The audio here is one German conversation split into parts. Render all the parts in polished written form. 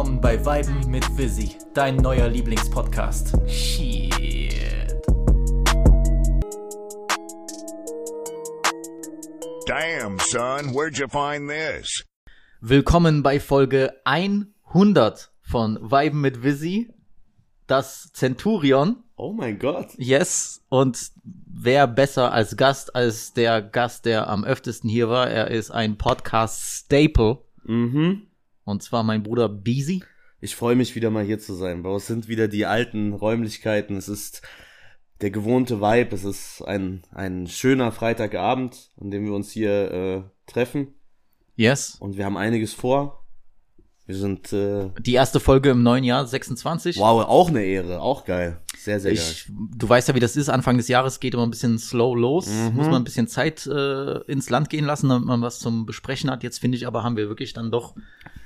Willkommen bei Weiben mit Visi, dein neuer Lieblingspodcast. Shit. Damn, son, where'd you find this? Willkommen bei Folge 100 von Weiben mit Visi, das Centurion. Oh mein Gott. Yes, und wer besser als Gast, als der Gast, der am öftesten hier war. Er ist ein Podcast-Staple. Und zwar mein Bruder Bisi. Ich freue mich wieder mal hier zu sein. Bei uns sind wieder die alten Räumlichkeiten. Es ist der gewohnte Vibe. Es ist ein schöner Freitagabend, an dem wir uns hier treffen. Yes. Und wir haben einiges vor. Wir sind die erste Folge im neuen Jahr, 26. Wow, auch eine Ehre. Auch geil. Sehr, sehr geil. Du weißt ja, wie das ist. Anfang des Jahres geht immer ein bisschen slow los. Muss man ein bisschen Zeit ins Land gehen lassen, damit man was zum Besprechen hat. Jetzt finde ich aber, haben wir wirklich dann doch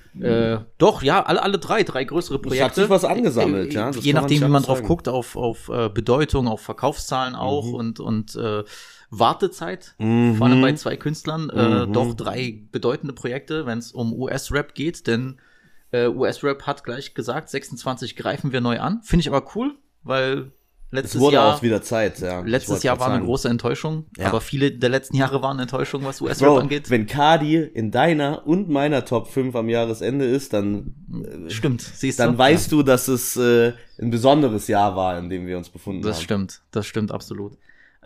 alle drei größere Projekte. Es hat sich was angesammelt, ja. Je nachdem, wie man drauf guckt, auf Bedeutung, auf Verkaufszahlen auch und Wartezeit, vor allem bei 2 Künstlern, doch 3 bedeutende Projekte, wenn es um US-Rap geht, denn US-Rap hat gleich gesagt, 26 greifen wir neu an. Finde ich aber cool, weil letztes Jahr auch wieder Zeit, ja. Letztes Jahr war eine große Enttäuschung, ja. Aber viele der letzten Jahre waren Enttäuschungen, was US-Rap angeht. Wenn Cardi in deiner und meiner Top 5 am Jahresende ist, dann stimmt, siehst du. Dann weißt du, dass es ein besonderes Jahr war, in dem wir uns befunden haben. Das stimmt absolut.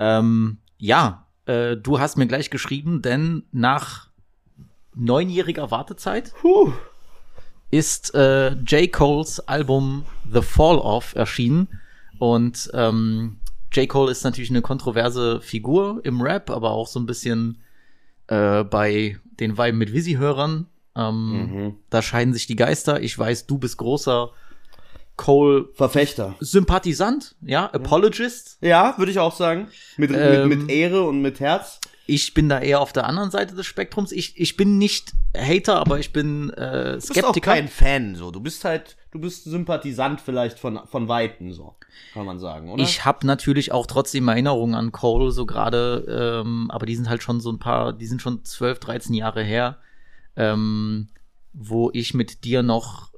Du hast mir gleich geschrieben, denn nach 9-jähriger Wartezeit ist J. Coles Album The Fall Off erschienen. Und J. Cole ist natürlich eine kontroverse Figur im Rap, aber auch so ein bisschen bei den Weiben mit Visi-Hörern. Da scheiden sich die Geister. Ich weiß, du bist großer Cole-Verfechter. Sympathisant, ja, Apologist. Ja, würde ich auch sagen. Mit Ehre und mit Herz. Ich bin da eher auf der anderen Seite des Spektrums. Ich bin nicht Hater, aber ich bin Skeptiker. Du bist auch kein Fan, so. Du bist Sympathisant vielleicht von Weitem, so. Kann man sagen, oder? Ich habe natürlich auch trotzdem Erinnerungen an Cole, so gerade, aber die sind halt schon die sind schon 12, 13 Jahre her, wo ich mit dir noch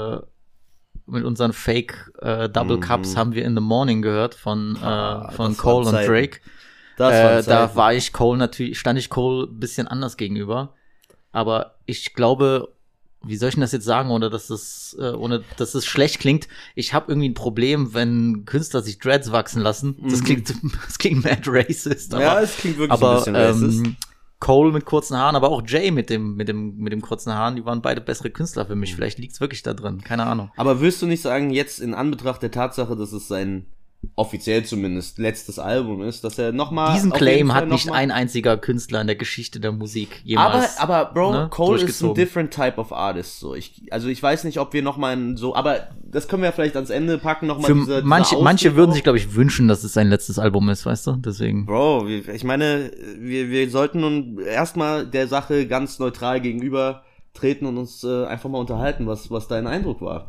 mit unseren Fake Double Cups haben wir in the Morning gehört von Cole und Drake. Da stand ich Cole ein bisschen anders gegenüber. Aber ich glaube, wie soll ich denn das jetzt sagen, ohne dass es schlecht klingt? Ich habe irgendwie ein Problem, wenn Künstler sich Dreads wachsen lassen. Das klingt mad racist. Aber, ja, es klingt wirklich ein bisschen racist. Cole mit kurzen Haaren, aber auch Jay mit dem kurzen Haaren, die waren beide bessere Künstler für mich. Vielleicht liegt's wirklich da drin, keine Ahnung. Aber willst du nicht sagen, jetzt in Anbetracht der Tatsache, dass es sein offiziell zumindest letztes Album ist, dass er nochmal diesen Claim hat nicht ein einziger Künstler in der Geschichte der Musik jemals. Aber Bro, Cole ist ein different type of artist. So, ich weiß nicht, ob wir nochmal aber das können wir ja vielleicht ans Ende packen nochmal. Manche würden sich, glaube ich, wünschen, dass es sein letztes Album ist, weißt du? Deswegen. Bro, ich meine, wir sollten nun erstmal der Sache ganz neutral gegenüber treten und uns einfach mal unterhalten, was dein Eindruck war.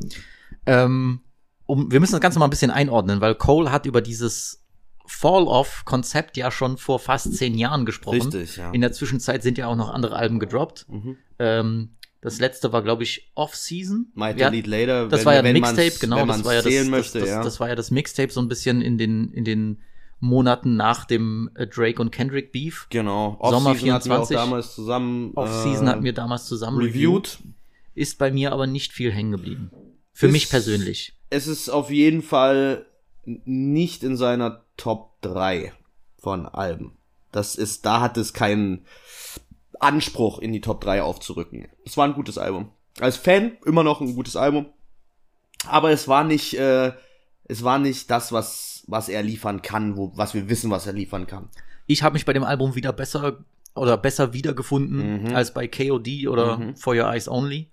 Wir müssen das Ganze mal ein bisschen einordnen, weil Cole hat über dieses Fall-Off-Konzept ja schon vor fast 10 Jahren gesprochen. Richtig, ja. In der Zwischenzeit sind ja auch noch andere Alben gedroppt. Das letzte war, glaube ich, Off-Season. Might Delete Later. Das war ja ein Mixtape, genau. Das war ja das Mixtape so ein bisschen in den Monaten nach dem Drake und Kendrick Beef. Genau. Sommer 24. Hatten wir auch damals zusammen Off-Season hatten wir damals zusammen reviewed. Ist bei mir aber nicht viel hängen geblieben. Für mich persönlich. Es ist auf jeden Fall nicht in seiner Top 3 von Alben. Da hat es keinen Anspruch, in die Top 3 aufzurücken. Es war ein gutes Album. Als Fan immer noch ein gutes Album. Aber es war nicht das, was er liefern kann, was wir wissen, was er liefern kann. Ich habe mich bei dem Album wieder besser wiedergefunden als bei KOD oder For Your Eyes Only.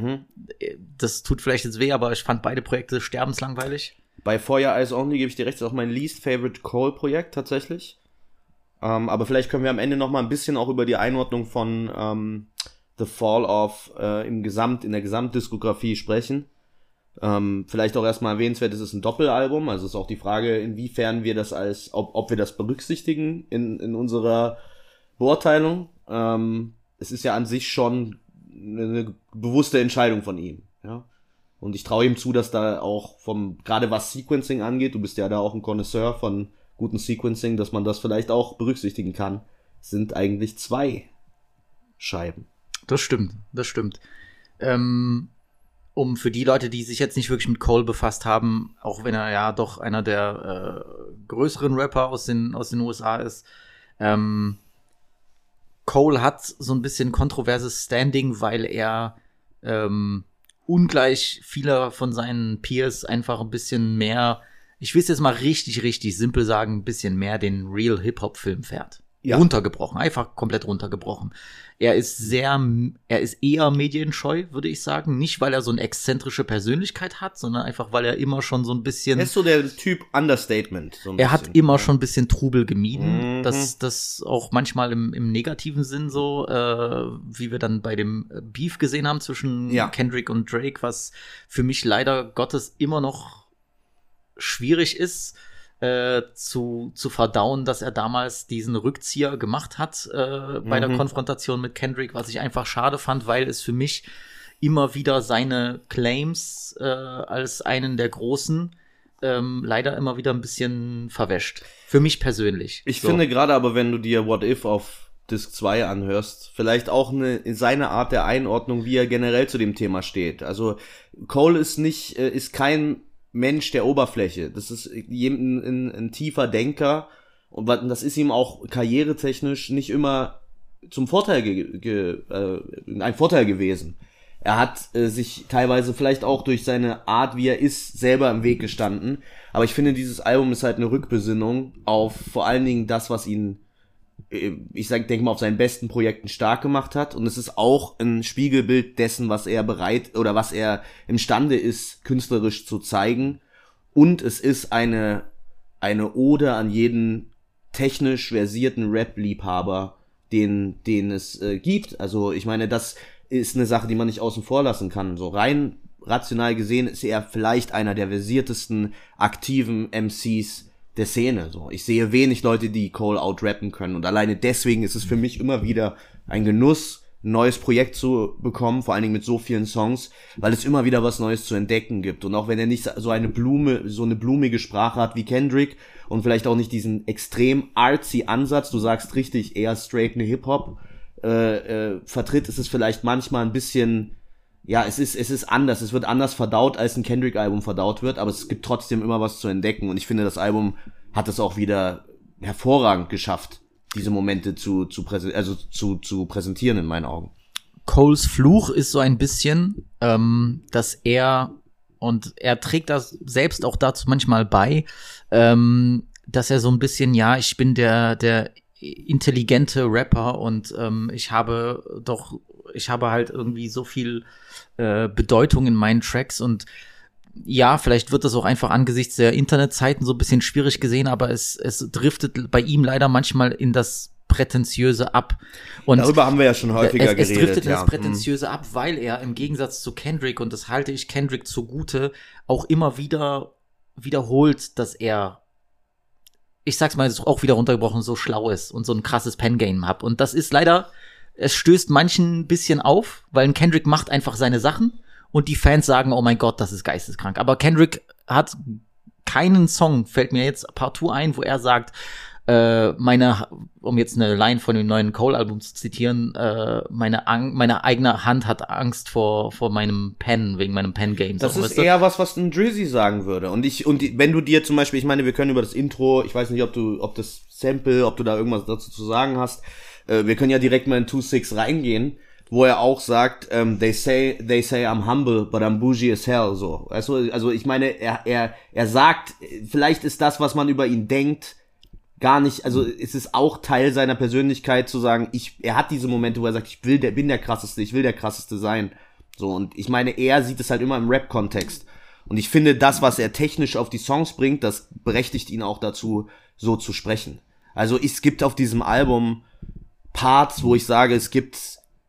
Das tut vielleicht jetzt weh, aber ich fand beide Projekte sterbenslangweilig. Bei For Your Eyes Only gebe ich dir recht, ist auch mein least favorite Cole-Projekt tatsächlich. Aber vielleicht können wir am Ende noch mal ein bisschen auch über die Einordnung von The Fall Off in der Gesamtdiskografie sprechen. Vielleicht auch erstmal erwähnenswert, es ist ein Doppelalbum, also ist auch die Frage, inwiefern wir das ob wir das berücksichtigen in unserer Beurteilung. Es ist ja an sich schon eine bewusste Entscheidung von ihm, ja. Und ich traue ihm zu, dass da auch gerade was Sequencing angeht, du bist ja da auch ein Connoisseur von guten Sequencing, dass man das vielleicht auch berücksichtigen kann. Es sind eigentlich 2 Scheiben. Das stimmt. Für die Leute, die sich jetzt nicht wirklich mit Cole befasst haben, auch wenn er ja doch einer der größeren Rapper aus den USA ist, Cole hat so ein bisschen kontroverses Standing, weil er ungleich vieler von seinen Peers einfach ein bisschen mehr, ich will es jetzt mal richtig, richtig simpel sagen, ein bisschen mehr den Real-Hip-Hop-Film fährt. Ja. Runtergebrochen, einfach komplett runtergebrochen. Er ist eher medienscheu, würde ich sagen. Nicht, weil er so eine exzentrische Persönlichkeit hat, sondern einfach, weil er immer schon so ein bisschen. Er ist so der Typ Understatement. So er hat immer schon ein bisschen Trubel gemieden. Das auch manchmal im negativen Sinn so, wie wir dann bei dem Beef gesehen haben zwischen Kendrick und Drake, was für mich leider Gottes immer noch schwierig ist, zu verdauen, dass er damals diesen Rückzieher gemacht hat bei der Konfrontation mit Kendrick, was ich einfach schade fand, weil es für mich immer wieder seine Claims als einen der Großen leider immer wieder ein bisschen verwäscht. Für mich persönlich. Ich finde gerade aber, wenn du dir What If auf Disc 2 anhörst, vielleicht auch seine Art der Einordnung, wie er generell zu dem Thema steht. Also Cole ist kein Mensch der Oberfläche. Das ist ein tiefer Denker und das ist ihm auch karrieretechnisch nicht immer zum Vorteil ein Vorteil gewesen. Er hat sich teilweise vielleicht auch durch seine Art, wie er ist, selber im Weg gestanden. Aber ich finde, dieses Album ist halt eine Rückbesinnung auf vor allen Dingen das, was ihn, denke mal, auf seinen besten Projekten stark gemacht hat. Und es ist auch ein Spiegelbild dessen, was er was er imstande ist, künstlerisch zu zeigen. Und es ist eine Ode an jeden technisch versierten Rap-Liebhaber, den es gibt. Also ich meine, das ist eine Sache, die man nicht außen vor lassen kann. So rein rational gesehen ist er vielleicht einer der versiertesten aktiven MCs der Szene. So, ich sehe wenig Leute, die Cole outrappen können, und alleine deswegen ist es für mich immer wieder ein Genuss, ein neues Projekt zu bekommen, vor allen Dingen mit so vielen Songs, weil es immer wieder was Neues zu entdecken gibt. Und auch wenn er nicht so eine blumige Sprache hat wie Kendrick und vielleicht auch nicht diesen extrem artsy Ansatz, du sagst richtig, eher straight eine Hip-Hop vertritt, ist es vielleicht manchmal ein bisschen, es ist anders, es wird anders verdaut, als ein Kendrick-Album verdaut wird, aber es gibt trotzdem immer was zu entdecken, und ich finde, das Album hat es auch wieder hervorragend geschafft, diese Momente zu präsentieren, in meinen Augen. Coles Fluch ist so ein bisschen, dass er trägt das selbst auch dazu manchmal bei, dass er so ein bisschen, ich bin der intelligente Rapper und ich habe halt irgendwie so viel Bedeutung in meinen Tracks, und vielleicht wird das auch einfach angesichts der Internetzeiten so ein bisschen schwierig gesehen, aber es driftet bei ihm leider manchmal in das Prätentiöse ab. Und darüber haben wir ja schon häufiger geredet. Es driftet in das Prätentiöse ab, weil er im Gegensatz zu Kendrick, und das halte ich Kendrick zugute, auch immer wieder wiederholt, dass er, ich sag's mal, auch wieder runtergebrochen, so schlau ist und so ein krasses Pen-Game hat. Und das ist leider, es stößt manchen ein bisschen auf, weil ein Kendrick macht einfach seine Sachen und die Fans sagen, oh mein Gott, das ist geisteskrank. Aber Kendrick hat keinen Song, fällt mir jetzt partout ein, wo er sagt, um jetzt eine Line von dem neuen Cole-Album zu zitieren, meine eigene Hand hat Angst vor meinem Pen, wegen meinem Pen-Game. Das ist eher was ein Drizzy sagen würde. Und wenn du dir zum Beispiel, ich meine, wir können über das Intro, ich weiß nicht, ob das Sample, ob du da irgendwas dazu zu sagen hast, wir können ja direkt mal in 2-6 reingehen, wo er auch sagt, they say I'm humble, but I'm bougie as hell, so. Also ich meine, er sagt, vielleicht ist das, was man über ihn denkt, gar nicht, also es ist auch Teil seiner Persönlichkeit zu sagen, er hat diese Momente, wo er sagt, bin der Krasseste, ich will der Krasseste sein. So, und ich meine, er sieht es halt immer im Rap-Kontext. Und ich finde, das, was er technisch auf die Songs bringt, das berechtigt ihn auch dazu, so zu sprechen. Also es gibt auf diesem Album Parts, wo ich sage, es gibt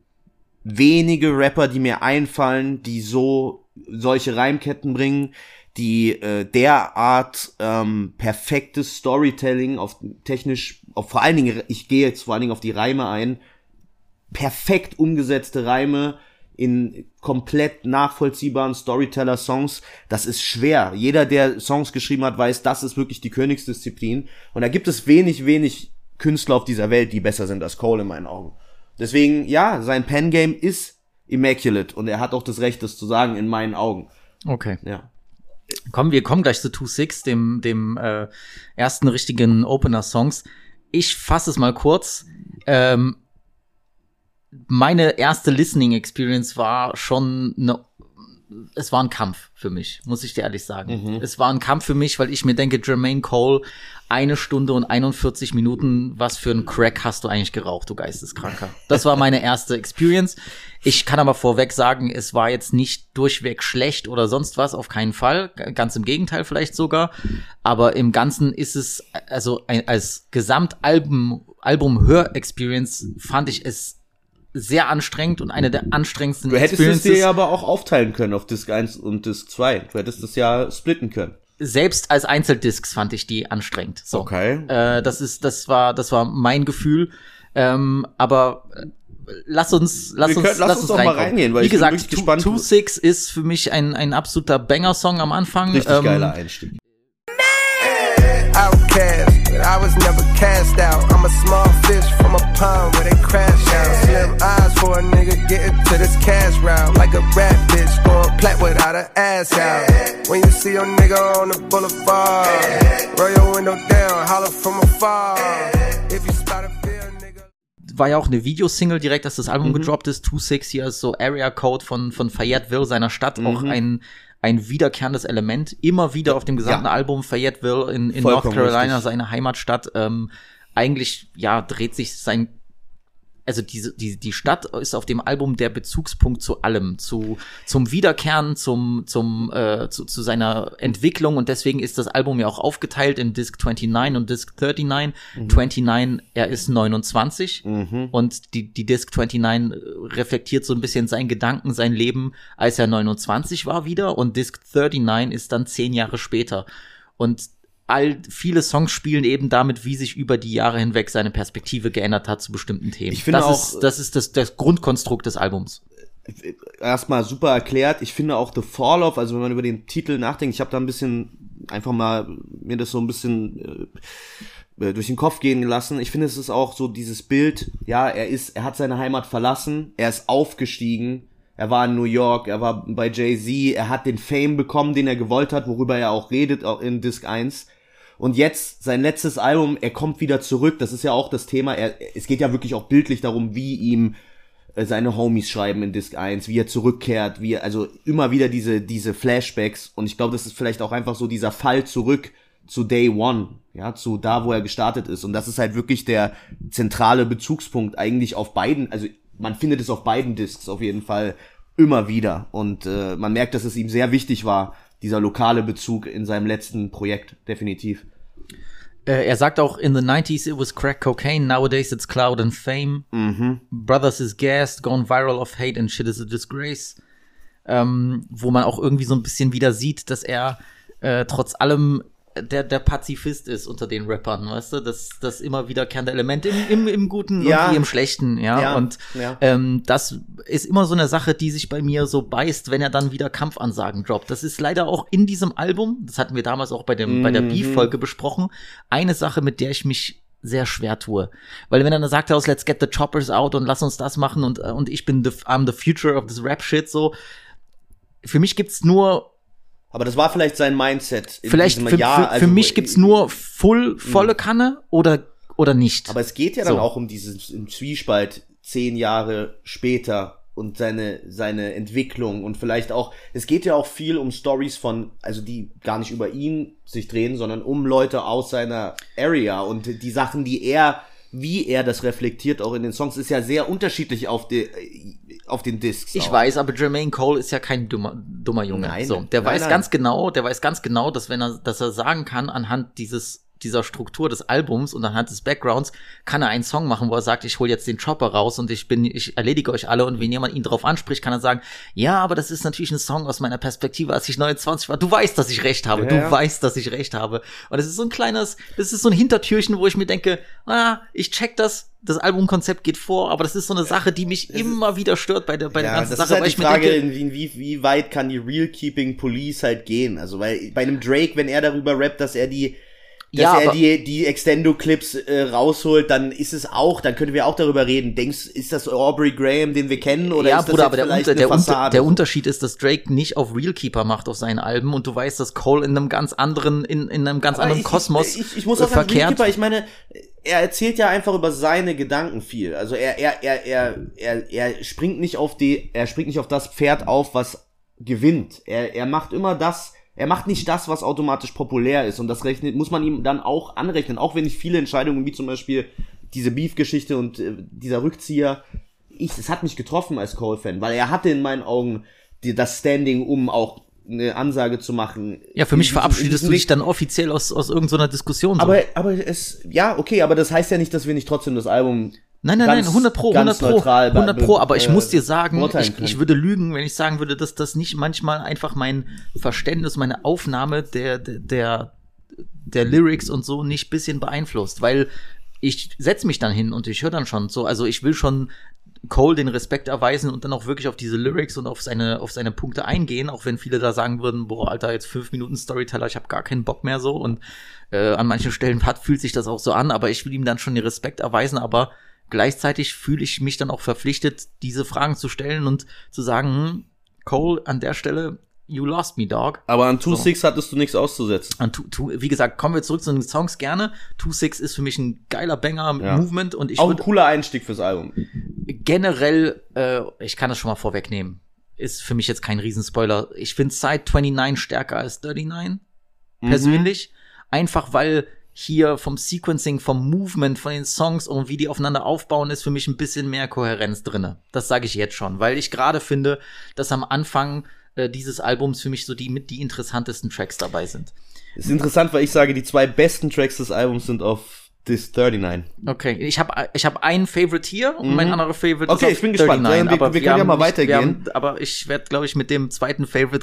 wenige Rapper, die mir einfallen, die solche Reimketten bringen, die derart perfektes Storytelling vor allen Dingen, ich gehe jetzt vor allen Dingen auf die Reime ein, perfekt umgesetzte Reime in komplett nachvollziehbaren Storyteller-Songs, das ist schwer. Jeder, der Songs geschrieben hat, weiß, das ist wirklich die Königsdisziplin. Und da gibt es wenig Künstler auf dieser Welt, die besser sind als Cole in meinen Augen. Deswegen, ja, sein Pen-Game ist immaculate und er hat auch das Recht, das zu sagen, in meinen Augen. Okay. Ja. Wir kommen gleich zu 2-6, dem ersten richtigen Opener-Songs. Ich fasse es mal kurz. Meine erste Listening-Experience war schon es war ein Kampf für mich, muss ich dir ehrlich sagen. Es war ein Kampf für mich, weil ich mir denke, Jermaine Cole, 1 Stunde und 41 Minuten, was für ein Crack hast du eigentlich geraucht, du Geisteskranker? Das war meine erste Experience. Ich kann aber vorweg sagen, es war jetzt nicht durchweg schlecht oder sonst was, auf keinen Fall. Ganz im Gegenteil vielleicht sogar. Aber im Ganzen ist es, also als Gesamtalbum-Hör-Experience fand ich es sehr anstrengend und eine der anstrengendsten Experiences. Du hättest es dir ja aber auch aufteilen können auf Disc 1 und Disc 2. Du hättest es ja splitten können. Selbst als Einzeldiscs fand ich die anstrengend. So. Okay. Das war mein Gefühl. Aber lass uns doch mal reingehen, weil wie ich gesagt, bin wirklich gespannt. 2-6 ist für mich ein absoluter Banger-Song am Anfang. Richtig geiler Einstieg. Outcast, but I was never cast out. I'm a small fish from a pond where they crash out. Slim eyes for a nigga getting to this cash route. Like a rap bitch going plat without an ass out. When you see your nigga on the boulevard, roll your window down, holler from afar. If you spot a fear, nigga. War ja auch eine Videosingle direkt, dass das Album gedroppt ist. 2-6 hier ist so Area Code von Fayetteville, seiner Stadt, auch ein wiederkehrendes Element, immer wieder auf dem gesamten Album. Fayetteville in North Carolina, richtig. Seine Heimatstadt. Eigentlich, ja, dreht sich also die Stadt ist auf dem Album der Bezugspunkt zu allem, zum Wiederkehren, zu seiner Entwicklung, und deswegen ist das Album ja auch aufgeteilt in Disc 29 und Disc 39. 29, er ist 29 und die Disc 29 reflektiert so ein bisschen seinen Gedanken, sein Leben, als er 29 war wieder, und Disc 39 ist dann 10 Jahre später, und viele Songs spielen eben damit, wie sich über die Jahre hinweg seine Perspektive geändert hat zu bestimmten Themen. Ich finde das ist das Grundkonstrukt des Albums. Erstmal super erklärt. Ich finde auch The Fall Off, also wenn man über den Titel nachdenkt, ich habe da ein bisschen einfach mal mir das so ein bisschen durch den Kopf gehen gelassen. Ich finde, es ist auch so dieses Bild, ja, er hat seine Heimat verlassen, er ist aufgestiegen, er war in New York, er war bei Jay-Z, er hat den Fame bekommen, den er gewollt hat, worüber er auch redet, auch in Disc 1. Und jetzt, sein letztes Album, er kommt wieder zurück, das ist ja auch das Thema, es geht ja wirklich auch bildlich darum, wie ihm seine Homies schreiben in Disc 1, wie er zurückkehrt, also immer wieder diese Flashbacks, und ich glaube, das ist vielleicht auch einfach so dieser Fall zurück zu Day One, ja, zu da, wo er gestartet ist, und das ist halt wirklich der zentrale Bezugspunkt eigentlich auf beiden, also man findet es auf beiden Discs auf jeden Fall immer wieder, und man merkt, dass es ihm sehr wichtig war, dieser lokale Bezug in seinem letzten Projekt, definitiv. Er sagt auch, in the 90s it was crack cocaine, nowadays it's cloud and fame. Brothers is gassed, gone viral of hate and shit is a disgrace. Wo man auch irgendwie so ein bisschen wieder sieht, dass er trotz allem der Pazifist ist unter den Rappern, weißt du? Das immer wiederkehrende Element im Guten und wie im Schlechten, ja. Und das ist immer so eine Sache, die sich bei mir so beißt, wenn er dann wieder Kampfansagen droppt. Das ist leider auch in diesem Album, das hatten wir damals auch bei der Beef-Folge besprochen, eine Sache, mit der ich mich sehr schwer tue. Weil wenn er dann sagt, let's get the choppers out und lass uns das machen und ich bin I'm the future of this Rap-Shit, so. Für mich gibt's nur. Aber das war vielleicht sein Mindset. Vielleicht für mich gibt's nur volle Kanne oder nicht. Aber es geht ja dann auch um diesen Zwiespalt 10 Jahre später und seine Entwicklung, und vielleicht auch, es geht ja auch viel um Stories also die gar nicht über ihn sich drehen, sondern um Leute aus seiner Area, und die Sachen, wie er das reflektiert auch in den Songs, ist ja sehr unterschiedlich auf den Discs. Ich weiß, aber Jermaine Cole ist ja kein dummer Junge. Nein, so, der weiß ganz genau, dass er sagen kann, anhand dieses dieser Struktur des Albums und anhand des Backgrounds kann er einen Song machen, wo er sagt, ich hole jetzt den Chopper raus und ich erledige euch alle, und wenn jemand ihn drauf anspricht, kann er sagen, ja, aber das ist natürlich ein Song aus meiner Perspektive, als ich 29 war. Du weißt, dass ich recht habe. Du weißt, dass ich recht habe. Und es ist so das ist so ein Hintertürchen, wo ich mir denke, ich check das. Das Albumkonzept geht vor, aber das ist so eine Sache, die mich immer wieder stört bei der ganzen Sache. Das ist halt die Frage, wie weit kann die Real-Keeping Police halt gehen? Also, weil bei einem Drake, wenn er darüber rappt, dass er die Extendo-Clips rausholt, dann ist es auch, dann können wir auch darüber reden. Ist das Aubrey Graham, den wir kennen, oder ist das Bruder, aber vielleicht eine Fassade? Der Unterschied ist, dass Drake nicht auf Realkeeper macht auf seinen Alben, und du weißt, dass Cole in einem ganz anderen, in einem ganz anderen Kosmos ich muss auch sagen, Realkeeper, ich meine, er erzählt ja einfach über seine Gedanken viel. Also er springt nicht auf das Pferd auf, was gewinnt. Er macht immer das. Er macht nicht das, was automatisch populär ist, und das muss man ihm dann auch anrechnen, auch wenn ich viele Entscheidungen, wie zum Beispiel diese Beef-Geschichte und dieser Rückzieher, es hat mich getroffen als Cole-Fan, weil er hatte in meinen Augen das Standing, um auch eine Ansage zu machen. Ja, für mich verabschiedest du dich dann offiziell aus irgendeiner Diskussion. So. Aber das heißt ja nicht, dass wir nicht trotzdem das Album Nein, 100 Pro, aber ich muss dir sagen, ich würde lügen, wenn ich sagen würde, dass das nicht manchmal einfach mein Verständnis, meine Aufnahme der Lyrics und so nicht ein bisschen beeinflusst, weil ich setze mich dann hin und ich höre dann schon so, also ich will schon Cole den Respekt erweisen und dann auch wirklich auf diese Lyrics und auf seine Punkte eingehen, auch wenn viele da sagen würden, boah, Alter, jetzt 5 Minuten Storyteller, ich habe gar keinen Bock mehr so, und an manchen Stellen fühlt sich das auch so an, aber ich will ihm dann schon den Respekt erweisen, aber gleichzeitig fühle ich mich dann auch verpflichtet, diese Fragen zu stellen und zu sagen, Cole, an der Stelle, you lost me, dog. Aber an 2-6 hattest du nichts auszusetzen. Wie gesagt, kommen wir zurück zu den Songs gerne. 2-6 ist für mich ein geiler Banger-Movement. Und auch ein cooler Einstieg fürs Album. Generell, ich kann das schon mal vorwegnehmen, ist für mich jetzt kein Riesenspoiler. Ich finde Side 29 stärker als 39, persönlich. Einfach weil hier vom Sequencing, vom Movement, von den Songs und wie die aufeinander aufbauen, ist für mich ein bisschen mehr Kohärenz drinne. Das sage ich jetzt schon, weil ich gerade finde, dass am Anfang dieses Albums für mich so die interessantesten Tracks dabei sind. Ist interessant, weil ich sage, die 2 besten Tracks des Albums sind auf This 39. Okay, ich hab einen Favorite hier und mein anderer Favorite ist auf ich bin gespannt. Aber wir können ja mal weitergehen. Aber ich werde, glaube ich, mit dem zweiten Favorite,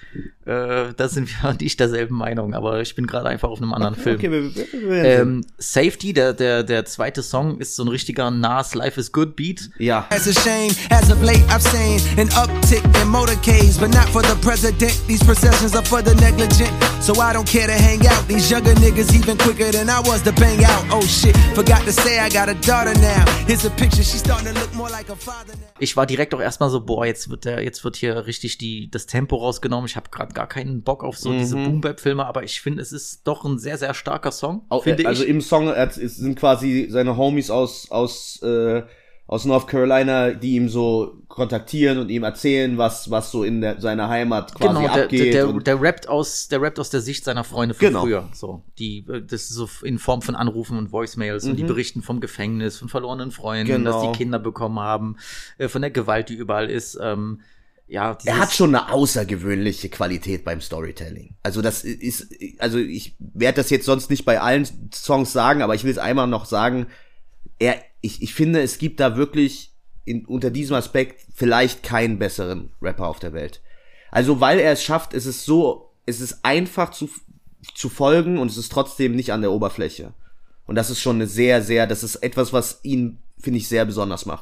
da sind wir nicht derselben Meinung, aber ich bin gerade einfach auf einem anderen Film. Okay, wir Safety, der zweite Song, ist so ein richtiger Nas Life is Good Beat. Ja. As a shame, as of late I've seen an uptick in motorcades, but not for the president. These processions are for the negligent, so I don't care to hang out. These younger niggas even quicker than I was to bang out. Oh shit, forgot to say I got a daughter now. Here's a picture, she's starting to look more like a father now. Ich war direkt auch erstmal so, boah, jetzt wird hier richtig das Tempo rausgenommen. Ich habe gerade gar keinen Bock auf so diese Boom-Bap-Filme, aber ich finde, es ist doch ein sehr, sehr starker Song, finde ich. Also im Song sind quasi seine Homies aus North Carolina, die ihm so kontaktieren und ihm erzählen, was so in seiner Heimat quasi abgeht. Der rappt aus der Sicht seiner Freunde von früher. So, das ist so in Form von Anrufen und Voicemails und die berichten vom Gefängnis, von verlorenen Freunden, dass die Kinder bekommen haben, von der Gewalt, die überall ist. Er hat schon eine außergewöhnliche Qualität beim Storytelling. Also ich werde das jetzt sonst nicht bei allen Songs sagen, aber ich will es einmal noch sagen, ich finde, es gibt da wirklich unter diesem Aspekt vielleicht keinen besseren Rapper auf der Welt. Also, weil er es schafft, es ist einfach zu folgen und es ist trotzdem nicht an der Oberfläche. Und das ist schon das ist etwas, was ihn, finde ich, sehr besonders macht.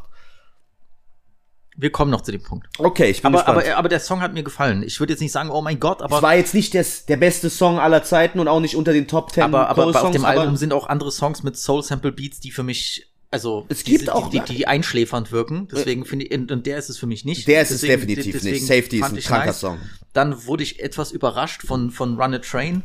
Wir kommen noch zu dem Punkt. Okay, ich bin gespannt. Aber der Song hat mir gefallen. Ich würde jetzt nicht sagen, oh mein Gott, aber... Es war jetzt nicht der beste Song aller Zeiten und auch nicht unter den Top 10 aber auf dem Album sind auch andere Songs mit Soul-Sample-Beats, die für mich... Also, es gibt auch die einschläfernd wirken. Deswegen finde ich, und der ist es für mich nicht. Der ist es definitiv nicht. Safety ist ein kranker Song. Dann wurde ich etwas überrascht von Run a Train.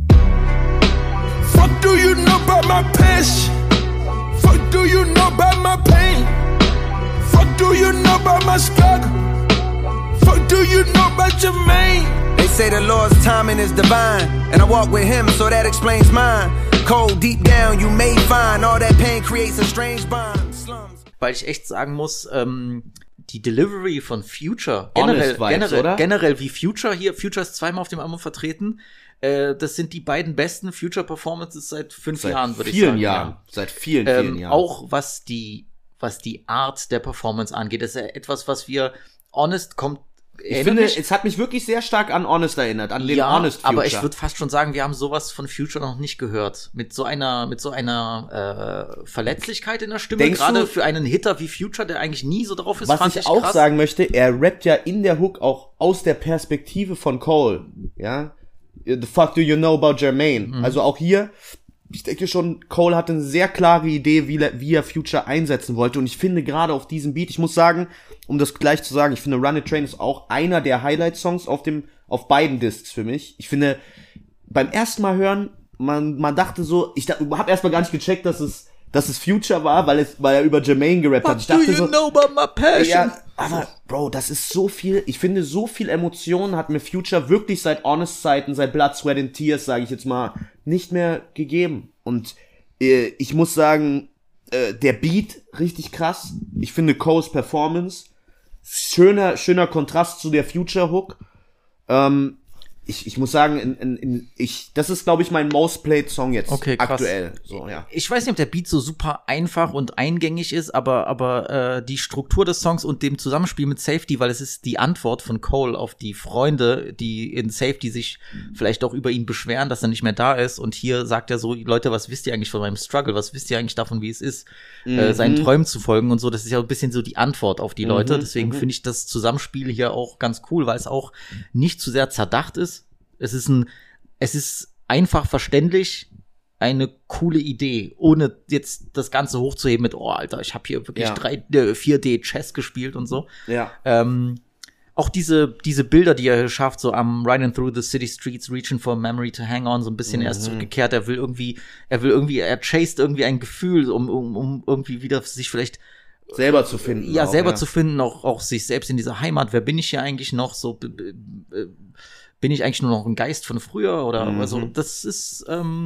Fuck do you know about my passion? Fuck do you know about my pain? Fuck do you know about my struggle? Fuck do you know about Jermaine? They say the Lord's timing is divine, and I walk with him, so that explains mine. Cold deep down, you may find all that pain creates a strange bond. Slums. Weil ich echt sagen muss, die Delivery von Future, generell wie Future ist zweimal auf dem Album vertreten, Das sind die beiden besten Future-Performances seit 5 Jahren, würde ich sagen. Seit vielen Jahren. Seit vielen Jahren. Auch was die Art der Performance angeht. Das ist ja etwas, was wir Honest kommt. Ich finde, es hat mich wirklich sehr stark an Honest erinnert, an den Honest Future. Aber ich würde fast schon sagen, wir haben sowas von Future noch nicht gehört. Mit so einer Verletzlichkeit in der Stimme, gerade für einen Hitter wie Future, der eigentlich nie so drauf ist, was ich auch krass sagen möchte, er rappt ja in der Hook auch aus der Perspektive von Cole, ja. The fuck do you know about Jermaine? Also auch hier, ich denke schon, Cole hatte eine sehr klare Idee, wie er Future einsetzen wollte. Und ich finde gerade auf diesem Beat, ich muss sagen, um das gleich zu sagen, ich finde Run It Train ist auch einer der Highlight-Songs auf beiden Discs für mich. Ich finde, beim ersten Mal hören, man dachte so, ich habe erstmal gar nicht gecheckt, dass es Future war, weil er über Jermaine gerappt hat. Ich dachte do you know about my passion? Ja, aber Bro, das ist so viel, ich finde, so viel Emotionen hat mir Future wirklich seit Honest-Zeiten, seit Blood, Sweat and Tears, sage ich jetzt mal, nicht mehr gegeben. Und ich muss sagen, der Beat richtig krass. Ich finde Cole's Performance schöner Kontrast zu der Future Hook. Ich muss sagen, das ist, glaube ich, mein most played Song jetzt aktuell. So, ja. Ich weiß nicht, ob der Beat so super einfach und eingängig ist, aber die Struktur des Songs und dem Zusammenspiel mit Safety, weil es ist die Antwort von Cole auf die Freunde, die in Safety sich vielleicht auch über ihn beschweren, dass er nicht mehr da ist. Und hier sagt er so, Leute, was wisst ihr eigentlich von meinem Struggle? Was wisst ihr eigentlich davon, wie es ist, seinen Träumen zu folgen und so? Das ist ja ein bisschen so die Antwort auf die Leute. Deswegen finde ich das Zusammenspiel hier auch ganz cool, weil es auch nicht zu sehr zerdacht ist. Es ist einfach verständlich, eine coole Idee, ohne jetzt das Ganze hochzuheben mit, oh Alter, ich habe hier wirklich 4D Chess gespielt und so. Ja. Auch diese Bilder, die er hier schafft, so am Riding through the city streets, reaching for a memory to hang on, so ein bisschen erst zurückgekehrt. Er chased irgendwie ein Gefühl, um irgendwie wieder sich vielleicht selber zu finden. Ja, selber zu finden, auch sich selbst in dieser Heimat. Wer bin ich hier eigentlich noch? So, bin ich eigentlich nur noch ein Geist von früher oder also das ist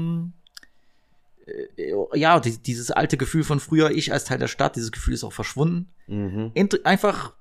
dieses alte Gefühl von früher, ich als Teil der Stadt, dieses Gefühl ist auch verschwunden. Einfach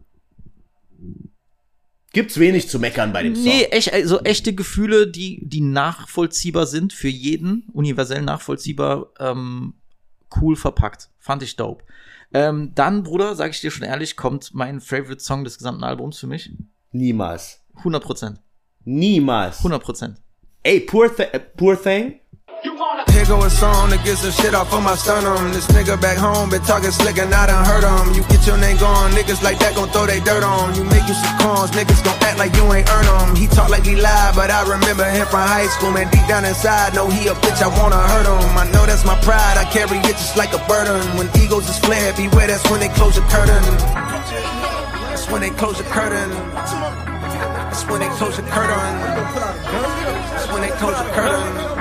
gibt's wenig zu meckern bei dem Song. Nee, echte Gefühle, die nachvollziehbar sind für jeden, universell nachvollziehbar, cool verpackt. Fand ich dope. Dann, Bruder, sag ich dir schon ehrlich, kommt mein Favorite Song des gesamten Albums für mich. Niemals. 100%. Niemals. 100%. Ey, Poor Thing. Here go a song that gets some shit off of my sternum. This nigga back home been talking slick and I done heard him. You get your name gone, niggas like that gon' throw they dirt on. You make you some calls, niggas gon' act like you ain't earn them. He talk like he lied, but I remember him from high school. Man, deep down inside, know he a bitch, I wanna hurt him. I know that's my pride, I carry it just like a burden. When egos is flared, beware, that's when they close the curtain. That's when they close the curtain. That's when they close the curtain. That's when they close the curtain.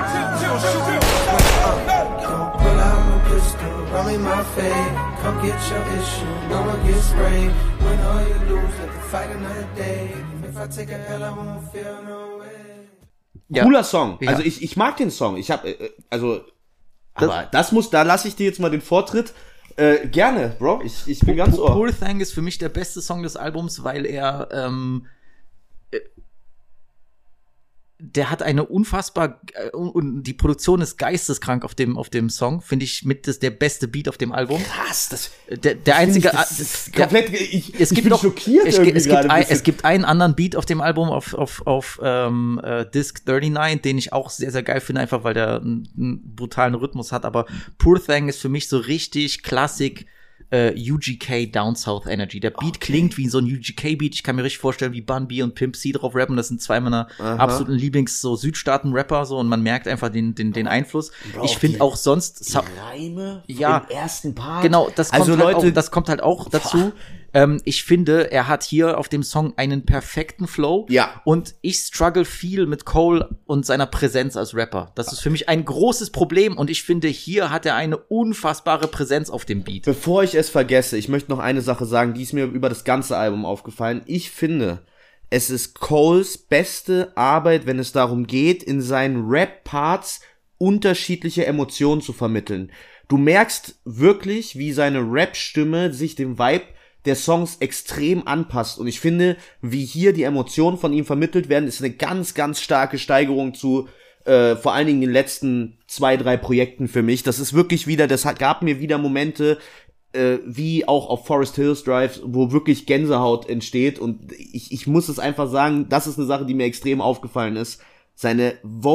Pull out my pistol, run me my fade. Come get your issue, I'ma get sprayed. Win or you lose, let the fight another day. If I take a L, I won't feel no way. Ja. Cooler Song. Ja. Also ich mag den Song. Ich habe aber da lasse ich dir jetzt mal den Vortritt. Gerne, Bro. Ich bin ganz ohr. Poor Thing ist für mich der beste Song des Albums, weil er der hat eine unfassbar und die Produktion ist geisteskrank auf dem Song, finde ich der beste Beat auf dem Album. Krass, der einzige komplett ich bin schockiert es gibt einen anderen Beat auf dem Album auf Disc 39, den ich auch sehr sehr geil finde, einfach weil der einen brutalen Rhythmus hat, aber Poor Thing ist für mich so richtig Klassik UGK Down South Energy. Der Beat klingt wie so ein UGK-Beat. Ich kann mir richtig vorstellen, wie Bun B und Pimp C drauf rappen. Das sind zwei meiner absoluten Lieblings-Südstaaten-Rapper so und man merkt einfach den Einfluss. Bro, ich finde auch sonst die Reime im ersten Part. Genau, das kommt halt auch dazu. Ich finde, er hat hier auf dem Song einen perfekten Flow. Ja. Und ich struggle viel mit Cole und seiner Präsenz als Rapper. Das ist für mich ein großes Problem und ich finde, hier hat er eine unfassbare Präsenz auf dem Beat. Bevor ich es vergesse, ich möchte noch eine Sache sagen, die ist mir über das ganze Album aufgefallen. Ich finde, es ist Coles beste Arbeit, wenn es darum geht, in seinen Rap-Parts unterschiedliche Emotionen zu vermitteln. Du merkst wirklich, wie seine Rap-Stimme sich dem Vibe der Songs extrem anpasst. Und ich finde, wie hier die Emotionen von ihm vermittelt werden, ist eine ganz, ganz starke Steigerung zu vor allen Dingen den letzten 2-3 Projekten für mich. Das ist wirklich wieder, gab mir wieder Momente, wie auch auf Forest Hills Drive, wo wirklich Gänsehaut entsteht. Und ich muss es einfach sagen, das ist eine Sache, die mir extrem aufgefallen ist. Seine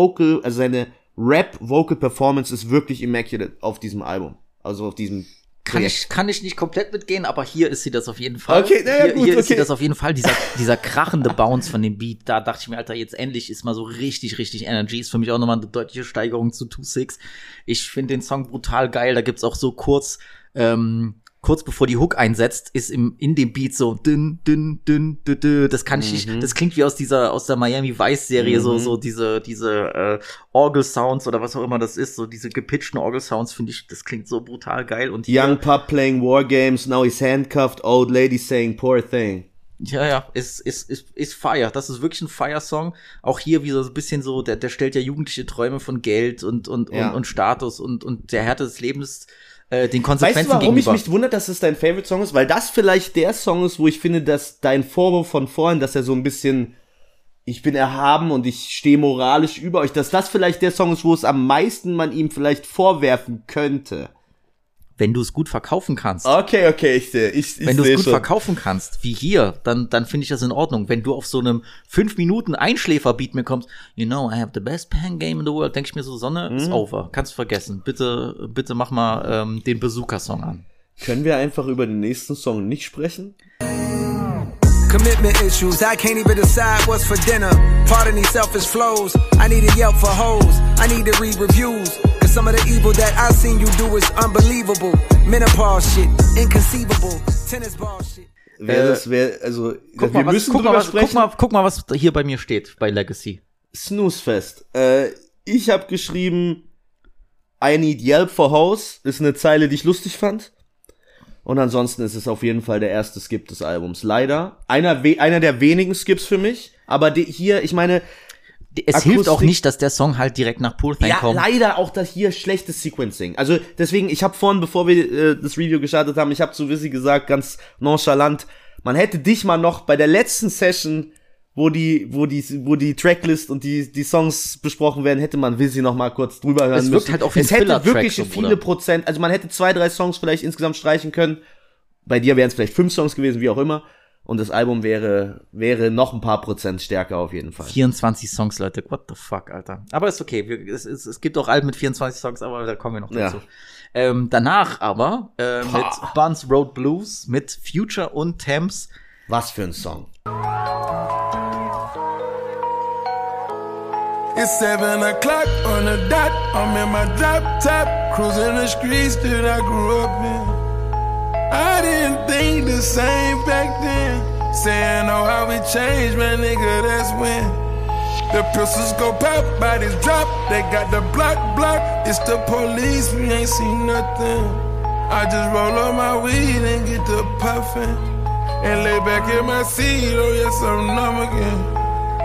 Rap-Vocal-Performance ist wirklich immaculate auf diesem Album. Also auf diesem Kann ich nicht komplett mitgehen, aber hier ist sie das auf jeden Fall. Okay, naja, gut, hier ist sie das auf jeden Fall. Dieser krachende Bounce von dem Beat, da dachte ich mir, Alter, jetzt endlich ist mal so richtig, richtig Energy. Ist für mich auch nochmal eine deutliche Steigerung zu 2-6. Ich finde den Song brutal geil. Da gibt's auch so kurz bevor die Hook einsetzt, ist in dem Beat so dünn, dünn, dünn, dünn, dünn. Das kann ich nicht, das klingt wie aus der Miami Vice Serie, so diese Orgel-Sounds oder was auch immer das ist, so diese gepitchten Orgel-Sounds, finde ich, das klingt so brutal geil. Und Young Pup playing War Games, now he's handcuffed, old lady saying poor thing. Ja, ist Fire. Das ist wirklich ein Fire-Song. Auch hier wie so ein bisschen so, der stellt ja jugendliche Träume von Geld und Status und der Härte des Lebens den Konsequenzen gegenüber. Weißt du, warum gegenüber. Ich mich wundert, dass es dein Favorite-Song ist? Weil das vielleicht der Song ist, wo ich finde, dass dein Vorwurf von vorhin, dass er so ein bisschen, ich bin erhaben und ich stehe moralisch über euch, dass das vielleicht der Song ist, wo es am meisten man ihm vielleicht vorwerfen könnte. Wenn du es gut verkaufen kannst. Okay, ich sehe. Wenn du es gut verkaufen kannst, wie hier, dann finde ich das in Ordnung. Wenn du auf so einem 5 Minuten Einschläfer-Beat mir kommst, I have the best pen game in the world, denke ich mir so, Sonne, ist over. Kannst du vergessen. Bitte mach mal den Bazooka-Song an. Können wir einfach über den nächsten Song nicht sprechen? Commitment issues, I can't even decide what's for dinner. Pardon these selfish flows, I need a Yelp for hoes, I need to read reviews. Cause some of the evil that I seen you do is unbelievable. Menopause shit, inconceivable, tennis ball shit. Guck mal, was hier bei mir steht, bei Legacy. Snoozefest. Ich habe geschrieben, I need Yelp for hoes, ist eine Zeile, die ich lustig fand. Und ansonsten ist es auf jeden Fall der erste Skip des Albums. Leider. Einer der wenigen Skips für mich. Aber hier, ich meine, es hilft auch nicht, dass der Song halt direkt nach Poor Thing kommt. Ja, leider auch das hier schlechtes Sequencing. Also deswegen, ich habe vorhin, bevor wir das Review gestartet haben, ich habe zu Wizzy gesagt, ganz nonchalant, man hätte dich mal noch bei der letzten Session, wo die Tracklist und die Songs besprochen werden, hätte man Wizzy noch mal kurz drüber hören müssen. Es wirkt halt auch wie ein Filler-Track. Es hätte wirklich so, viele Prozent, also man hätte 2-3 Songs vielleicht insgesamt streichen können. Bei dir wären es vielleicht 5 Songs gewesen, wie auch immer. Und das Album wäre noch ein paar Prozent stärker auf jeden Fall. 24 Songs, Leute. What the fuck, Alter. Aber ist okay. Es gibt auch Alben mit 24 Songs, aber da kommen wir noch dazu. Ja. Danach aber mit Buns Road Blues, mit Future und Thames. Was für ein Song. It's 7 o'clock on the dot. I'm in my drop top, cruising the streets that I grew up in. I didn't think the same back then. Saying, oh, how we changed, man, nigga, that's when. The pistols go pop, bodies drop. They got the block. It's the police, we ain't seen nothing. I just roll up my weed and get to puffin'. And lay back in my seat, oh yes, I'm numb again.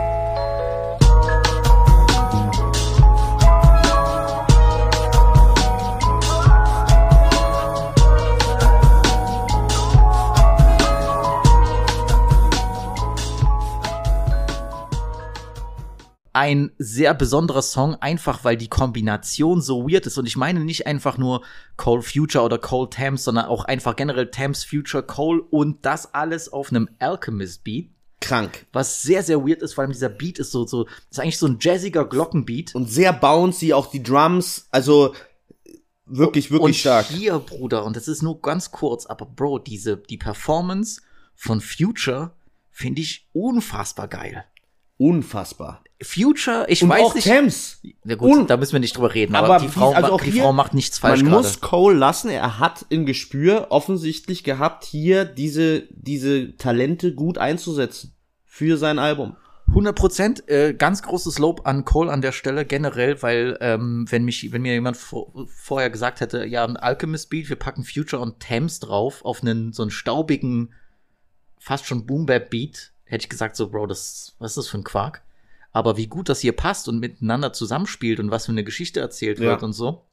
Ein sehr besonderer Song, einfach weil die Kombination so weird ist. Und ich meine nicht einfach nur Cole Future oder Cole Thames, sondern auch einfach generell Thames, Future, Cole und das alles auf einem Alchemist-Beat. Krank. Was sehr, sehr weird ist, vor allem dieser Beat ist ist eigentlich so ein jazziger Glockenbeat. Und sehr bouncy, auch die Drums, also wirklich stark. Und hier, Bruder, und das ist nur ganz kurz, aber Bro, die Performance von Future finde ich unfassbar geil. Unfassbar. Future, ich und weiß auch nicht. Thames. Ja gut, da müssen wir nicht drüber reden, aber die Frau macht nichts falsch gerade. Man muss Cole lassen, er hat ein Gespür offensichtlich gehabt, hier diese Talente gut einzusetzen für sein Album. 100%, ganz großes Lob an Cole an der Stelle generell, weil wenn mir jemand vorher gesagt hätte, ja, ein Alchemist-Beat, wir packen Future und Thames drauf auf so einen staubigen, fast schon Boom-Bap-Beat, hätte ich gesagt so, Bro, was ist das für ein Quark? Aber wie gut das hier passt und miteinander zusammenspielt und was für eine Geschichte erzählt wird und so,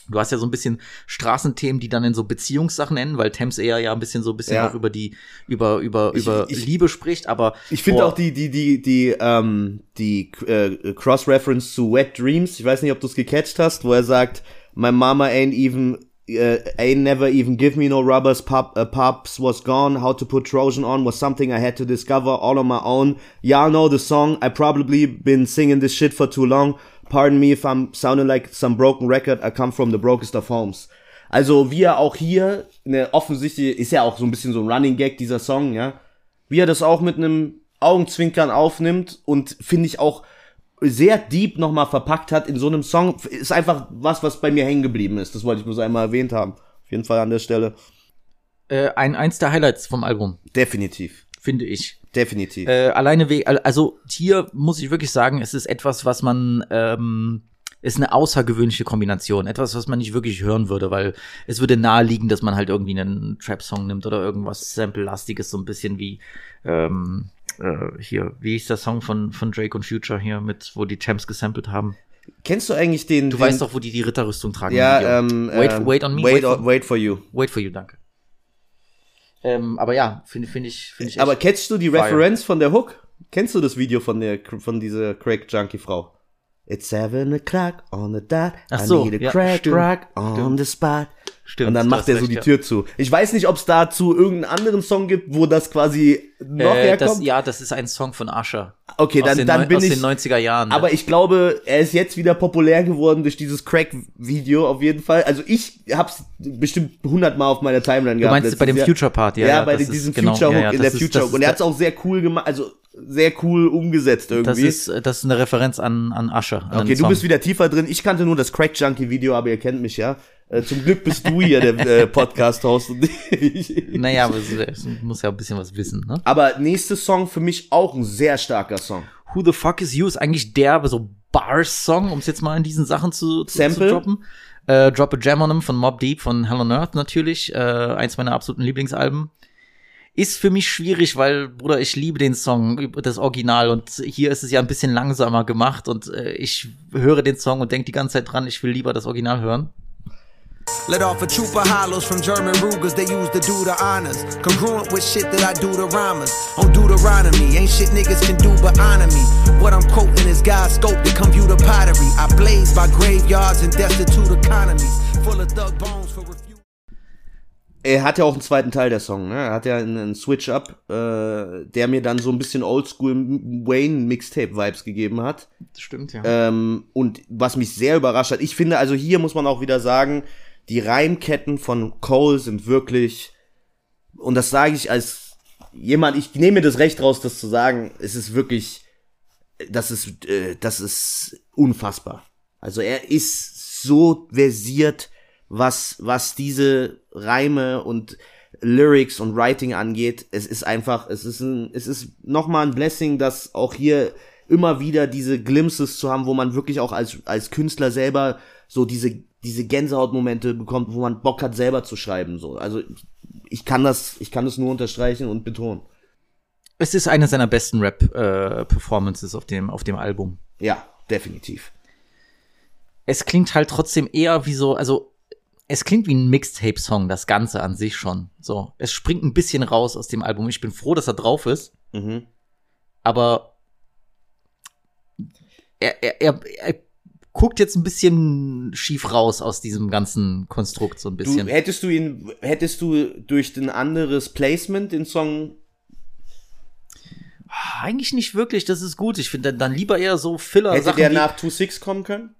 Du hast ja so ein bisschen Straßenthemen, die dann in so Beziehungssachen enden, weil Thames eher ja ein bisschen auch über Liebe spricht, aber ich finde auch die Cross-Reference zu Wet Dreams, ich weiß nicht, ob du es gecatcht hast, wo er sagt, my mama ain't never even give me no rubbers, pops was gone, how to put Trojan on was something I had to discover all on my own. Y'all know the song, I probably been singing this shit for too long. Pardon me if I'm sounding like some broken record, I come from the brokest of homes. Also wie er auch hier, offensichtlich ist ja auch so ein bisschen so ein Running Gag, dieser Song, ja. Wie er das auch mit einem Augenzwinkern aufnimmt und finde ich auch sehr deep nochmal verpackt hat in so einem Song, ist einfach was bei mir hängen geblieben ist. Das wollte ich bloß einmal erwähnt haben. Auf jeden Fall an der Stelle. Eins der Highlights vom Album. Definitiv. Finde ich. Definitiv. Also hier muss ich wirklich sagen, es ist etwas, was man, ist eine außergewöhnliche Kombination. Etwas, was man nicht wirklich hören würde, weil es würde naheliegen, dass man halt irgendwie einen Trap-Song nimmt oder irgendwas Sample-lastiges, so ein bisschen wie, hier, wie ist der Song von Drake und Future hier wo die Champs gesampelt haben? Kennst du eigentlich den... Du weißt doch, wo die Ritterrüstung tragen. Ja, Wait on me. Wait for you. Wait for you, danke. Aber ja, finde ich echt. Aber kennst du die Reference von der Hook? Kennst du das Video von dieser Crack-Junkie-Frau? It's 7 o'clock on the dot. Ach so, I need a crack rock on the spot. Stimmt. Und dann macht er so die Tür zu. Ich weiß nicht, ob es dazu irgendeinen anderen Song gibt, wo das quasi noch herkommt. Das ist ein Song von Usher. Okay, dann bin ich... Aus den 90er Jahren. Aber ich glaube, er ist jetzt wieder populär geworden durch dieses Crack-Video auf jeden Fall. Also ich hab's bestimmt 100-mal auf meiner Timeline gehabt. Du meinst bei dem Future-Part, ja? Ja, bei diesem Future-Hook in der Future-Hook. Und er hat's auch sehr cool gemacht, also sehr cool umgesetzt irgendwie. Das ist eine Referenz an Usher. Okay, du bist wieder tiefer drin. Ich kannte nur das Crack-Junkie-Video, aber ihr kennt mich ja. Zum Glück bist du hier der Podcast-Host. Naja, aber es muss ja ein bisschen was wissen, ne? Aber nächster Song für mich auch ein sehr starker Song. Who the Fuck Is You ist eigentlich der so Bars-Song, um es jetzt mal in diesen Sachen zu droppen. Drop a Jam on 'em von Mobb Deep, von Hell on Earth natürlich. Eins meiner absoluten Lieblingsalben. Ist für mich schwierig, weil, Bruder, ich liebe den Song, das Original, und hier ist es ja ein bisschen langsamer gemacht und ich höre den Song und denke die ganze Zeit dran, ich will lieber das Original hören. Let off a troop of hollows from German Rugers, they used to do the honors. Congruent with shit that I do to rhymers. On Deuteronomy, ain't shit niggas can do but honor me. What I'm quoting is God's scope to computer pottery. I blaze by graveyards and destitute economies. Full of thug bones for refuse. Er hat ja auch einen zweiten Teil der Song, ne? Er hat ja einen Switch-Up, der mir dann so ein bisschen Oldschool Wayne-Mixtape-Vibes gegeben hat. Das stimmt, ja. Und was mich sehr überrascht hat, ich finde, also hier muss man auch wieder sagen, die Reimketten von Cole sind wirklich, und das sage ich als jemand, ich nehme mir das Recht raus, das zu sagen, es ist wirklich, das ist unfassbar. Also er ist so versiert, was diese Reime und Lyrics und Writing angeht. Es ist nochmal ein Blessing, dass auch hier immer wieder diese Glimpses zu haben, wo man wirklich auch als Künstler selber so diese Gänsehautmomente bekommt, wo man Bock hat, selber zu schreiben, so. Also, ich kann das nur unterstreichen und betonen. Es ist eine seiner besten Rap-Performances auf dem Album. Ja, definitiv. Es klingt halt trotzdem eher wie so, also, es klingt wie ein Mixtape-Song, das Ganze an sich schon. So, es springt ein bisschen raus aus dem Album. Ich bin froh, dass er drauf ist. Mhm. Aber er guckt jetzt ein bisschen schief raus aus diesem ganzen Konstrukt, so ein bisschen. Hättest du durch ein anderes Placement den Song? Eigentlich nicht wirklich, das ist gut. Ich finde dann lieber eher so Filler-Sachen. Hätte der nach 2-6 kommen können?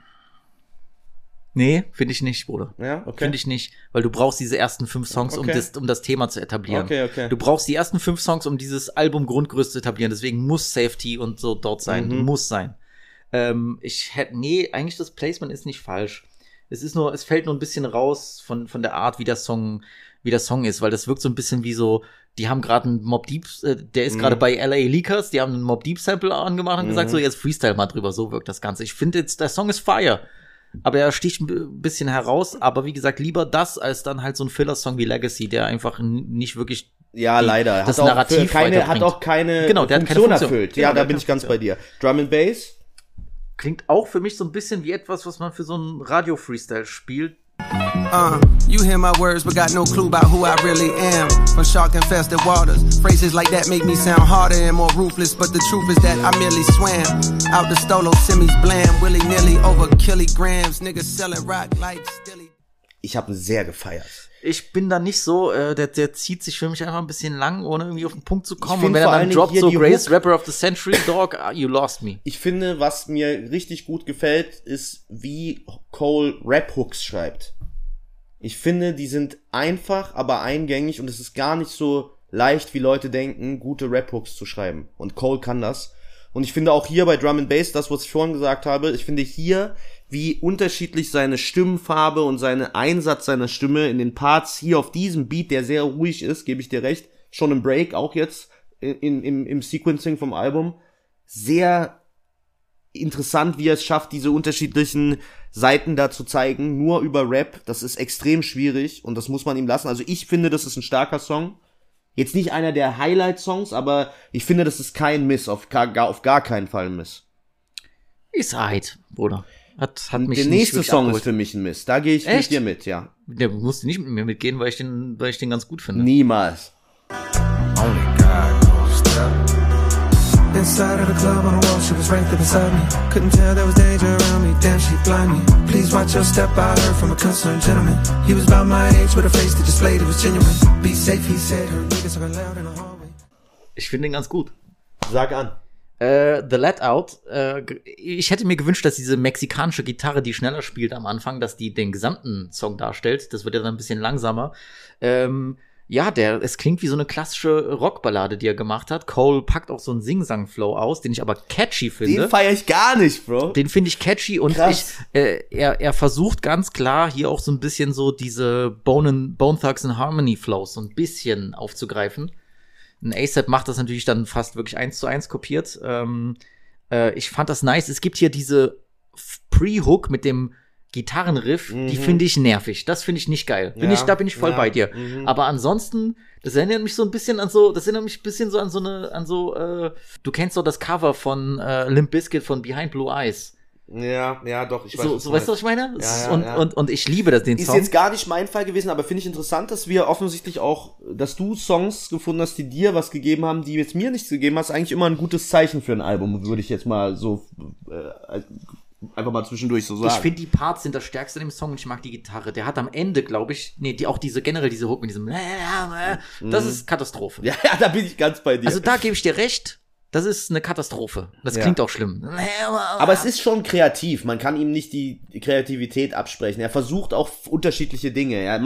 Nee, finde ich nicht, Bruder. Ja, okay. Finde ich nicht, weil du brauchst diese ersten 5 Songs, okay, um das Thema zu etablieren. Okay. Du brauchst die ersten 5 Songs, um dieses Album Grundgerüst zu etablieren. Deswegen muss Safety und so dort sein. Muss sein. Eigentlich das Placement ist nicht falsch. Es fällt nur ein bisschen raus von der Art, wie der Song ist, weil das wirkt so ein bisschen wie so, die haben gerade einen Mobb Deep, der ist gerade bei LA Leakers, die haben einen Mobb Deep Sample angemacht und gesagt, so jetzt Freestyle mal drüber, so wirkt das Ganze. Ich finde jetzt, der Song ist fire, aber er sticht ein bisschen heraus, aber wie gesagt, lieber das, als dann halt so ein Filler-Song wie Legacy, der einfach nicht wirklich leider. Das Narrativ hat auch keine Funktion erfüllt. Ja, da bin ich ganz bei dir. Drum and Bass? klingt auch für mich so ein bisschen wie etwas, was man für so einen Radio-Freestyle spielt. You hear my words but got no clue about who I really am. From shark-infested waters, phrases like that make me sound harder and more ruthless, but the truth is that I merely swam out the stolo, semis blam, willy-nilly over kilograms, niggas selling rock like Stilly. Ich habe ihn sehr gefeiert. Ich bin da nicht so, der zieht sich für mich einfach ein bisschen lang, ohne irgendwie auf den Punkt zu kommen. Und wenn er dann droppt, so Greatest Rapper of the Century, Dog, you lost me. Ich finde, was mir richtig gut gefällt, ist, wie Cole Rap-Hooks schreibt. Ich finde, die sind einfach, aber eingängig und es ist gar nicht so leicht, wie Leute denken, gute Rap-Hooks zu schreiben. Und Cole kann das. Und ich finde auch hier bei Drum & Bass, das, was ich vorhin gesagt habe, ich finde hier, wie unterschiedlich seine Stimmfarbe und seine Einsatz seiner Stimme in den Parts hier auf diesem Beat, der sehr ruhig ist, gebe ich dir recht, schon im Break, auch jetzt im Sequencing vom Album, sehr interessant, wie er es schafft, diese unterschiedlichen Seiten da zu zeigen, nur über Rap. Das ist extrem schwierig und das muss man ihm lassen. Also ich finde, das ist ein starker Song. Jetzt nicht einer der Highlight-Songs, aber ich finde, das ist kein Miss, auf gar keinen Fall ein Miss. Ist halt, Bruder. Hat mich der nächste Song abgeholt. Ist für mich ein Miss. Da gehe ich mit dir mit, ja. Der musste nicht mit mir mitgehen, weil ich den ganz gut finde. Niemals. Only God knows that. Inside of the club on the wall, she was right there beside me. Couldn't tell there was danger around me. Damn, she blind me. Please watch your step, I heard from a concerned gentleman. He was about my age with a face that displayed it was genuine. Be safe, he said. Her niggas are loud in the hallway. Ich finde den ganz gut. Sag an. The Let Out. Ich hätte mir gewünscht, dass diese mexikanische Gitarre, die schneller spielt am Anfang, dass die den gesamten Song darstellt. Das wird ja dann ein bisschen langsamer. Es klingt wie so eine klassische Rockballade, die er gemacht hat. Cole packt auch so einen Sing-Sang-Flow aus, den ich aber catchy finde. Den feiere ich gar nicht, Bro. Den finde ich catchy und er versucht ganz klar hier auch so ein bisschen so diese Bone Thugs and Harmony Flows so ein bisschen aufzugreifen. Ein A$AP macht das natürlich dann fast wirklich 1:1 kopiert. Ich fand das nice. Es gibt hier diese Pre-Hook mit dem Gitarrenriff, die finde ich nervig. Das finde ich nicht geil. Da bin ich voll bei dir. Aber ansonsten, das erinnert mich ein bisschen an so du kennst doch das Cover von Limp Bizkit von Behind Blue Eyes. Ja, doch, ich weiß. So, weißt du, was ich meine? Ja. Und ich liebe den Song. Ist jetzt gar nicht mein Fall gewesen, aber finde ich interessant, dass wir offensichtlich auch, dass du Songs gefunden hast, die dir was gegeben haben, die jetzt mir nichts gegeben hast, eigentlich immer ein gutes Zeichen für ein Album, würde ich jetzt mal so einfach mal zwischendurch so sagen. Ich finde, die Parts sind das Stärkste in dem Song und ich mag die Gitarre. Der hat am Ende, glaube ich, generell diese Hook mit diesem das ist Katastrophe. Ja, da bin ich ganz bei dir. Also da gebe ich dir recht. Das ist eine Katastrophe. Das klingt auch schlimm. Aber es ist schon kreativ. Man kann ihm nicht die Kreativität absprechen. Er versucht auch unterschiedliche Dinge. Er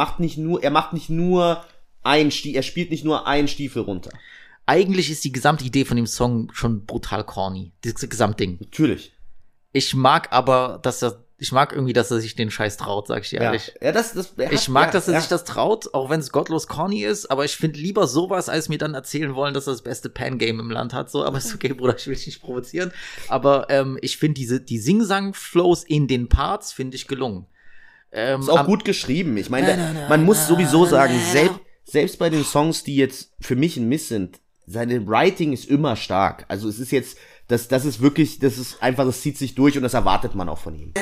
spielt nicht nur einen Stiefel runter. Eigentlich ist die gesamte Idee von dem Song schon brutal corny. Das Gesamtding. Natürlich. Ich mag aber, dass er sich den Scheiß traut, sag ich dir ehrlich. Ich mag, dass er sich das traut, auch wenn es gottlos corny ist, aber ich finde lieber sowas, als mir dann erzählen wollen, dass er das beste Pan-Game im Land hat, so, aber ist okay, Bruder, ich will dich nicht provozieren, aber ich finde die Sing-Sang-Flows in den Parts finde ich gelungen. Ist auch gut geschrieben, ich meine, man muss sowieso sagen, selbst bei den Songs, die jetzt für mich ein Miss sind, seine Writing ist immer stark, also es ist jetzt das ist wirklich, das ist einfach, das zieht sich durch und das erwartet man auch von ihm.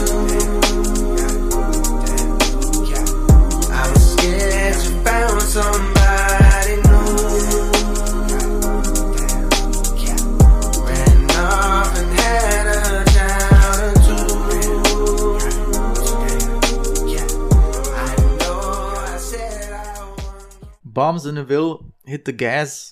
Bombs in the Ville, Hit the Gas,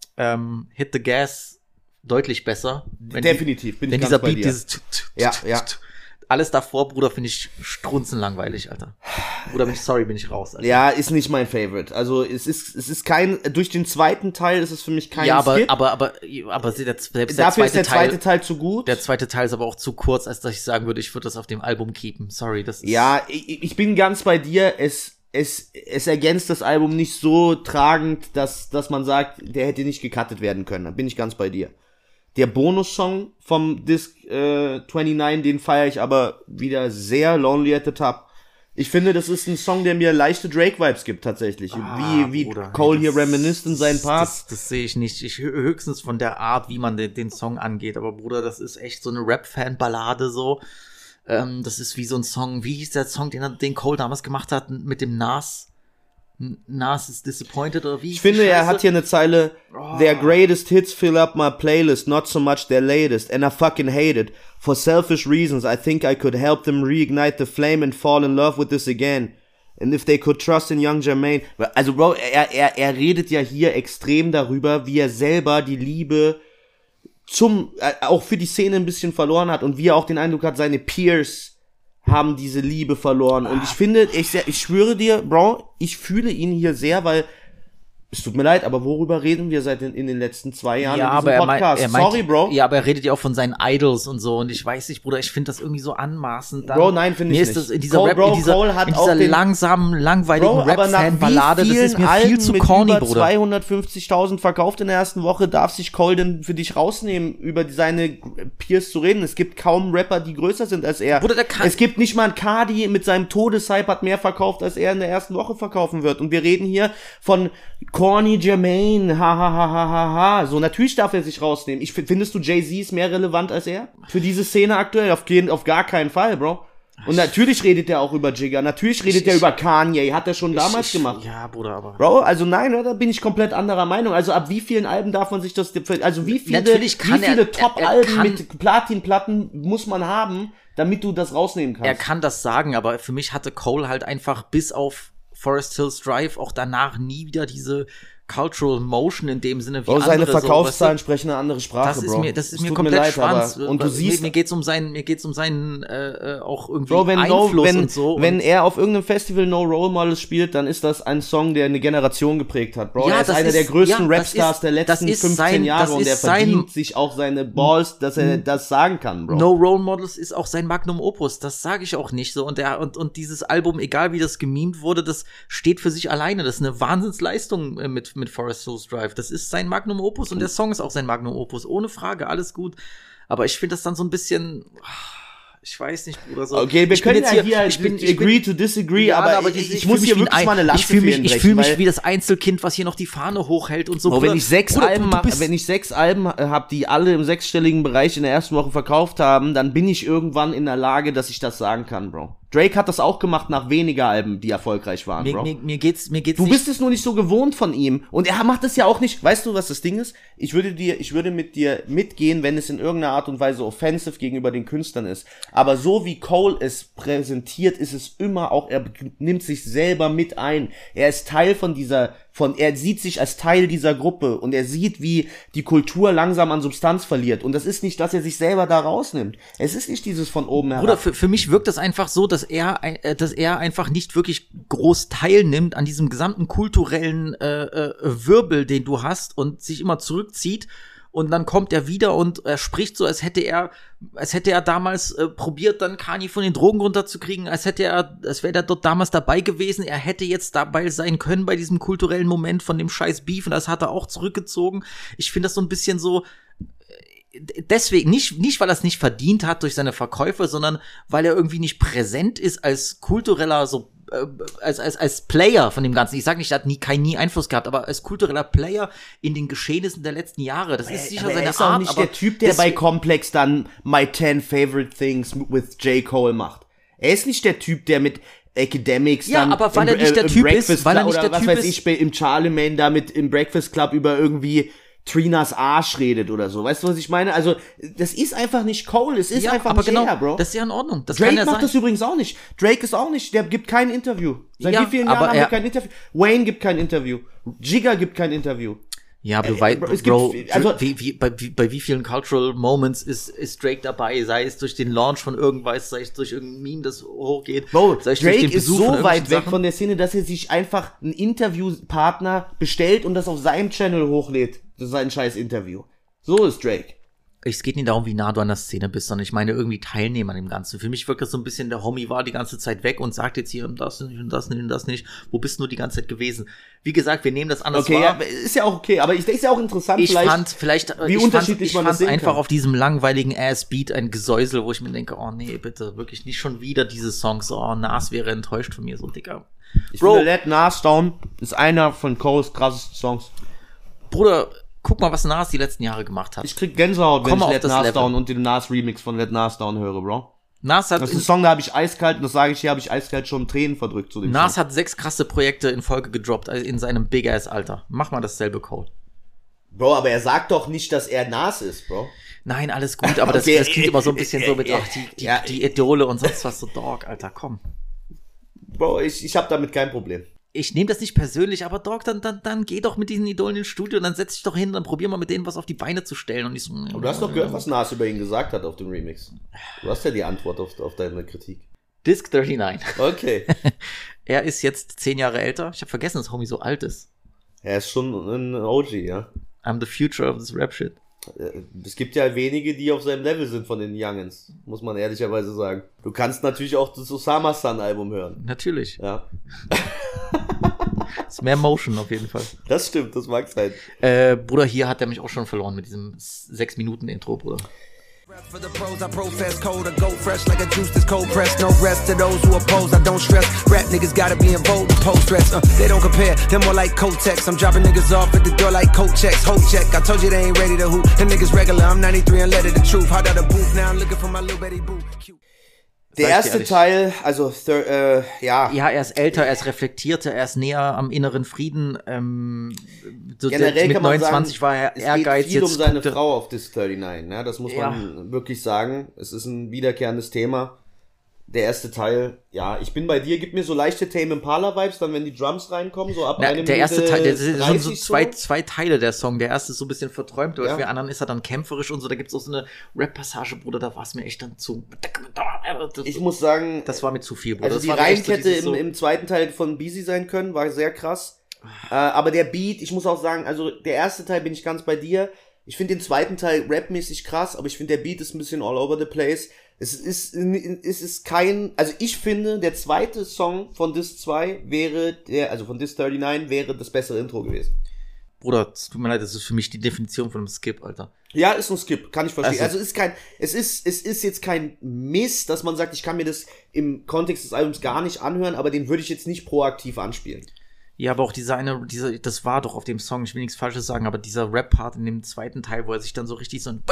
deutlich besser. Definitiv, bin ich ganz bei dir. Wenn dieser Beat, dieses alles davor, Bruder, finde ich strunzenlangweilig, Alter. Bruder, bin ich raus, Alter. Ja, ist nicht mein Favorite. Also, es ist kein, durch den zweiten Teil ist es für mich kein Skip. Aber selbst dafür ist der zweite Teil zu gut. Der zweite Teil ist aber auch zu kurz, als dass ich sagen würde, ich würde das auf dem Album keepen. Sorry, das ist. Ja, ich bin ganz bei dir. Es ergänzt das Album nicht so tragend, dass man sagt, der hätte nicht gecuttet werden können. Da bin ich ganz bei dir. Der Bonussong vom Disc 29, den feiere ich aber wieder sehr, Lonely at the Top. Ich finde, das ist ein Song, der mir leichte Drake-Vibes gibt, tatsächlich. Wie Bruder, Cole hier reminisced in seinen Parts. Das sehe ich nicht. Höchstens von der Art, wie man den Song angeht. Aber Bruder, das ist echt so eine Rap-Fan-Ballade so. Das ist wie so ein Song, wie hieß der Song, den Cole damals gemacht hat mit dem Nas? Nas is disappointed oder wie? Ich finde, er hat hier eine Zeile, their greatest hits fill up my playlist, not so much their latest, and I fucking hate it. For selfish reasons, I think I could help them reignite the flame and fall in love with this again. And if they could trust in young Jermaine. Also Bro, er redet ja hier extrem darüber, wie er selber die Liebe auch für die Szene ein bisschen verloren hat und wie er auch den Eindruck hat, seine Peers haben diese Liebe verloren. Und ich finde, ich schwöre dir, Bro, ich fühle ihn hier sehr, weil es tut mir leid, aber worüber reden wir seit in den letzten 2 Jahren in diesem Podcast? Sorry, Bro. Ja, aber er redet ja auch von seinen Idols und so. Und ich weiß nicht, Bruder, ich finde das irgendwie so anmaßend. Bro, nein, finde ich nicht. Mir ist das in dieser langsamen, langweiligen Rap-Fan-Ballade, das ist mir viel zu corny, Bruder. 250.000 verkauft in der ersten Woche, darf sich Cole denn für dich rausnehmen, über seine Peers zu reden. Es gibt kaum Rapper, die größer sind als er. Bruder, es gibt nicht mal einen Cardi mit seinem Todeshype hat mehr verkauft, als er in der ersten Woche verkaufen wird. Und wir reden hier von Corny Jermaine, ha. So, natürlich darf er sich rausnehmen. Findest du, Jay-Z ist mehr relevant als er? Für diese Szene aktuell? Auf gar keinen Fall, Bro. Und natürlich redet er auch über Jigga, natürlich redet er über Kanye, hat er schon damals gemacht. Ja, Bruder, aber... Bro, also nein, da bin ich komplett anderer Meinung. Also ab wie vielen Alben darf man sich das... Also wie viele Top-Alben mit Platinplatten muss man haben, damit du das rausnehmen kannst? Er kann das sagen, aber für mich hatte Cole halt einfach bis auf Forest Hills Drive auch danach nie wieder diese Cultural Motion in dem Sinne wie andere. Seine Verkaufszahlen sprechen eine andere Sprache, Bro. Das ist mir komplett schwanz. Und du siehst, mir geht's um seinen auch irgendwie Bro, Einfluss und so. Wenn er auf irgendeinem Festival No Role Models spielt, dann ist das ein Song, der eine Generation geprägt hat, Bro. Ja, er ist einer der größten Rapstars der letzten 15 Jahre und er verdient sich auch seine Balls, dass er das sagen kann, Bro. No Role Models ist auch sein Magnum Opus, das sage ich auch nicht so. Und dieses Album, egal wie das gemimt wurde, das steht für sich alleine. Das ist eine Wahnsinnsleistung mit Forest Hills Drive. Das ist sein Magnum Opus und der Song ist auch sein Magnum Opus. Ohne Frage, alles gut. Aber ich finde das dann so ein bisschen... Ich weiß nicht, Bruder. So. Okay, wir können jetzt hier agree to disagree, ja, aber ich muss hier wirklich mal eine Lanze für ihn brechen. Ich fühle mich wie das Einzelkind, was hier noch die Fahne hochhält und so. Wenn ich 6 Alben habe, die alle im 6-stelligen Bereich in der ersten Woche verkauft haben, dann bin ich irgendwann in der Lage, dass ich das sagen kann, Bro. Drake hat das auch gemacht nach weniger Alben, die erfolgreich waren, Bro. Mir geht's Du bist es nur nicht so gewohnt von ihm. Und er macht es ja auch nicht. Weißt du, was das Ding ist? Ich würde mit dir mitgehen, wenn es in irgendeiner Art und Weise offensive gegenüber den Künstlern ist. Aber so wie Cole es präsentiert, ist es immer auch, er nimmt sich selber mit ein. Er ist Teil er sieht sich als Teil dieser Gruppe und er sieht, wie die Kultur langsam an Substanz verliert. Und das ist nicht, dass er sich selber da rausnimmt. Es ist nicht dieses von oben herab. Bruder, für mich wirkt das einfach so, dass er einfach nicht wirklich groß teilnimmt an diesem gesamten kulturellen Wirbel, den du hast und sich immer zurückzieht. Und dann kommt er wieder und er spricht so, als hätte er damals probiert, dann Kanye von den Drogen runterzukriegen, als wäre er dort damals dabei gewesen. Er hätte jetzt dabei sein können bei diesem kulturellen Moment von dem scheiß Beef und das hat er auch zurückgezogen. Ich finde das so ein bisschen so, deswegen, nicht weil er es nicht verdient hat durch seine Verkäufe, sondern weil er irgendwie nicht präsent ist als kultureller, so als Player von dem Ganzen. Ich sage nicht, er hat nie Einfluss gehabt, aber als kultureller Player in den Geschehnissen der letzten Jahre. Das ist sicher seine Art. Er ist auch nicht der Typ, der bei Complex dann My 10 Favorite Things with J. Cole macht. Er ist nicht der Typ, der mit Academics dann aber weil er nicht der Typ ist, weil er nicht der Typ ist. Oder was weiß ich, im Charlemagne da mit im Breakfast Club über irgendwie Trinas Arsch redet oder so. Weißt du, was ich meine? Also, das ist einfach nicht Cole. Es ist einfach nicht er, Bro. Das ist ja in Ordnung. Das Drake kann macht das übrigens auch nicht. Drake ist auch nicht. Der gibt kein Interview. Seit wie vielen Jahren haben wir kein Interview? Wayne gibt kein Interview. Jigga gibt kein Interview. Ja, aber du weißt, Bro, bei wie vielen Cultural Moments ist Drake dabei? Sei es durch den Launch von irgendwas, sei es durch irgendein Meme, das hochgeht. Bro, Drake ist so weit weg von der Szene, dass er sich einfach einen Interviewpartner bestellt und das auf seinem Channel hochlädt. Das ist ein scheiß Interview. So ist Drake. es geht nicht darum, wie nah du an der Szene bist, sondern ich meine irgendwie Teilnehmer an dem Ganzen. Für mich wirkt das so ein bisschen, der Homie war die ganze Zeit weg und sagt jetzt hier das nicht und das nicht und das nicht. Wo bist du nur die ganze Zeit gewesen? Wie gesagt, wir nehmen das anders wahr. Ja, ist ja auch okay, aber ist ja auch interessant, wie unterschiedlich man das sehen kann. Ich fand einfach auf diesem langweiligen Ass-Beat ein Gesäusel, wo ich mir denke, oh nee, bitte, wirklich nicht schon wieder diese Songs. Oh, Nas wäre enttäuscht von mir, so Dicker. Ich finde, Let Nas Down ist einer von Coles krassesten Songs. Bruder, guck mal, was Nas die letzten Jahre gemacht hat. Ich krieg Gänsehaut, wenn ich Let Nas Down und den Nas-Remix von Let Nas Down höre, Bro. Das ist ein Song, da habe ich eiskalt, und das sage ich hier, habe ich eiskalt schon Tränen verdrückt zu dem Nas Song. Hat 6 krasse Projekte in Folge gedroppt, in seinem Big-Ass-Alter. Mach mal dasselbe, Cole. Bro, aber er sagt doch nicht, dass er Nas ist, Bro. Nein, alles gut, aber das klingt immer so ein bisschen so mit, die Idole und sonst was, so Dog, Alter, komm. Bro, ich hab damit kein Problem. Ich nehme das nicht persönlich, aber Dog, dann geh doch mit diesen Idolen ins Studio und dann setz dich doch hin, dann probier mal mit denen was auf die Beine zu stellen. Und ich so, aber du hast doch gehört, was Nas über ihn gesagt hat auf dem Remix. Du hast ja die Antwort auf deine Kritik. Disc 39. Okay. Er ist jetzt 10 Jahre älter. Ich habe vergessen, dass Homie so alt ist. Er ist schon ein OG, ja. I'm the future of this Rap-Shit. Es gibt ja wenige, die auf seinem Level sind von den Youngins, muss man ehrlicherweise sagen. Du kannst natürlich auch das Osama-San-Album hören. Natürlich. Ja. Ist mehr Motion auf jeden Fall. Das stimmt, das mag sein. Bruder, hier hat er mich auch schon verloren mit diesem 6-Minuten-Intro, Bruder. For the pros, I profess cold or go fresh like a juice that's cold pressed. No rest to those who oppose, I don't stress. Rap niggas gotta be in bold and post stress. They don't compare, they're more like Kotex. I'm dropping niggas off at the door like coat checks. Hold check, I told you they ain't ready to hoop. Them niggas regular, I'm 93 and let it the truth. Hot out of booth, now I'm looking for my little Betty Boo. Der erste Teil, also, ja. Ja, er ist älter, er ist reflektierter, er ist näher am inneren Frieden. Generell mit kann man 29 sagen, war er Ehrgeiz. Es geht viel um seine Frau auf Disc 39, ne? Das muss man wirklich sagen. Es ist ein wiederkehrendes Thema. Der erste Teil, ja, ich bin bei dir, gib mir so leichte Tame Impala-Vibes, dann wenn die Drums reinkommen, so ab einem der erste Teil, der sind so zwei Teile der Song. Der erste ist so ein bisschen verträumt, aber für anderen ist er dann kämpferisch und so. Da gibt's auch so eine Rap-Passage, Bruder, da war es mir echt dann zu... Ich muss sagen... Das war mir zu viel, Bruder. Also das die Reimkette im zweiten Teil von Beezy sein können, war sehr krass. Aber der Beat, ich muss auch sagen, also der erste Teil bin ich ganz bei dir. Ich finde den zweiten Teil rapmäßig krass, aber ich finde der Beat ist ein bisschen all over the place. Es ist kein, also ich finde, der zweite Song von Disc 2 also von Disc 39 wäre das bessere Intro gewesen. Bruder, es tut mir leid, das ist für mich die Definition von einem Skip, Alter. Ja, ist ein Skip, kann ich verstehen. Also es ist jetzt kein Mist, dass man sagt, ich kann mir das im Kontext des Albums gar nicht anhören, aber den würde ich jetzt nicht proaktiv anspielen. Ja, aber auch das war doch auf dem Song, ich will nichts Falsches sagen, aber dieser Rap-Part in dem zweiten Teil, wo er sich dann so richtig so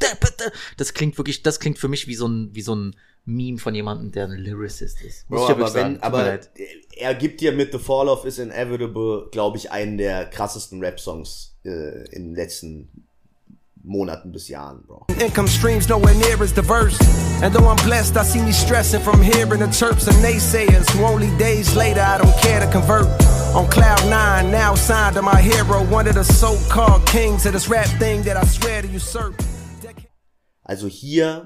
das klingt für mich wie so ein Meme von jemandem, der ein Lyricist ist. Bro, aber er gibt dir mit The Fall of Is Inevitable, glaube ich, einen der krassesten Rap-Songs in den letzten Monaten bis Jahren, Bro. Income streams nowhere near as diverse. And though I'm blessed, I see me stressing from hearing the chirps and naysayers. Who only days later I don't care to convert. On cloud 9, now signed to my hero, one of the so-called kings of this rap thing that I swear to usurp. Also hier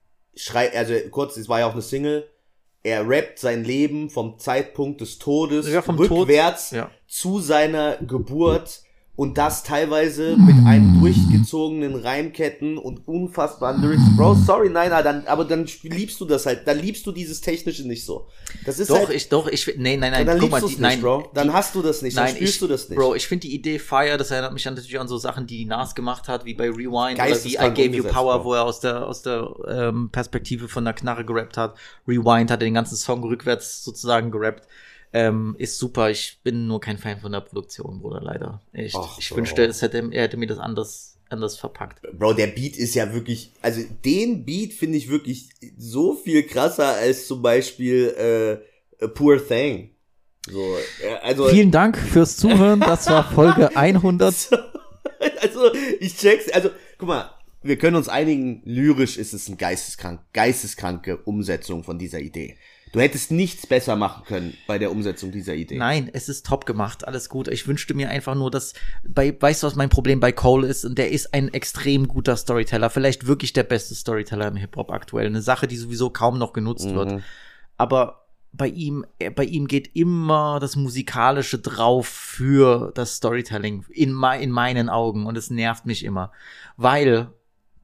kurz, es war ja auch eine Single. Er rappt sein Leben vom Zeitpunkt des Todes rückwärts zu seiner Geburt. Und das teilweise mit einem durchgezogenen Reimketten und unfassbaren Lyrics. Bro, sorry, nein, aber dann liebst du das halt. Dann liebst du dieses Technische nicht so. Das ist nein. Dann Guck mal, liebst du es nicht, Bro. Dann hast du das nicht, dann spürst du das nicht. Bro, ich finde die Idee fire, das erinnert mich natürlich an so Sachen, die Nas gemacht hat, wie bei Rewind oder wie I Gave You Power, Bro. Wo er aus der Perspektive von der Knarre gerappt hat. Rewind hat den ganzen Song rückwärts sozusagen gerappt. Ist super, ich bin nur kein Fan von der Produktion, Bruder, leider. Echt. Ich wünschte, er hätte mir das anders verpackt. Bro, der Beat ist ja wirklich, also den Beat finde ich wirklich so viel krasser als zum Beispiel A Poor Thing. So, also vielen Dank fürs Zuhören, das war Folge 100. Also, ich check's, also, guck mal, wir können uns einigen, lyrisch ist es eine geisteskranke Umsetzung von dieser Idee. Du hättest nichts besser machen können bei der Umsetzung dieser Idee. Nein, es ist top gemacht, alles gut. Ich wünschte mir einfach nur, dass weißt du, was mein Problem bei Cole ist? Und der ist ein extrem guter Storyteller, vielleicht wirklich der beste Storyteller im Hip-Hop aktuell. Eine Sache, die sowieso kaum noch genutzt wird. Aber bei ihm geht immer das Musikalische drauf für das Storytelling in meinen Augen. Und es nervt mich immer. Weil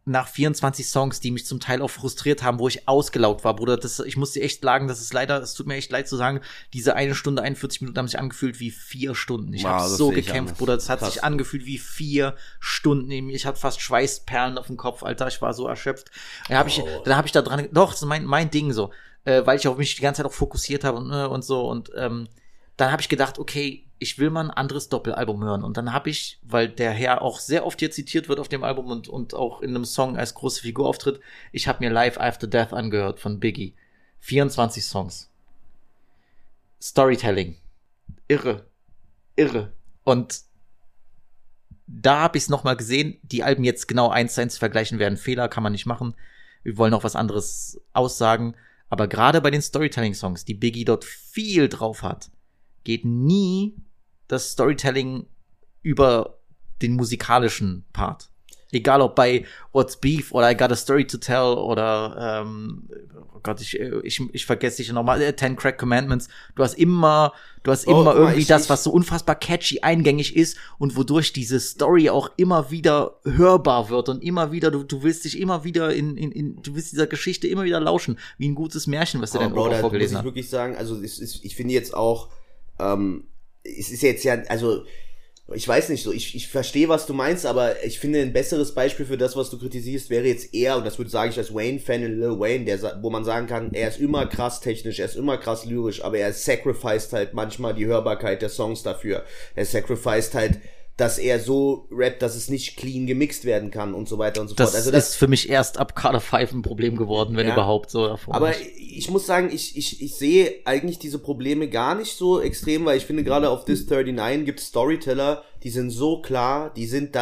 nach 24 Songs, die mich zum Teil auch frustriert haben, wo ich ausgelaugt war, Bruder, ich muss dir echt sagen, es tut mir echt leid zu sagen, diese 1 Stunde, 41 Minuten haben sich angefühlt wie 4 Stunden. Ich habe so gekämpft, Bruder, das hat sich angefühlt wie 4 Stunden. Ich hatte fast Schweißperlen auf dem Kopf, Alter, ich war so erschöpft. Dann hab ich da dran, doch, das ist mein Ding so, weil ich auf mich die ganze Zeit auch fokussiert habe und so und dann habe ich gedacht, okay, ich will mal ein anderes Doppelalbum hören. Und dann habe ich, weil der Herr auch sehr oft hier zitiert wird auf dem Album und auch in einem Song als große Figur auftritt, ich habe mir Life After Death angehört von Biggie. 24 Songs. Storytelling. Irre. Und da habe ich es nochmal gesehen, die Alben jetzt genau 1:1 vergleichen werden. Fehler kann man nicht machen. Wir wollen auch was anderes aussagen. Aber gerade bei den Storytelling-Songs, die Biggie dort viel drauf hat, geht nie das Storytelling über den musikalischen Part. Egal ob bei What's Beef oder I Got a Story to Tell oder oh Gott, ich vergesse dich nochmal, 10 Crack Commandments. Du hast immer irgendwie das, was so unfassbar catchy, eingängig ist und wodurch diese Story auch immer wieder hörbar wird und immer wieder, du willst dich immer wieder du willst dieser Geschichte immer wieder lauschen, wie ein gutes Märchen, was dir dein Opa vorgelesen hat. Muss ich wirklich sagen, also ich finde jetzt auch, es ist jetzt ja, also ich weiß nicht so, ich verstehe, was du meinst, aber ich finde, ein besseres Beispiel für das, was du kritisierst, wäre jetzt eher, und das sage ich als Wayne-Fan, in Lil Wayne, wo man sagen kann, er ist immer krass technisch, er ist immer krass lyrisch, aber er sacrificed halt manchmal die Hörbarkeit der Songs dafür. Er sacrificed halt, dass er so rappt, dass es nicht clean gemixt werden kann und so weiter und so fort. Also das ist für mich erst ab Carter 5 ein Problem geworden, wenn überhaupt so davor. Aber ich muss sagen, ich sehe eigentlich diese Probleme gar nicht so extrem, weil ich finde, gerade auf This 39 gibt es Storyteller, die sind so klar,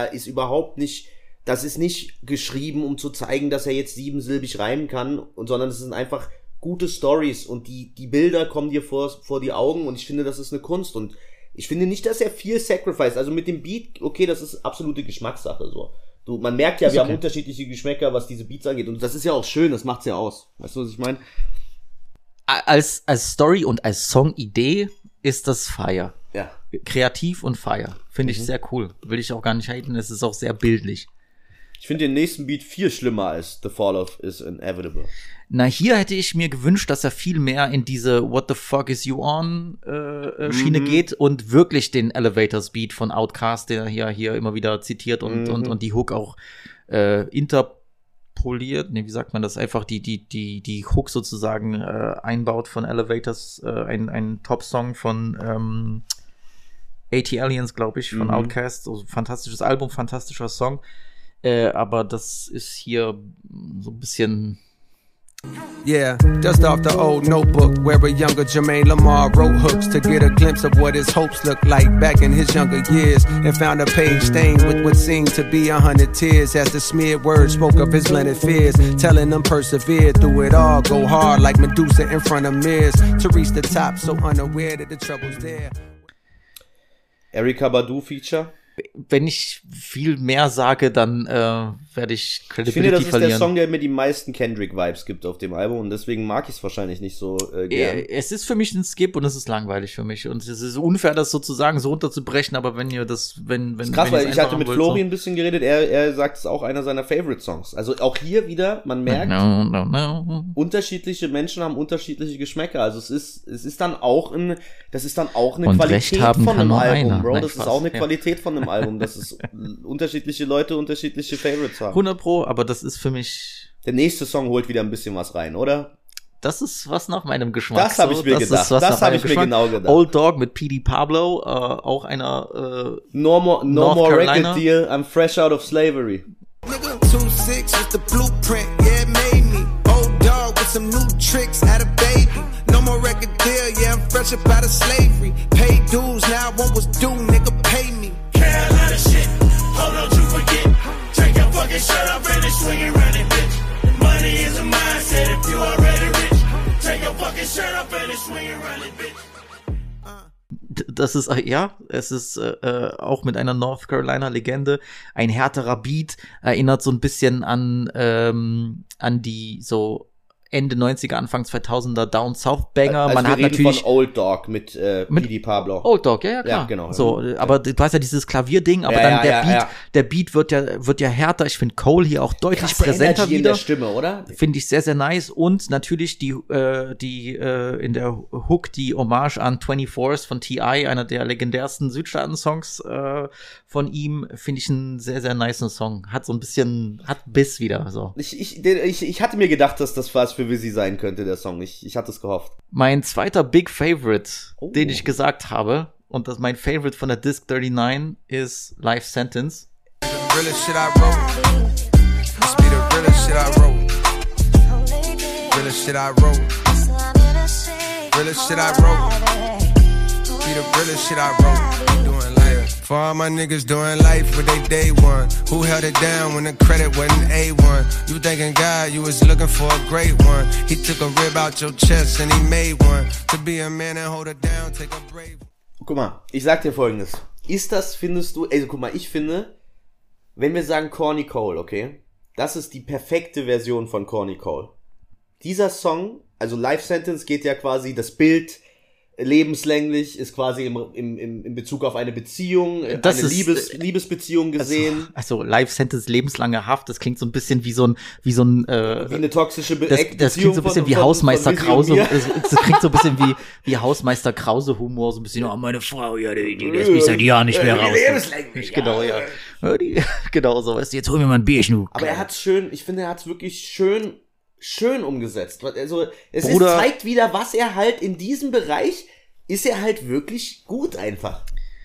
das ist nicht geschrieben, um zu zeigen, dass er jetzt 7-silbig reimen kann, sondern es sind einfach gute Stories und die Bilder kommen dir vor die Augen und ich finde, das ist eine Kunst und ich finde nicht, dass er viel sacrifice. Also mit dem Beat, okay, das ist absolute Geschmackssache, so. Man merkt ja, wir haben unterschiedliche Geschmäcker, was diese Beats angeht. Und das ist ja auch schön, das macht's ja aus. Weißt du, was ich meine? Als Story und als Song-Idee ist das Fire. Ja. Kreativ und Fire. Finde ich sehr cool. Will ich auch gar nicht haten, es ist auch sehr bildlich. Ich finde den nächsten Beat viel schlimmer als The Fall of is Inevitable. Na, hier hätte ich mir gewünscht, dass er viel mehr in diese What the fuck is you on Schiene geht und wirklich den Elevators Beat von Outkast, der hier immer wieder zitiert und die Hook auch interpoliert. Ne, wie sagt man das? Einfach die Hook sozusagen einbaut von Elevators, ein Top-Song von 80 Aliens, glaube ich, von Outkast. Also, fantastisches Album, fantastischer Song. Aber das ist hier so ein bisschen. Yeah, dust off the old notebook where a younger Jermaine Lamar wrote hooks to get a glimpse of what his hopes looked like back in his younger years, and found a page stained with what seemed to be 100 tears as the smeared words spoke of his blended fears, telling them persevere through it all, go hard like Medusa in front of mirrors to reach the top, so unaware that the trouble's there. Erykah Badu Feature. Wenn ich viel mehr sage, dann werde ich Credibility verlieren. Ich finde, das ist der Song, der mir die meisten Kendrick-Vibes gibt auf dem Album und deswegen mag ich es wahrscheinlich nicht so gern. Es ist für mich ein Skip und es ist langweilig für mich und es ist unfair, das sozusagen so runterzubrechen, aber wenn ihr das, wenn das ist krass, weil ich hatte mit Flori ein bisschen geredet, er sagt, es ist auch einer seiner Favorite-Songs. Also auch hier wieder, man merkt, unterschiedliche Menschen haben unterschiedliche Geschmäcker. Also es ist dann auch eine Qualität von einem Album, Bro. Das ist auch eine Qualität von einem Album, dass es unterschiedliche Leute unterschiedliche Favorites haben. 100%, aber das ist für mich. Der nächste Song holt wieder ein bisschen was rein, oder? Das ist was nach meinem Geschmack. Das habe ich mir gedacht. Das habe ich mir genau gedacht. Old Dog mit P.D. Pablo, auch einer No more record deal, I'm fresh out of slavery. Nigga, 2-6 is the blueprint, yeah, it made me. Old dog with some new tricks, had a baby. No more record deal, yeah, I'm fresh up out of slavery. Pay dues, now I want what's due, nigga, pay me. Carolina shit, hold on to forget. Take your fucking shirt off and swing it round it, bitch. Money is a mindset if you already rich. Take your fucking shirt off and swing it round it, bitch. Das ist, es ist auch mit einer North Carolina-Legende. Ein härterer Beat, erinnert so ein bisschen an die so Ende 90er, Anfang 2000er Down South Banger. Also man wir hat reden natürlich von Old Dog mit P.D. Pablo. Old Dog, ja, klar. Ja, genau. So, aber du hast ja dieses Klavierding, aber dann der Beat wird ja härter. Ich finde Cole hier auch deutlich präsenter Energy wieder. In der Stimme, oder? Finde ich sehr, sehr nice. Und natürlich die in der Hook, die Hommage an 24s von T.I., einer der legendärsten Südstaaten-Songs von ihm, finde ich einen sehr, sehr nice Song. Hat so ein bisschen, hat Biss wieder, so. Ich hatte mir gedacht, dass das was für Wizzy sein könnte, der Song. Ich hatte es gehofft. Mein zweiter Big Favorite, den ich gesagt habe, und das mein Favorite von der Disc 39 ist Life Sentence. Realest shit I wrote. This be the realest shit I wrote. Realest shit I wrote. Realest shit I wrote. Be the realest shit I wrote. Doing life. For all my niggas doing life with they day one. Who held it down when the credit wasn't A1? You thanking God you was looking for a great one. He took a rib out your chest and he made one. To be a man and hold it down, take a brave. Guck mal, ich sag dir Folgendes. Ist das, findest du, also guck mal, ich finde, wenn wir sagen Corny Cole, okay, das ist die perfekte Version von Corny Cole. Dieser Song, also Life Sentence geht ja quasi, das Bild lebenslänglich ist quasi im Bezug auf eine Beziehung, Das eine ist, Liebesbeziehung gesehen. Also Life Sentence, lebenslange Haft, das klingt so ein bisschen wie so ein wie eine toxische Beziehung. Das klingt so ein bisschen wie Hausmeister Krause. Das klingt so ein bisschen wie Hausmeister Krause Humor, so ein bisschen, oh, meine Frau, ja, die lässt mich seit Jahren nicht mehr raus. Lebenslänglich, genau, ja. Genau so, weißt du, jetzt hol mir mal ein Bierchen. Aber er hat's schön, ich finde, er hat's wirklich schön umgesetzt. Also, zeigt wieder, was er halt in diesem Bereich ist er halt wirklich gut einfach.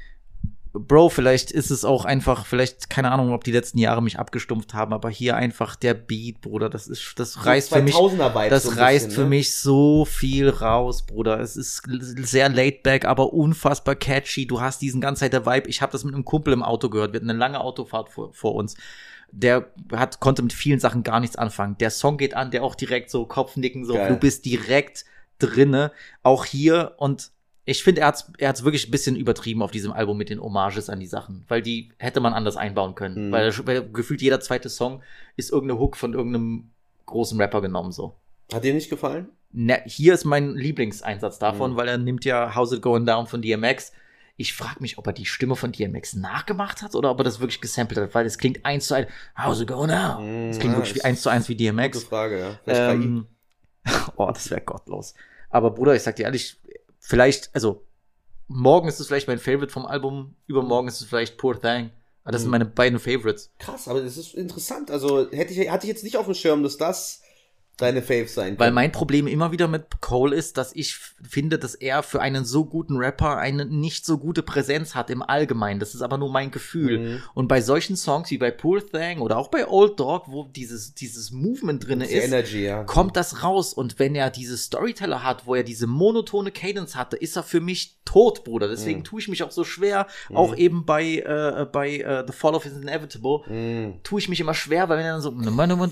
Bro, vielleicht ist es auch einfach, vielleicht, keine Ahnung, ob die letzten Jahre mich abgestumpft haben, aber hier einfach der Beat, Bruder, das reißt für mich, das reißt für mich so viel raus, Bruder. Es ist sehr laid back, aber unfassbar catchy. Du hast diesen ganzen Zeit der Vibe. Ich habe das mit einem Kumpel im Auto gehört. Wir hatten eine lange Autofahrt vor uns. Der konnte mit vielen Sachen gar nichts anfangen. Der Song geht an, der auch direkt so Kopfnicken, so, du bist direkt drinne. Auch hier, und ich finde, er hat's wirklich ein bisschen übertrieben auf diesem Album mit den Hommages an die Sachen, weil die hätte man anders einbauen können. Weil gefühlt jeder zweite Song ist irgendeine Hook von irgendeinem großen Rapper genommen, so. Hat dir nicht gefallen? Ne, hier ist mein Lieblingseinsatz davon, weil er nimmt ja How's It Going Down von DMX. Ich frage mich, ob er die Stimme von DMX nachgemacht hat oder ob er das wirklich gesampelt hat, weil es klingt 1:1, how's it going now? Es klingt wirklich wie 1:1 wie DMX. Gute Frage, ja. Oh, das wäre gottlos. Aber Bruder, ich sag dir ehrlich, vielleicht, also morgen ist es vielleicht mein Favorite vom Album, übermorgen ist es vielleicht Poor Thing. Aber das sind meine beiden Favorites. Krass, aber das ist interessant. Also hatte ich jetzt nicht auf dem Schirm, dass das deine Faves sein können. Weil mein Problem immer wieder mit Cole ist, dass ich finde, dass er für einen so guten Rapper eine nicht so gute Präsenz hat im Allgemeinen. Das ist aber nur mein Gefühl. Und bei solchen Songs wie bei Poor Thing oder auch bei Old Dog, wo dieses Movement drin ist, Energy, ja, kommt das raus. Und wenn er diese Storyteller hat, wo er diese monotone Cadence hatte, ist er für mich tot, Bruder. Deswegen tue ich mich auch so schwer, auch eben bei The Fall of is Inevitable, tue ich mich immer schwer, weil wenn er dann so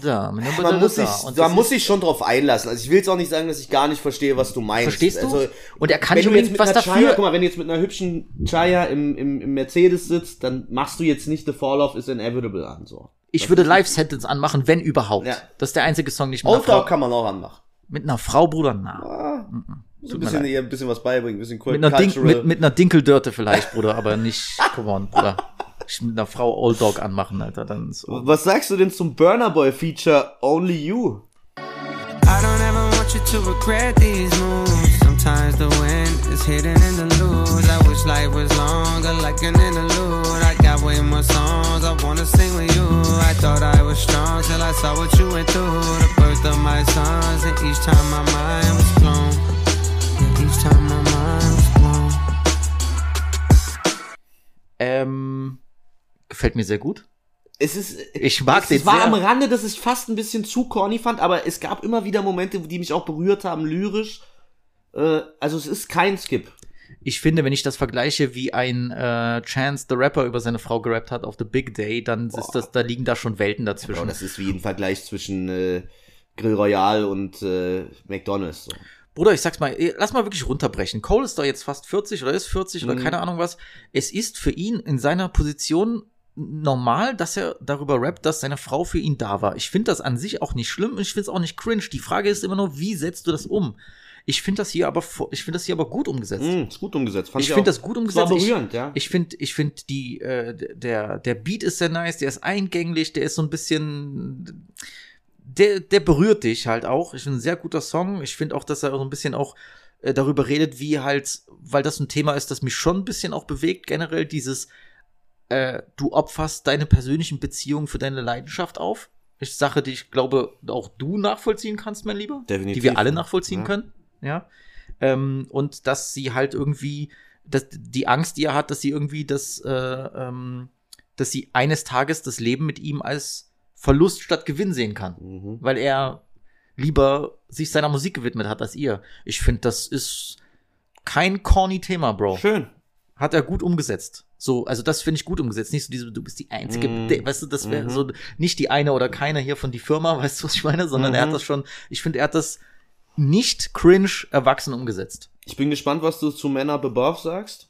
man muss sich schon drauf einlassen. Also ich will jetzt auch nicht sagen, dass ich gar nicht verstehe, was du meinst. Verstehst du? Also, und er kann nicht unbedingt was dafür. Guck mal, wenn du jetzt mit einer hübschen Chaya im Mercedes sitzt, dann machst du jetzt nicht The Fall of is Inevitable an. So. Ich würde Life Sentence anmachen, wenn überhaupt. Ja. Das ist der einzige Song, nicht mit einer Frau. Kann man auch anmachen. Mit einer Frau, Bruder, na. Ja, so ein bisschen was beibringen, ein bisschen mit einer Dinkeldörte vielleicht, Bruder, aber nicht, come on, Bruder. Ich mit einer Frau Old Dog anmachen, Alter, dann so. Was sagst du denn zum Burna Boy Feature Only You? I don't ever want you to regret these moves. Sometimes the wind is hidden in the lose. I wish life was longer, like an interlude. I got way more songs I wanna sing with you. I thought I was strong till I saw what you went through. The birth of my sons, and each time my mind was blown. And each time my mind was blown. Gefällt mir sehr gut. Ich mag den sehr. Es war am Rande, dass ich fast ein bisschen zu corny fand, aber es gab immer wieder Momente, die mich auch berührt haben, lyrisch. Also es ist kein Skip. Ich finde, wenn ich das vergleiche, wie ein Chance the Rapper über seine Frau gerappt hat auf The Big Day, dann ist das, da liegen da schon Welten dazwischen. Ja, das ist wie ein Vergleich zwischen Grill Royale und McDonald's. So. Bruder, ich sag's mal, lass mal wirklich runterbrechen. Cole ist doch jetzt fast 40 oder ist 40 oder keine Ahnung was. Es ist für ihn in seiner Position normal, dass er darüber rappt, dass seine Frau für ihn da war. Ich finde das an sich auch nicht schlimm und ich finde es auch nicht cringe. Die Frage ist immer nur, wie setzt du das um? Ich finde das hier aber gut umgesetzt. Ist gut umgesetzt. Ich finde das gut umgesetzt. War berührend, ja. Ich finde der Beat ist sehr nice, der ist eingänglich, der ist so ein bisschen, der berührt dich halt auch. Ich finde ein sehr guter Song. Ich finde auch, dass er so ein bisschen auch darüber redet, wie halt, weil das ein Thema ist, das mich schon ein bisschen auch bewegt, generell dieses du opferst deine persönlichen Beziehungen für deine Leidenschaft auf. Ich Sache, die ich glaube, auch du nachvollziehen kannst, mein Lieber. Definitiv. Die wir alle nachvollziehen können. Ja. Und dass sie halt irgendwie, die Angst, die er hat, dass sie irgendwie dass sie eines Tages das Leben mit ihm als Verlust statt Gewinn sehen kann. Weil er lieber sich seiner Musik gewidmet hat als ihr. Ich finde, das ist kein corny Thema, Bro. Schön. Hat er gut umgesetzt. So, also das finde ich gut umgesetzt. Nicht so du bist die Einzige, weißt du, das wäre so nicht die eine oder keine hier von die Firma, weißt du, was ich meine? Sondern er hat das schon, ich finde, er hat das nicht cringe erwachsen umgesetzt. Ich bin gespannt, was du zu Men Up Above sagst.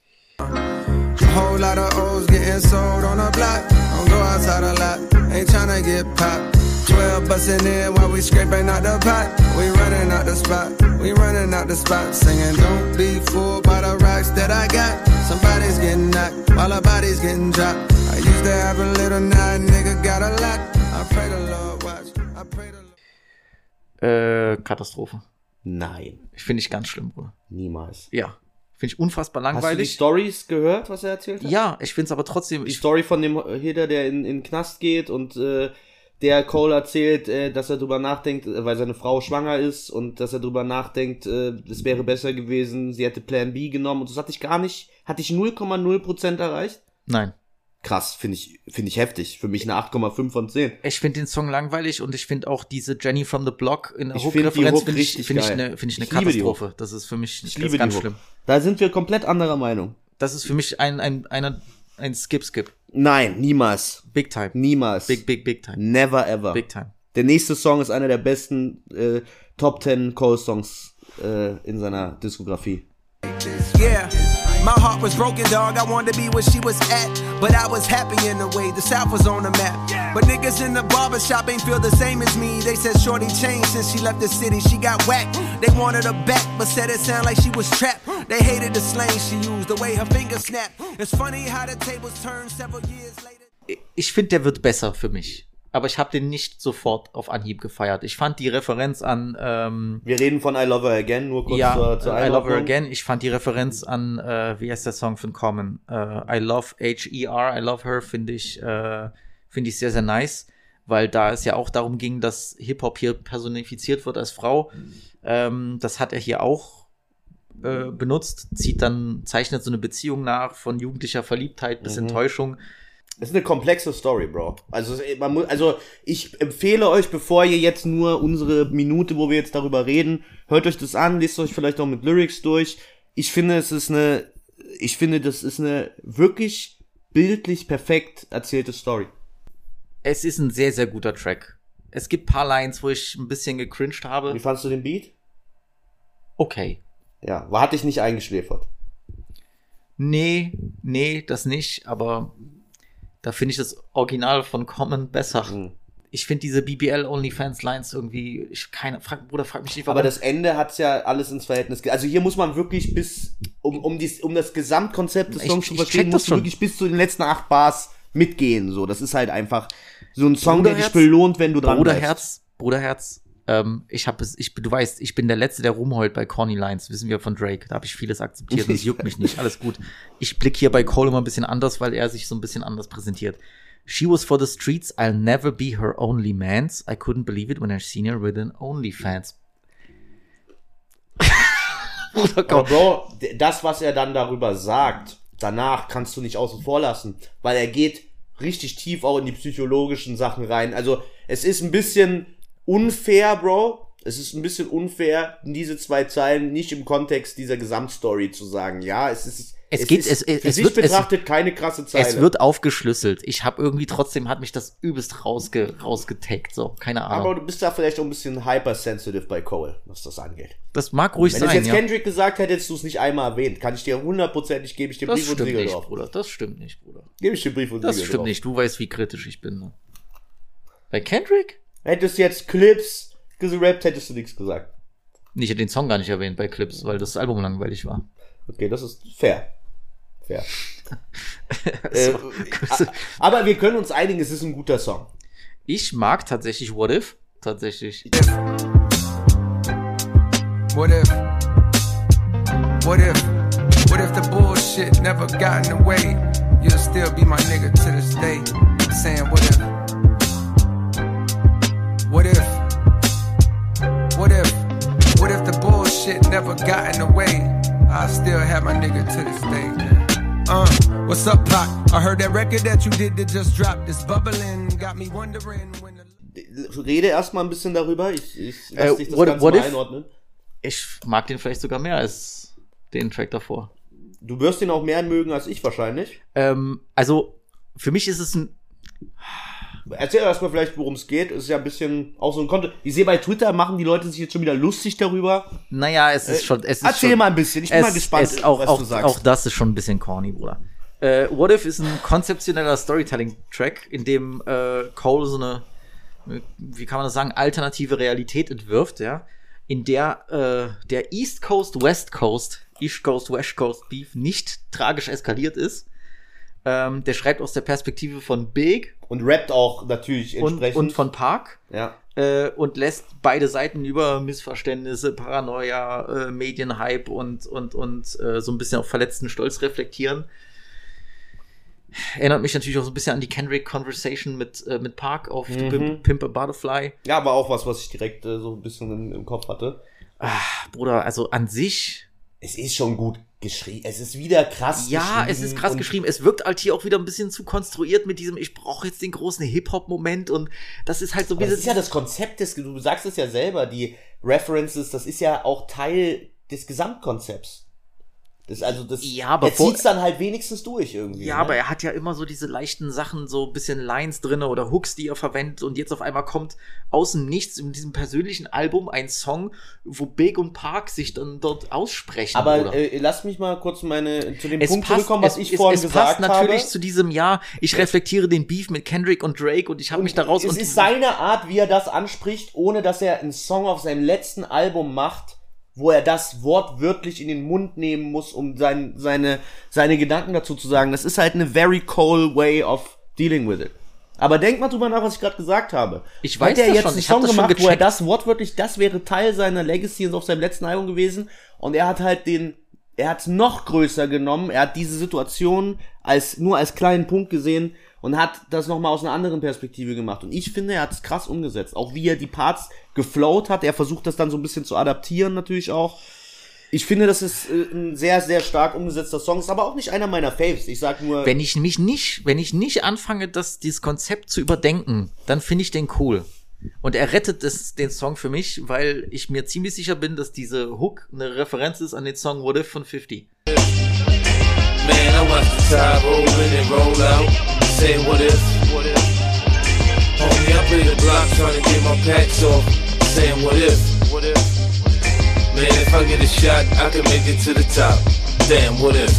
Whole lot of O's getting sold on the block. Don't go outside a lot, ain't tryna get popped. 12 bustin' in while we scraping out the pot. We running out the spot, we running out the spot. Singing, don't be fooled by the rocks that I got. Somebody's getting knocked while our body's getting dropped. I used to have a little, now nigga got a lot. I pray the Lord watch, I pray the Lord. Katastrophe. Nein. Finde ich ganz schlimm, Bruder. Niemals. Ja. Finde ich unfassbar langweilig. Hast du die Stories gehört, was er erzählt hat? Ja, ich finde es aber trotzdem... Die Story von dem Hitter, der in den Knast geht und der Cole erzählt, dass er drüber nachdenkt, weil seine Frau schwanger ist und dass er drüber nachdenkt, es wäre besser gewesen, sie hätte Plan B genommen und das hatte ich 0,0% erreicht. Nein. Krass, finde ich heftig. Für mich eine 8,5 von 10. Ich finde den Song langweilig und ich finde auch diese Jenny from the Block in der Hook-Referenz finde ich eine Katastrophe. Das ist für mich ganz schlimm. Da sind wir komplett anderer Meinung. Das ist für mich ein Skip. Nein, niemals. Big time. Niemals. Big time. Never ever. Big time. Der nächste Song ist einer der besten Top 10 Cole-Songs in seiner Diskografie. Yeah, my heart was broken, dog. I wanted to be where she was at, but I was happy in a way. The South was on the map, but niggas in the barbershop ain't feel the same as me. They said shorty changed since she left the city. She got whacked. They wanted her back, but said it sounded like she was trapped. They hated the slang she used, the way her fingers snapped. It's funny how the tables turned several years later. Ich finde, der wird besser für mich. Aber ich habe den nicht sofort auf Anhieb gefeiert. Ich fand die Referenz an wir reden von I Love Her Again, nur kurz zur I Love Her Again. Ich fand die Referenz an, wie heißt der Song von Common? I Love H.E.R., I Love Her, finde ich sehr, sehr nice. Weil da es ja auch darum ging, dass Hip-Hop hier personifiziert wird als Frau. Das hat er hier auch benutzt. Zeichnet so eine Beziehung nach, von jugendlicher Verliebtheit bis Enttäuschung. Es ist eine komplexe Story, Bro. Also ich empfehle euch, bevor ihr jetzt nur unsere Minute, wo wir jetzt darüber reden, hört euch das an, lest euch vielleicht auch mit Lyrics durch. Ich finde, das ist eine wirklich bildlich perfekt erzählte Story. Es ist ein sehr, sehr guter Track. Es gibt ein paar Lines, wo ich ein bisschen gecringed habe. Wie fandst du den Beat? Okay. Ja, hat dich nicht eingeschläfert? Nee, das nicht, aber da finde ich das Original von Common besser. Ich finde diese BBL-Onlyfans-Lines irgendwie, Bruder, frag mich nicht, warum. Aber das Ende hat's ja alles ins Verhältnis. Also hier muss man wirklich um das Gesamtkonzept des Songs zu verstehen, musst du wirklich bis zu den letzten 8 Bars mitgehen. So, das ist halt einfach so ein Song, der dich belohnt, wenn du dran bleibst. Bruderherz, du weißt, ich bin der Letzte, der rumheult bei Corny Lines, wissen wir von Drake. Da habe ich vieles akzeptiert und es juckt mich nicht. Alles gut. Ich blicke hier bei Cole immer ein bisschen anders, weil er sich so ein bisschen anders präsentiert. She was for the streets, I'll never be her only man's. I couldn't believe it when I seen her with an OnlyFans. Aber Bro, das, was er dann darüber sagt, danach kannst du nicht außen vor lassen, weil er geht richtig tief auch in die psychologischen Sachen rein. Also, es ist ein bisschen unfair, Bro. Es ist ein bisschen unfair, diese 2 Zeilen nicht im Kontext dieser Gesamtstory zu sagen. Ja, es ist Es wird betrachtet keine krasse Zeile. Es wird aufgeschlüsselt. Ich habe irgendwie trotzdem, hat mich das übelst rausgetaggt, so, keine Ahnung. Aber du bist da vielleicht auch ein bisschen hypersensitive bei Cole, was das angeht. Das mag ruhig sein, Wenn es jetzt Kendrick gesagt hätte, hättest du es nicht einmal erwähnt. Kann ich dir 100%, gebe ich dir Brief und Siegel drauf. Bruder. Das stimmt nicht, Bruder. Gebe ich dir Brief und Siegel drauf. Das stimmt nicht. Du weißt, wie kritisch ich bin. Ne? Bei Kendrick? Hättest du jetzt Clips gerappt, hättest du nichts gesagt. Ich hätte den Song gar nicht erwähnt bei Clips, weil das Album langweilig war. Okay, das ist fair. Aber wir können uns einigen, es ist ein guter Song. Ich mag tatsächlich What If. Tatsächlich. What if? What if? What if the bullshit never got in the way? You'll still be my nigga to this day. Saying what if? What if? What if? What if the bullshit never got in the way? I still have my nigga to this day. What's up, Pac? I heard that record that you did that just dropped. It's bubbling, got me wondering when the... Rede erstmal ein bisschen darüber. Ich lass dich das Ganze mal einordnen. Ich mag den vielleicht sogar mehr als den Track davor. Du wirst den auch mehr mögen als ich wahrscheinlich. Also, für mich ist es ein... Erzähl erstmal vielleicht, worum es geht. Es ist ja ein bisschen auch so ein Content. Ich sehe bei Twitter, machen die Leute sich jetzt schon wieder lustig darüber. Naja, es ist schon... Erzähl mal ein bisschen, ich bin mal gespannt, was du sagst. Auch das ist schon ein bisschen corny, Bruder. What If ist ein konzeptioneller Storytelling-Track, in dem Cole so eine, wie kann man das sagen, alternative Realität entwirft, ja, in der der East Coast, West Coast Beef nicht tragisch eskaliert ist. Der schreibt aus der Perspektive von Big. Und rappt auch natürlich entsprechend. Und von Park. Ja. Und lässt beide Seiten über Missverständnisse, Paranoia, Medienhype und so ein bisschen auf verletzten Stolz reflektieren. Erinnert mich natürlich auch so ein bisschen an die Kendrick Conversation mit Park auf Pimp a Butterfly. Ja, aber auch was ich direkt so ein bisschen im Kopf hatte. Bruder, also an sich... Es ist schon gut geschrieben. Es ist wieder krass geschrieben. Ja, es ist krass geschrieben. Es wirkt halt hier auch wieder ein bisschen zu konstruiert mit diesem, ich brauche jetzt den großen Hip-Hop-Moment und das ist halt so... Das ist ja das Konzept du sagst es ja selber, die References, das ist ja auch Teil des Gesamtkonzepts. Ja, er zieht's dann halt wenigstens durch irgendwie. Ja, ne? Aber er hat ja immer so diese leichten Sachen, so ein bisschen Lines drinne oder Hooks, die er verwendet und jetzt auf einmal kommt aus dem Nichts in diesem persönlichen Album ein Song, wo Big und Park sich dann dort aussprechen. Aber lass mich mal kurz zu dem Punkt zurückkommen, was ich vorhin gesagt habe. Es passt natürlich zu diesem Jahr, ich reflektiere den Beef mit Kendrick und Drake und ich habe mich daraus... Es ist seine Art, wie er das anspricht, ohne dass er einen Song auf seinem letzten Album macht, wo er das wortwörtlich in den Mund nehmen muss, um seine Gedanken dazu zu sagen. Das ist halt eine very cold way of dealing with it. Aber denk mal drüber nach, was ich gerade gesagt habe. Ich weiß das schon. Ich habe das schon gecheckt. Wo er das wortwörtlich, das wäre Teil seiner Legacy auf seinem letzten Album gewesen. Und er hat halt er hat's noch größer genommen. Er hat diese Situation nur als kleinen Punkt gesehen und hat das nochmal aus einer anderen Perspektive gemacht. Und ich finde, er hat es krass umgesetzt. Auch wie er die Parts geflowt hat. Er versucht das dann so ein bisschen zu adaptieren natürlich auch. Ich finde, das ist ein sehr, sehr stark umgesetzter Song. Ist aber auch nicht einer meiner Faves. Ich sag nur... Wenn ich nicht anfange, dieses Konzept zu überdenken, dann finde ich den cool. Und er rettet den Song für mich, weil ich mir ziemlich sicher bin, dass diese Hook eine Referenz ist an den Song What If von 50. Man, I watch the tide roll in and roll out. Say what if? Homie, I play the block trying to get my packs off. Saying what if? Man, if I get a shot, I can make it to the top. Damn, what if?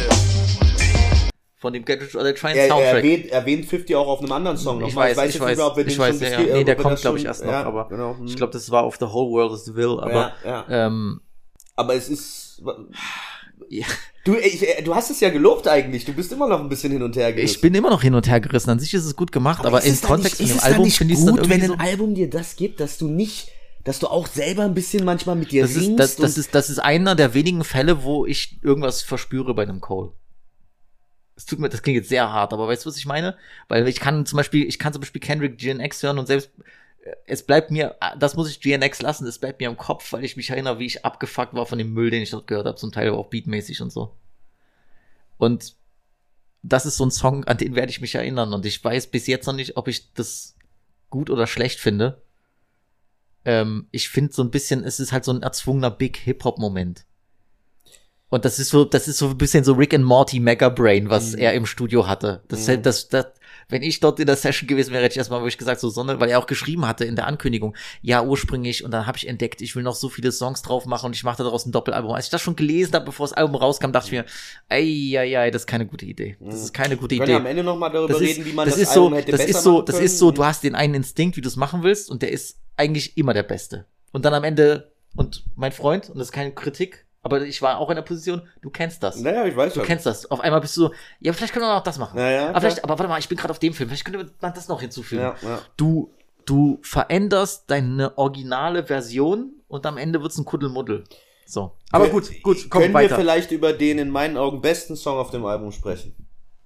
Von dem Get Rich or Die Trying Soundtrack. Erwähnt 50 auch auf einem anderen Song noch. Ich weiß, ja. Nee, der kommt, glaube ich, erst noch, aber genau. Ich glaube, das war auf The Whole World is the Will, aber aber es ist... Ja. Du hast es ja gelobt eigentlich. Du bist immer noch ein bisschen hin und her gerissen. Ich bin immer noch hin und her gerissen. An sich ist es gut gemacht, aber im Kontext von dem Album finde ich es dann irgendwie wenn ein Album dir das gibt, dass du auch selber ein bisschen manchmal mit dir ringst. Das ist einer der wenigen Fälle, wo ich irgendwas verspüre bei einem Cole. Das klingt jetzt sehr hart, aber weißt du, was ich meine? Weil ich kann zum Beispiel Kendrick GNX hören und selbst es bleibt mir, das muss ich GNX lassen, es bleibt mir im Kopf, weil ich mich erinnere, wie ich abgefuckt war von dem Müll, den ich dort gehört habe, zum Teil auch beatmäßig und so. Und das ist so ein Song, an den werde ich mich erinnern und ich weiß bis jetzt noch nicht, ob ich das gut oder schlecht finde. Ich finde so ein bisschen, es ist halt so ein erzwungener Big-Hip-Hop-Moment. Und das ist so ein bisschen so Rick and Morty Mega Brain, was er im Studio hatte. Das, wenn ich dort in der Session gewesen wäre, hätte ich erstmal wirklich gesagt, so Sonne, weil er auch geschrieben hatte in der Ankündigung, ja, ursprünglich, und dann habe ich entdeckt, ich will noch so viele Songs drauf machen und ich mache daraus ein Doppelalbum. Als ich das schon gelesen habe, bevor das Album rauskam, dachte ich mir, ey, das ist keine gute Idee. Das ist keine gute Idee. Wir können am Ende nochmal darüber reden, wie man das Album hätte besser machen können. Das ist so, du hast den einen Instinkt, wie du es machen willst, und der ist eigentlich immer der Beste. Und dann am Ende, und mein Freund, und das ist keine Kritik, aber ich war auch in der Position, du kennst das. Naja, ich weiß schon. Du kennst das. Auf einmal bist du so, ja, vielleicht können wir noch das machen. Naja, aber warte mal, ich bin gerade auf dem Film, vielleicht könnte man das noch hinzufügen. Ja. Du veränderst deine originale Version und am Ende wird's ein Kuddelmuddel. So. Aber gut, komm weiter. Können wir vielleicht über den in meinen Augen besten Song auf dem Album sprechen?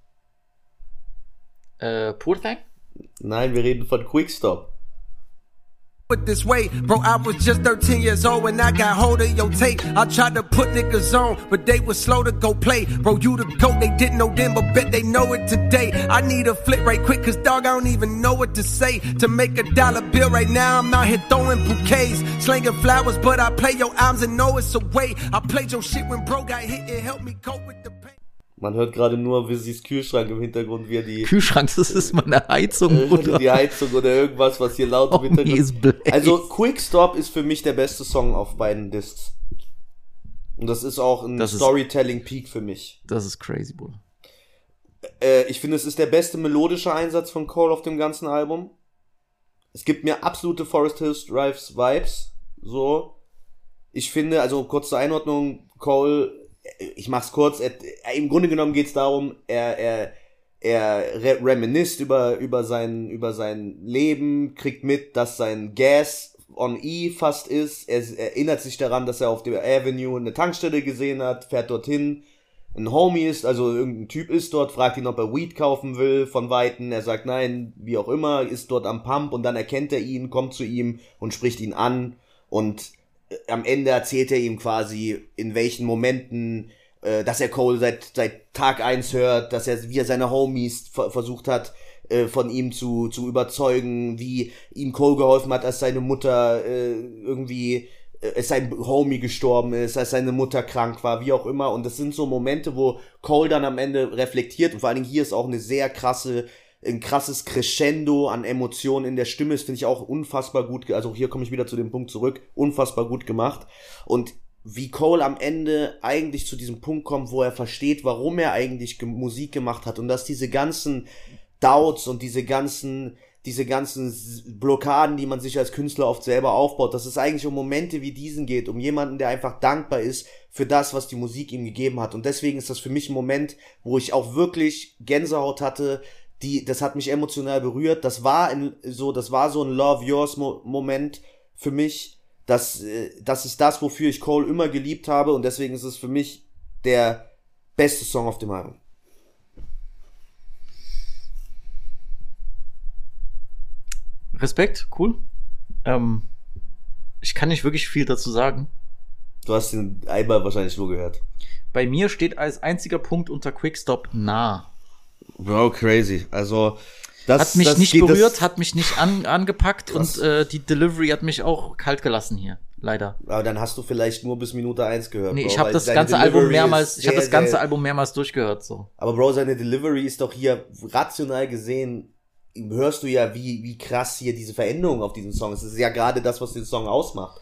Poor Thing? Nein, wir reden von Quickstop. This way, bro, I was just 13 years old when I got hold of your tape. I tried to put niggas on, but they were slow to go play. Bro, you the GOAT, they didn't know then, but bet they know it today. I need a flip right quick, cause dog, I don't even know what to say. To make $1 bill right now, I'm out here throwing bouquets, slinging flowers, but I play your arms and know it's a way. I played your shit when bro got hit, it helped me cope with the pain. Man hört gerade nur Wissys Kühlschrank im Hintergrund, wie er die... Kühlschrank, das ist meine Heizung, oder? Die Heizung oder irgendwas, was hier laut im Hintergrund... Also, Quickstop ist für mich der beste Song auf beiden Discs. Und das ist auch ein Storytelling-Peak für mich. Das ist crazy, Bruder. Ich finde, es ist der beste melodische Einsatz von Cole auf dem ganzen Album. Es gibt mir absolute Forest Hills Drives Vibes. So. Ich finde, also kurz zur Einordnung, Cole... Ich mach's kurz, im Grunde genommen geht's darum, er reminiszt über sein Leben, kriegt mit, dass sein Gas on E fast ist, er erinnert sich daran, dass er auf der Avenue eine Tankstelle gesehen hat, fährt dorthin, ein Homie ist, also irgendein Typ ist dort, fragt ihn, ob er Weed kaufen will, von Weitem, er sagt nein, wie auch immer, ist dort am Pump und dann erkennt er ihn, kommt zu ihm und spricht ihn an und am Ende erzählt er ihm quasi, in welchen Momenten, dass er Cole seit Tag 1 hört, wie er seine Homies versucht hat, von ihm zu überzeugen, wie ihm Cole geholfen hat, als seine Mutter als sein Homie gestorben ist, als seine Mutter krank war, wie auch immer. Und das sind so Momente, wo Cole dann am Ende reflektiert und vor allen Dingen hier ist auch ein krasses Crescendo an Emotionen in der Stimme. Das finde ich auch unfassbar gut, also hier komme ich wieder zu dem Punkt zurück, unfassbar gut gemacht. Und wie Cole am Ende eigentlich zu diesem Punkt kommt, wo er versteht, warum er eigentlich Musik gemacht hat und dass diese ganzen Doubts und diese ganzen Blockaden, die man sich als Künstler oft selber aufbaut, dass es eigentlich um Momente wie diesen geht, um jemanden, der einfach dankbar ist für das, was die Musik ihm gegeben hat. Und deswegen ist das für mich ein Moment, wo ich auch wirklich Gänsehaut hatte, das hat mich emotional berührt. Das war so ein Love Yours Moment für mich. Das ist das, wofür ich Cole immer geliebt habe und deswegen ist es für mich der beste Song auf dem Album. Respekt, cool. Ich kann nicht wirklich viel dazu sagen. Du hast den Eimer wahrscheinlich nur gehört. Bei mir steht als einziger Punkt unter Quickstop nah. Bro, crazy. Also, hat mich nicht berührt, hat mich nicht angepackt und die Delivery hat mich auch kalt gelassen hier, leider. Aber dann hast du vielleicht nur bis Minute 1 gehört. Nee, Bro, ich habe das ganze Album mehrmals durchgehört, so. Aber Bro, seine Delivery ist doch hier rational gesehen, hörst du ja, wie krass hier diese Veränderung auf diesem Song ist. Das ist ja gerade das, was den Song ausmacht.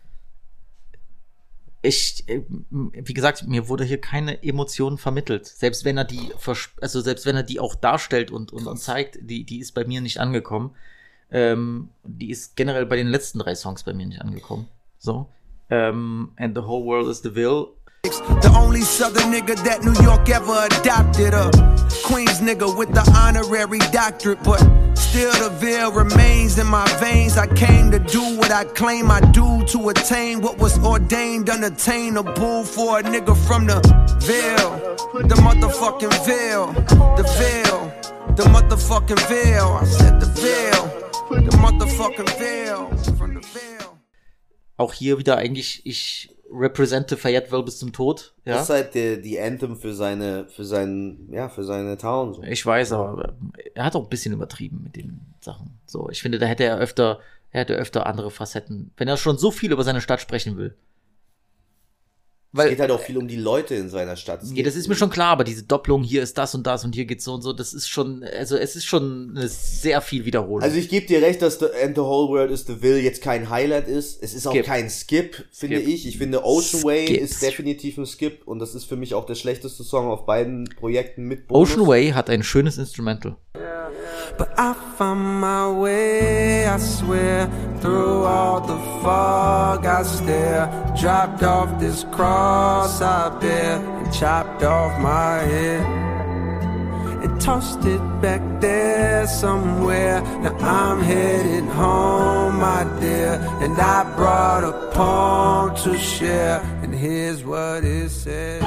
Wie gesagt, mir wurde hier keine Emotionen vermittelt. Selbst wenn er die auch darstellt und zeigt, die ist bei mir nicht angekommen. Die ist generell bei den letzten 3 Songs bei mir nicht angekommen. So. And the whole world is the Ville. The only southern nigga that New York ever adopted, a Queens nigga with the honorary doctorate, but still the Ville remains in my veins. I came to do what I claim I do, to attain what was ordained unattainable for a nigga from the Ville, the motherfucking Ville, the Ville, the motherfucking Ville. I said the Ville, the motherfucking Ville, from the Ville. Auch hier wieder eigentlich, ich represente Fayetteville bis zum Tod. Ja? Das ist halt die Anthem für seine Town. So. Ich weiß, aber er hat auch ein bisschen übertrieben mit den Sachen. So, ich finde, da hätte er öfter andere Facetten. Wenn er schon so viel über seine Stadt sprechen will, Es geht halt auch viel um die Leute in seiner Stadt. Das ist mir schon klar, aber diese Doppelung, hier ist das und hier geht's so und so, das ist schon, also es ist schon eine sehr viel Wiederholung. Also ich gebe dir recht, dass And the Whole World is the Will jetzt kein Highlight ist. Es ist auch kein Skip, finde ich. Ich finde Ocean Way ist definitiv ein Skip und das ist für mich auch der schlechteste Song auf beiden Projekten mit Bonus. Ocean Way hat ein schönes Instrumental. But I found my way, I swear, through all the fog I stare, dropped off this cross I bear, and chopped off my head, and tossed it back there somewhere. Now I'm headed home, my dear, and I brought a poem to share, and here's what it said.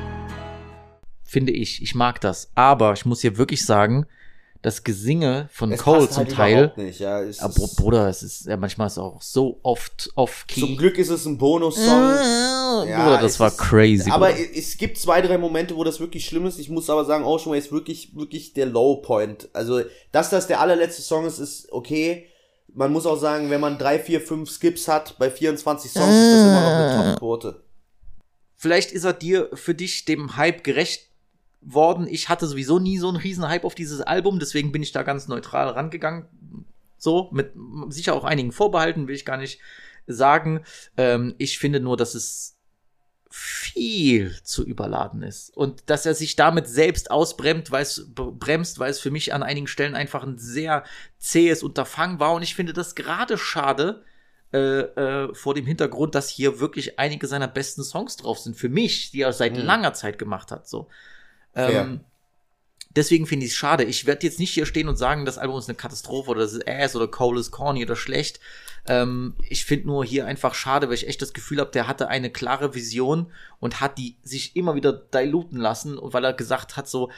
Finde ich mag das, aber ich muss hier wirklich sagen, das Gesinge von Cole zum Teil, nicht, ja, Bruder, es ist manchmal ist auch so oft off-key. Zum Glück ist es ein Bonus-Song. Bruder, das war crazy. Aber es gibt 2-3 Momente, wo das wirklich schlimm ist. Ich muss aber sagen, Ocean Way ist wirklich der Low-Point. Also, dass das der allerletzte Song ist okay. Man muss auch sagen, wenn man 3, 4, 5 Skips hat, bei 24 Songs ist das immer noch eine Top-Quote. Vielleicht ist er für dich dem Hype gerecht worden. Ich hatte sowieso nie so einen riesen Hype auf dieses Album, deswegen bin ich da ganz neutral rangegangen. So, mit sicher auch einigen Vorbehalten, will ich gar nicht sagen. Ich finde nur, dass es viel zu überladen ist. Und dass er sich damit selbst ausbremst, weil es für mich an einigen Stellen einfach ein sehr zähes Unterfangen war. Und ich finde das gerade schade, vor dem Hintergrund, dass hier wirklich einige seiner besten Songs drauf sind. Für mich, die er seit langer Zeit gemacht hat. So. Deswegen finde ich es schade. Ich werde jetzt nicht hier stehen und sagen, das Album ist eine Katastrophe oder das ist Ass oder Cole is corny oder schlecht. Ich finde nur hier einfach schade, weil ich echt das Gefühl habe, der hatte eine klare Vision und hat die sich immer wieder diluten lassen und weil er gesagt hat so,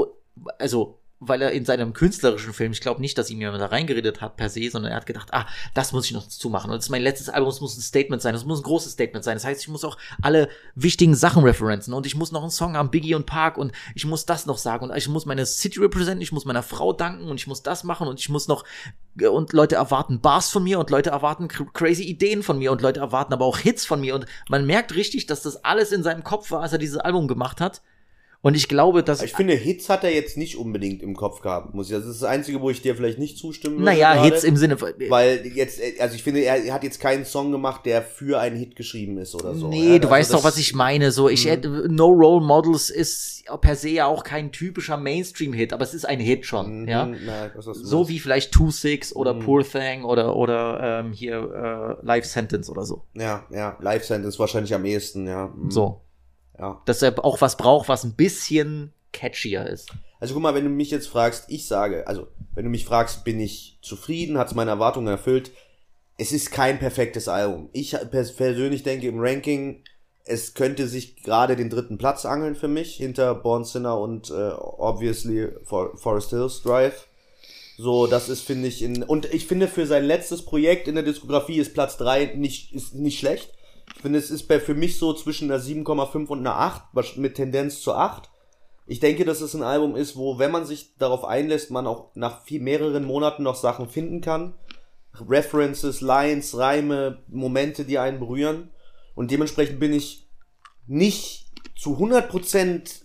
weil er in seinem künstlerischen Film, ich glaube nicht, dass ihm jemand da reingeredet hat per se, sondern er hat gedacht, das muss ich noch zumachen. Und das ist mein letztes Album, es muss ein Statement sein, es muss ein großes Statement sein. Das heißt, ich muss auch alle wichtigen Sachen referenzen und ich muss noch einen Song haben, Biggie und Park und ich muss das noch sagen und ich muss meine City representen, ich muss meiner Frau danken und ich muss das machen und ich muss noch, und Leute erwarten Bars von mir und Leute erwarten crazy Ideen von mir und Leute erwarten aber auch Hits von mir und man merkt richtig, dass das alles in seinem Kopf war, als er dieses Album gemacht hat. Und ich glaube, dass... Ich finde, Hits hat er jetzt nicht unbedingt im Kopf gehabt, muss ich. Das ist das Einzige, wo ich dir vielleicht nicht zustimmen würde. Naja, Hits im Sinne von... Weil jetzt, also ich finde, er hat jetzt keinen Song gemacht, der für einen Hit geschrieben ist oder so. Nee, du weißt doch, was ich meine. So, No Role Models ist per se ja auch kein typischer Mainstream-Hit, aber es ist ein Hit schon, ja. Na, so wie vielleicht 2-6 oder Poor Thing oder hier Life Sentence oder so. Ja, Life Sentence wahrscheinlich am ehesten, ja. So. Ja. Dass er auch was braucht, was ein bisschen catchier ist. Also guck mal, wenn du mich jetzt fragst, wenn du mich fragst, bin ich zufrieden, hat's meine Erwartungen erfüllt, es ist kein perfektes Album. Ich persönlich denke im Ranking, es könnte sich gerade den 3. Platz angeln für mich, hinter Born Sinner und obviously Forest Hills Drive. So, das ist, finde ich, und ich finde für sein letztes Projekt in der Diskografie ist Platz 3 nicht schlecht. Ich finde, es ist für mich so zwischen einer 7,5 und einer 8, mit Tendenz zu 8. Ich denke, dass es ein Album ist, wo, wenn man sich darauf einlässt, man auch nach mehreren Monaten noch Sachen finden kann. References, Lines, Reime, Momente, die einen berühren. Und dementsprechend bin ich nicht zu 100%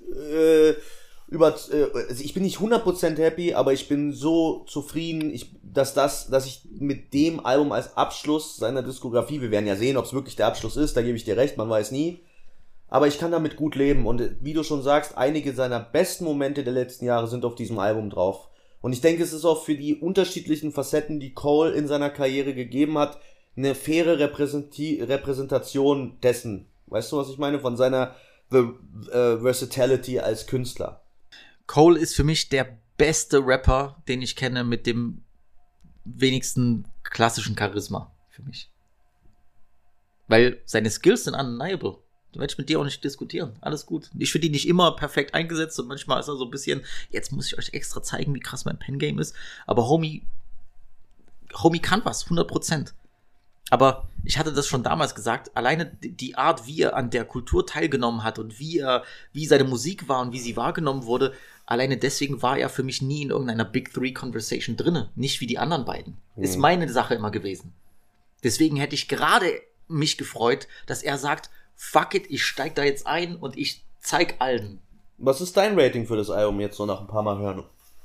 also ich bin nicht 100% happy, aber ich bin so zufrieden, dass ich mit dem Album als Abschluss seiner Diskografie, wir werden ja sehen, ob es wirklich der Abschluss ist, da gebe ich dir recht, man weiß nie, aber ich kann damit gut leben und wie du schon sagst, einige seiner besten Momente der letzten Jahre sind auf diesem Album drauf. Und ich denke, es ist auch für die unterschiedlichen Facetten, die Cole in seiner Karriere gegeben hat, eine faire Repräsentation dessen. Weißt du, was ich meine? Von seiner Versatility als Künstler. Cole ist für mich der beste Rapper, den ich kenne, mit dem wenigsten klassischen Charisma für mich. Weil seine Skills sind undeniable. Da werde ich mit dir auch nicht diskutieren. Alles gut. Ich finde ihn nicht immer perfekt eingesetzt und manchmal ist er so ein bisschen, jetzt muss ich euch extra zeigen, wie krass mein Pen-Game ist. Aber Homie kann was, 100%. Aber ich hatte das schon damals gesagt, alleine die Art, wie er an der Kultur teilgenommen hat und wie seine Musik war und wie sie wahrgenommen wurde, alleine deswegen war er für mich nie in irgendeiner Big Three Conversation drinne. Nicht wie die anderen beiden. Ist meine Sache immer gewesen. Deswegen hätte ich gerade mich gefreut, dass er sagt, fuck it, ich steig da jetzt ein und ich zeig allen. Was ist dein Rating für das Album jetzt so nach ein paar Mal hören?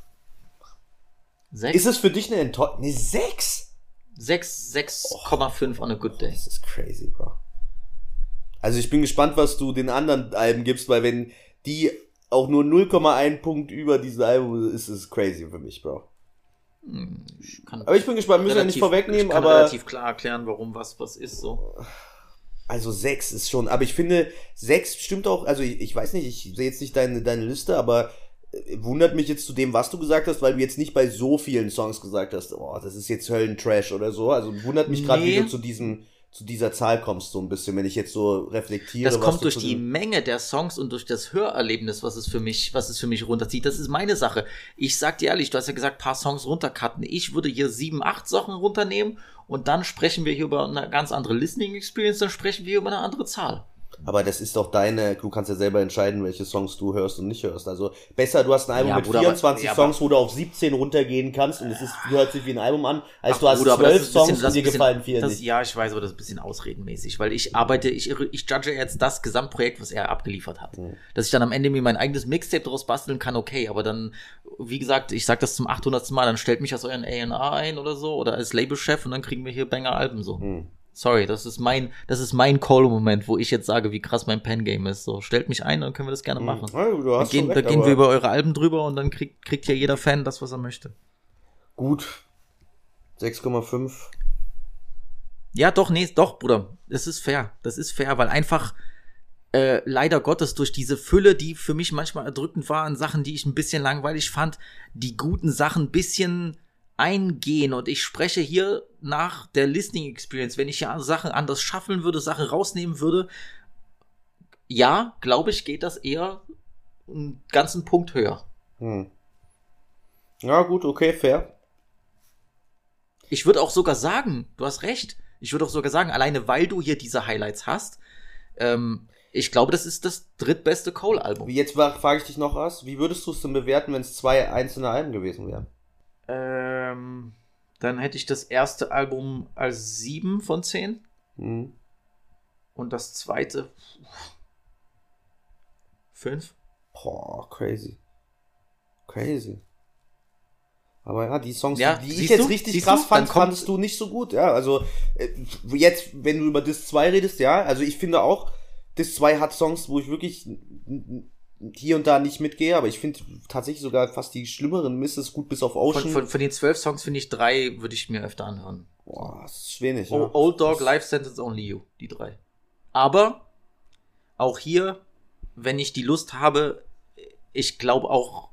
6? Ist es für dich eine Enttäuschung? Ne, 6? 6,5 on a good day. Das ist crazy, Bro. Also ich bin gespannt, was du den anderen Alben gibst, weil wenn die auch nur 0,1 Punkt über diesem Album ist, ist es crazy für mich, Bro. Aber ich bin gespannt, müssen wir nicht vorwegnehmen, aber... Ich kann relativ klar erklären, warum was ist so. Also 6 ist schon, aber ich finde, 6 stimmt auch, also ich weiß nicht, ich sehe jetzt nicht deine Liste, aber wundert mich jetzt zu dem, was du gesagt hast, weil du jetzt nicht bei so vielen Songs gesagt hast, oh, das ist jetzt Höllentrash oder so, also wundert mich gerade, wie du zu dieser Zahl kommst, so ein bisschen, wenn ich jetzt so reflektiere. Das kommt durch die Menge der Songs und durch das Hörerlebnis, was es für mich runterzieht. Das ist meine Sache. Ich sag dir ehrlich, du hast ja gesagt, paar Songs runtercutten. Ich würde hier 7, 8 Sachen runternehmen und dann sprechen wir hier über eine ganz andere Listening Experience, dann sprechen wir über eine andere Zahl. Aber das ist doch du kannst ja selber entscheiden, welche Songs du hörst und nicht hörst. Also besser, du hast ein Album mit 24 Songs, wo du auf 17 runtergehen kannst und hört sich wie ein Album an, als du hast 12 Songs und dir gefallen 4 nicht. Ja, ich weiß, aber das ist ein bisschen ausredenmäßig, weil ich judge jetzt das Gesamtprojekt, was er abgeliefert hat. Dass ich dann am Ende mir mein eigenes Mixtape daraus basteln kann, okay, aber dann, wie gesagt, ich sag das zum 800. Mal, dann stellt mich als euren A&R ein oder so, oder als Labelchef und dann kriegen wir hier Banger-Alben so. Sorry, das ist mein Call-Moment, wo ich jetzt sage, wie krass mein Pen-Game ist. So, stellt mich ein, dann können wir das gerne machen. Ja, da gehen wir über eure Alben drüber und dann kriegt hier jeder Fan das, was er möchte. Gut. 6,5. Ja, doch, Bruder. Das ist fair, weil einfach leider Gottes durch diese Fülle, die für mich manchmal erdrückend war, an Sachen, die ich ein bisschen langweilig fand, die guten Sachen ein bisschen eingehen, und ich spreche hier nach der Listening Experience, wenn ich ja Sachen anders schaffeln würde, Sachen rausnehmen würde, ja, glaube ich, geht das eher einen ganzen Punkt höher. Ja, gut, okay, fair. Ich würde auch sogar sagen, du hast recht, alleine weil du hier diese Highlights hast, ich glaube, das ist das drittbeste Cole-Album. Jetzt frage ich dich noch was, wie würdest du es denn bewerten, wenn es 2 einzelne Alben gewesen wären? Dann hätte ich das erste Album als 7 von 10. Und das zweite 5. Boah, crazy. Aber ja, die Songs, ja, die ich jetzt richtig krass fand, fandest du nicht so gut. Ja, also jetzt, wenn du über Dis 2 redest, ja, also ich finde auch, Dis 2 hat Songs, wo ich wirklich hier und da nicht mitgehe, aber ich finde tatsächlich sogar fast die schlimmeren Misses gut, bis auf Ocean. Von den 12 Songs finde ich 3 würde ich mir öfter anhören. Boah, das ist wenig. Ja. Old Dog, Life Sentence, Only You, die 3. Aber auch hier, wenn ich die Lust habe, ich glaube auch,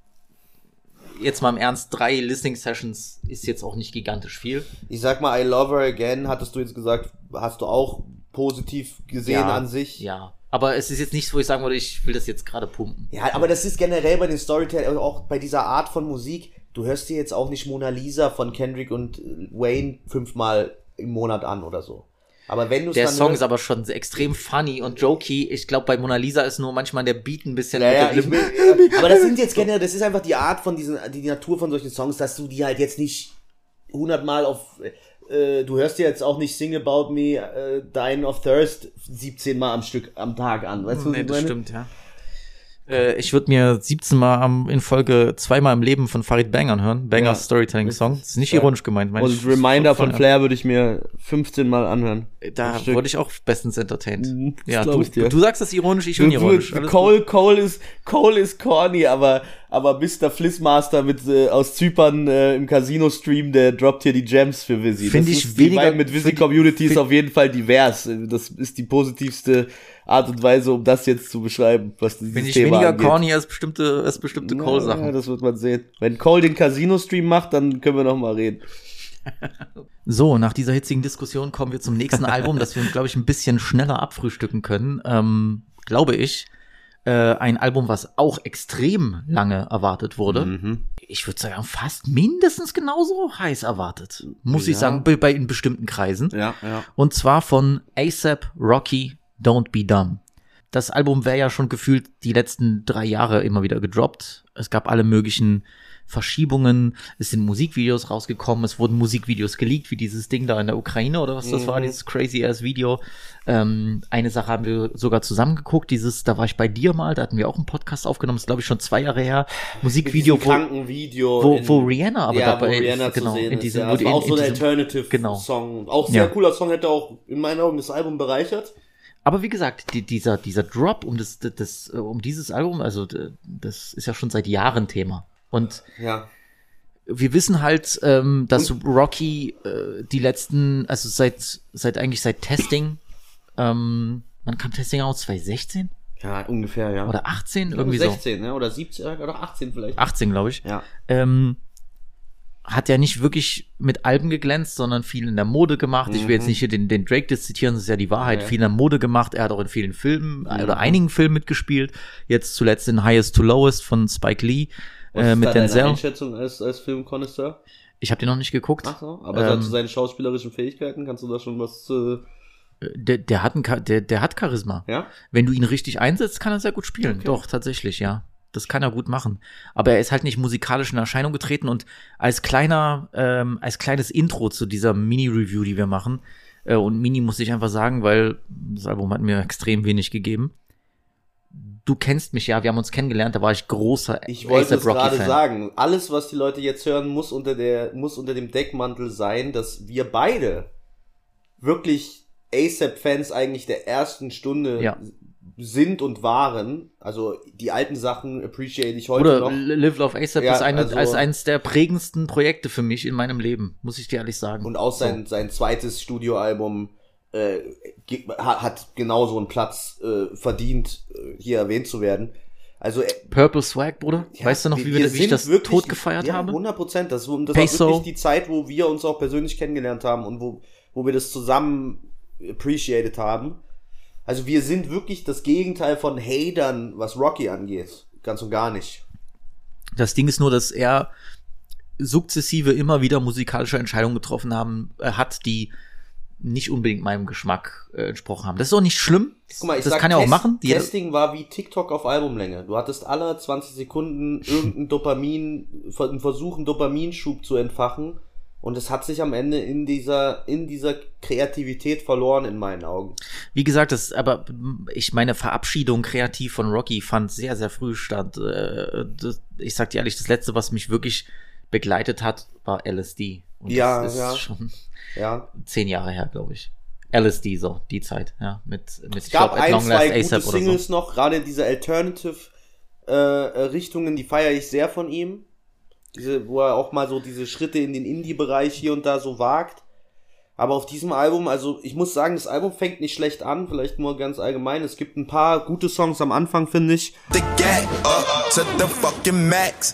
jetzt mal im Ernst, 3 Listening-Sessions ist jetzt auch nicht gigantisch viel. Ich sag mal, I Love Her Again, hattest du jetzt gesagt, hast du auch positiv gesehen an sich? Ja. Aber es ist jetzt nicht so, wo ich sagen würde, ich will das jetzt gerade pumpen. Ja, aber das ist generell bei den Storytellern, auch bei dieser Art von Musik, du hörst dir jetzt auch nicht Mona Lisa von Kendrick und Wayne 5-mal im Monat an oder so. Aber wenn du der Song ist aber schon extrem funny und jokey. Ich glaube, bei Mona Lisa ist nur manchmal der Beat ein bisschen aber das sind jetzt generell, das ist einfach die Art von die Natur von solchen Songs, dass du die halt jetzt nicht 100-mal auf du hörst dir jetzt auch nicht Sing About Me, Dying of Thirst 17 Mal am Stück am Tag an. Weißt du, nee, das stimmt, ja. Ich würde mir 17 Mal in Folge 2-mal im Leben von Farid Bang anhören. Bangers Storytelling-Song. Das ist nicht ironisch gemeint. Und Reminder von Flair würde ich mir 15 Mal anhören. Da wurde ich auch bestens entertained. Ja, du sagst das ironisch, ich bin ironisch. Cole ist corny, aber Mr. Flissmaster aus Zypern im Casino-Stream, der droppt hier die Gems für Visi. Finde ich weniger... Mit Visi-Community ist auf jeden Fall divers. Das ist die positivste Art und Weise, um das jetzt zu beschreiben, was dieses Thema angeht. Finde ich weniger corny als bestimmte Cole-Sachen. Ja, das wird man sehen. Wenn Cole den Casino-Stream macht, dann können wir noch mal reden. So, nach dieser hitzigen Diskussion kommen wir zum nächsten Album, das wir, glaube ich, ein bisschen schneller abfrühstücken können. Glaube ich. Ein Album, was auch extrem lange erwartet wurde. Ich würde sagen, fast mindestens genauso heiß erwartet. Muss ich sagen, in bestimmten Kreisen. Ja. Und zwar von A$AP Rocky, Don't Be Dumb. Das Album wäre ja schon gefühlt die letzten 3 Jahre immer wieder gedroppt. Es gab alle möglichen Verschiebungen, es sind Musikvideos rausgekommen, es wurden Musikvideos geleakt, wie dieses Ding da in der Ukraine oder was das war, dieses crazy-ass-Video. Eine Sache haben wir sogar zusammen geguckt, da war ich bei dir mal, da hatten wir auch einen Podcast aufgenommen, das ist glaube ich schon 2 Jahre her, Musikvideo, wo Rihanna aber dabei ist, genau, in diesem, das war auch so ein Alternative-Song, auch sehr cooler Song, hätte auch in meinen Augen das Album bereichert. Aber wie gesagt, dieser Drop um dieses Album, also das ist ja schon seit Jahren Thema. Und wir wissen halt, dass Rocky die letzten, also seit Testing, wann kam Testing aus? 2016? Ja, ungefähr, ja. Oder 18? Irgendwie 16, ne? Oder 17, oder 18 vielleicht. 18, glaube ich. Ja. Hat ja nicht wirklich mit Alben geglänzt, sondern viel in der Mode gemacht. Ich will jetzt nicht hier den Drake zitieren, das ist ja die Wahrheit. Viel in der Mode gemacht. Er hat auch in vielen Filmen oder einigen Filmen mitgespielt. Jetzt zuletzt in Highest to Lowest von Spike Lee. Was mit ist Denzel. deine Einschätzung als Filmkonnoisseur? Ich habe den noch nicht geguckt. Ach so, aber zu seinen schauspielerischen Fähigkeiten kannst du da schon was... Der hat Charisma. Ja? Wenn du ihn richtig einsetzt, kann er sehr gut spielen. Okay. Doch, tatsächlich, ja. Das kann er gut machen. Aber er ist halt nicht musikalisch in Erscheinung getreten und als kleines Intro zu dieser Mini-Review, die wir machen, und Mini muss ich einfach sagen, weil das Album hat mir extrem wenig gegeben. Du kennst mich ja, wir haben uns kennengelernt, da war ich großer Ich wollte es gerade sagen, alles, was die Leute jetzt hören, muss unter dem Deckmantel sein, dass wir beide wirklich A$AP-Fans eigentlich der ersten Stunde sind und waren. Also die alten Sachen appreciate ich heute noch. Live Love A$AP ist eines der prägendsten Projekte für mich in meinem Leben, muss ich dir ehrlich sagen. Und auch sein zweites Studioalbum hat genauso einen Platz verdient, hier erwähnt zu werden. Also Purple Swag, Bruder? Ja, weißt du noch, wie ich das wirklich, tot gefeiert habe? 100%. Das war wirklich die Zeit, wo wir uns auch persönlich kennengelernt haben und wo wir das zusammen appreciated haben. Also wir sind wirklich das Gegenteil von Hatern, was Rocky angeht. Ganz und gar nicht. Das Ding ist nur, dass er sukzessive immer wieder musikalische Entscheidungen getroffen hat, die nicht unbedingt meinem Geschmack entsprochen haben. Das ist auch nicht schlimm. Guck mal, das kann er auch machen. Testing war wie TikTok auf Albumlänge. Du hattest alle 20 Sekunden einen Versuch, einen Dopaminschub zu entfachen. Und es hat sich am Ende in dieser Kreativität verloren in meinen Augen. Wie gesagt, meine Verabschiedung kreativ von Rocky fand sehr, sehr früh statt. Ich sag dir ehrlich, das Letzte, was mich wirklich begleitet hat, war LSD. Und das ist schon 10 Jahre her, glaube ich. LSD, so, die Zeit, ja. Es gab ein, zwei gute Singles noch, gerade diese Alternative-Richtungen, die feiere ich sehr von ihm. Wo er auch mal so diese Schritte in den Indie-Bereich hier und da so wagt. Aber auf diesem Album, also ich muss sagen, das Album fängt nicht schlecht an, vielleicht nur ganz allgemein. Es gibt ein paar gute Songs am Anfang, finde ich. The get up to the fucking max.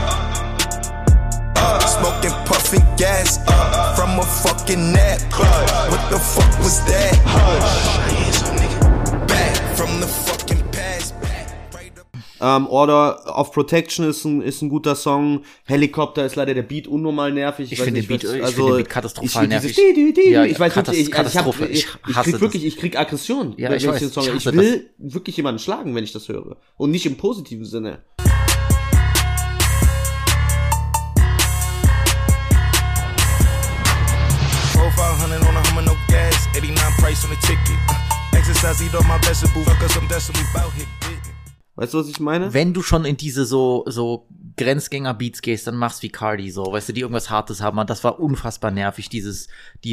Smoking, puffing gas from a fucking nap. What the fuck was that? Back from the fucking past. Order of Protection ist ein guter Song. Helicopter ist leider der Beat unnormal nervig. Ich finde den Beat katastrophal nervig. Ich weiß nicht, ich krieg Aggression, wenn ich den Song höre. Ich will wirklich jemanden schlagen, wenn ich das höre. Und nicht im positiven Sinne. Weißt du, was ich meine? Wenn du schon in diese so Grenzgänger-Beats gehst, dann machst wie Cardi, so, weißt du, die irgendwas Hartes haben. Und das war unfassbar nervig, diese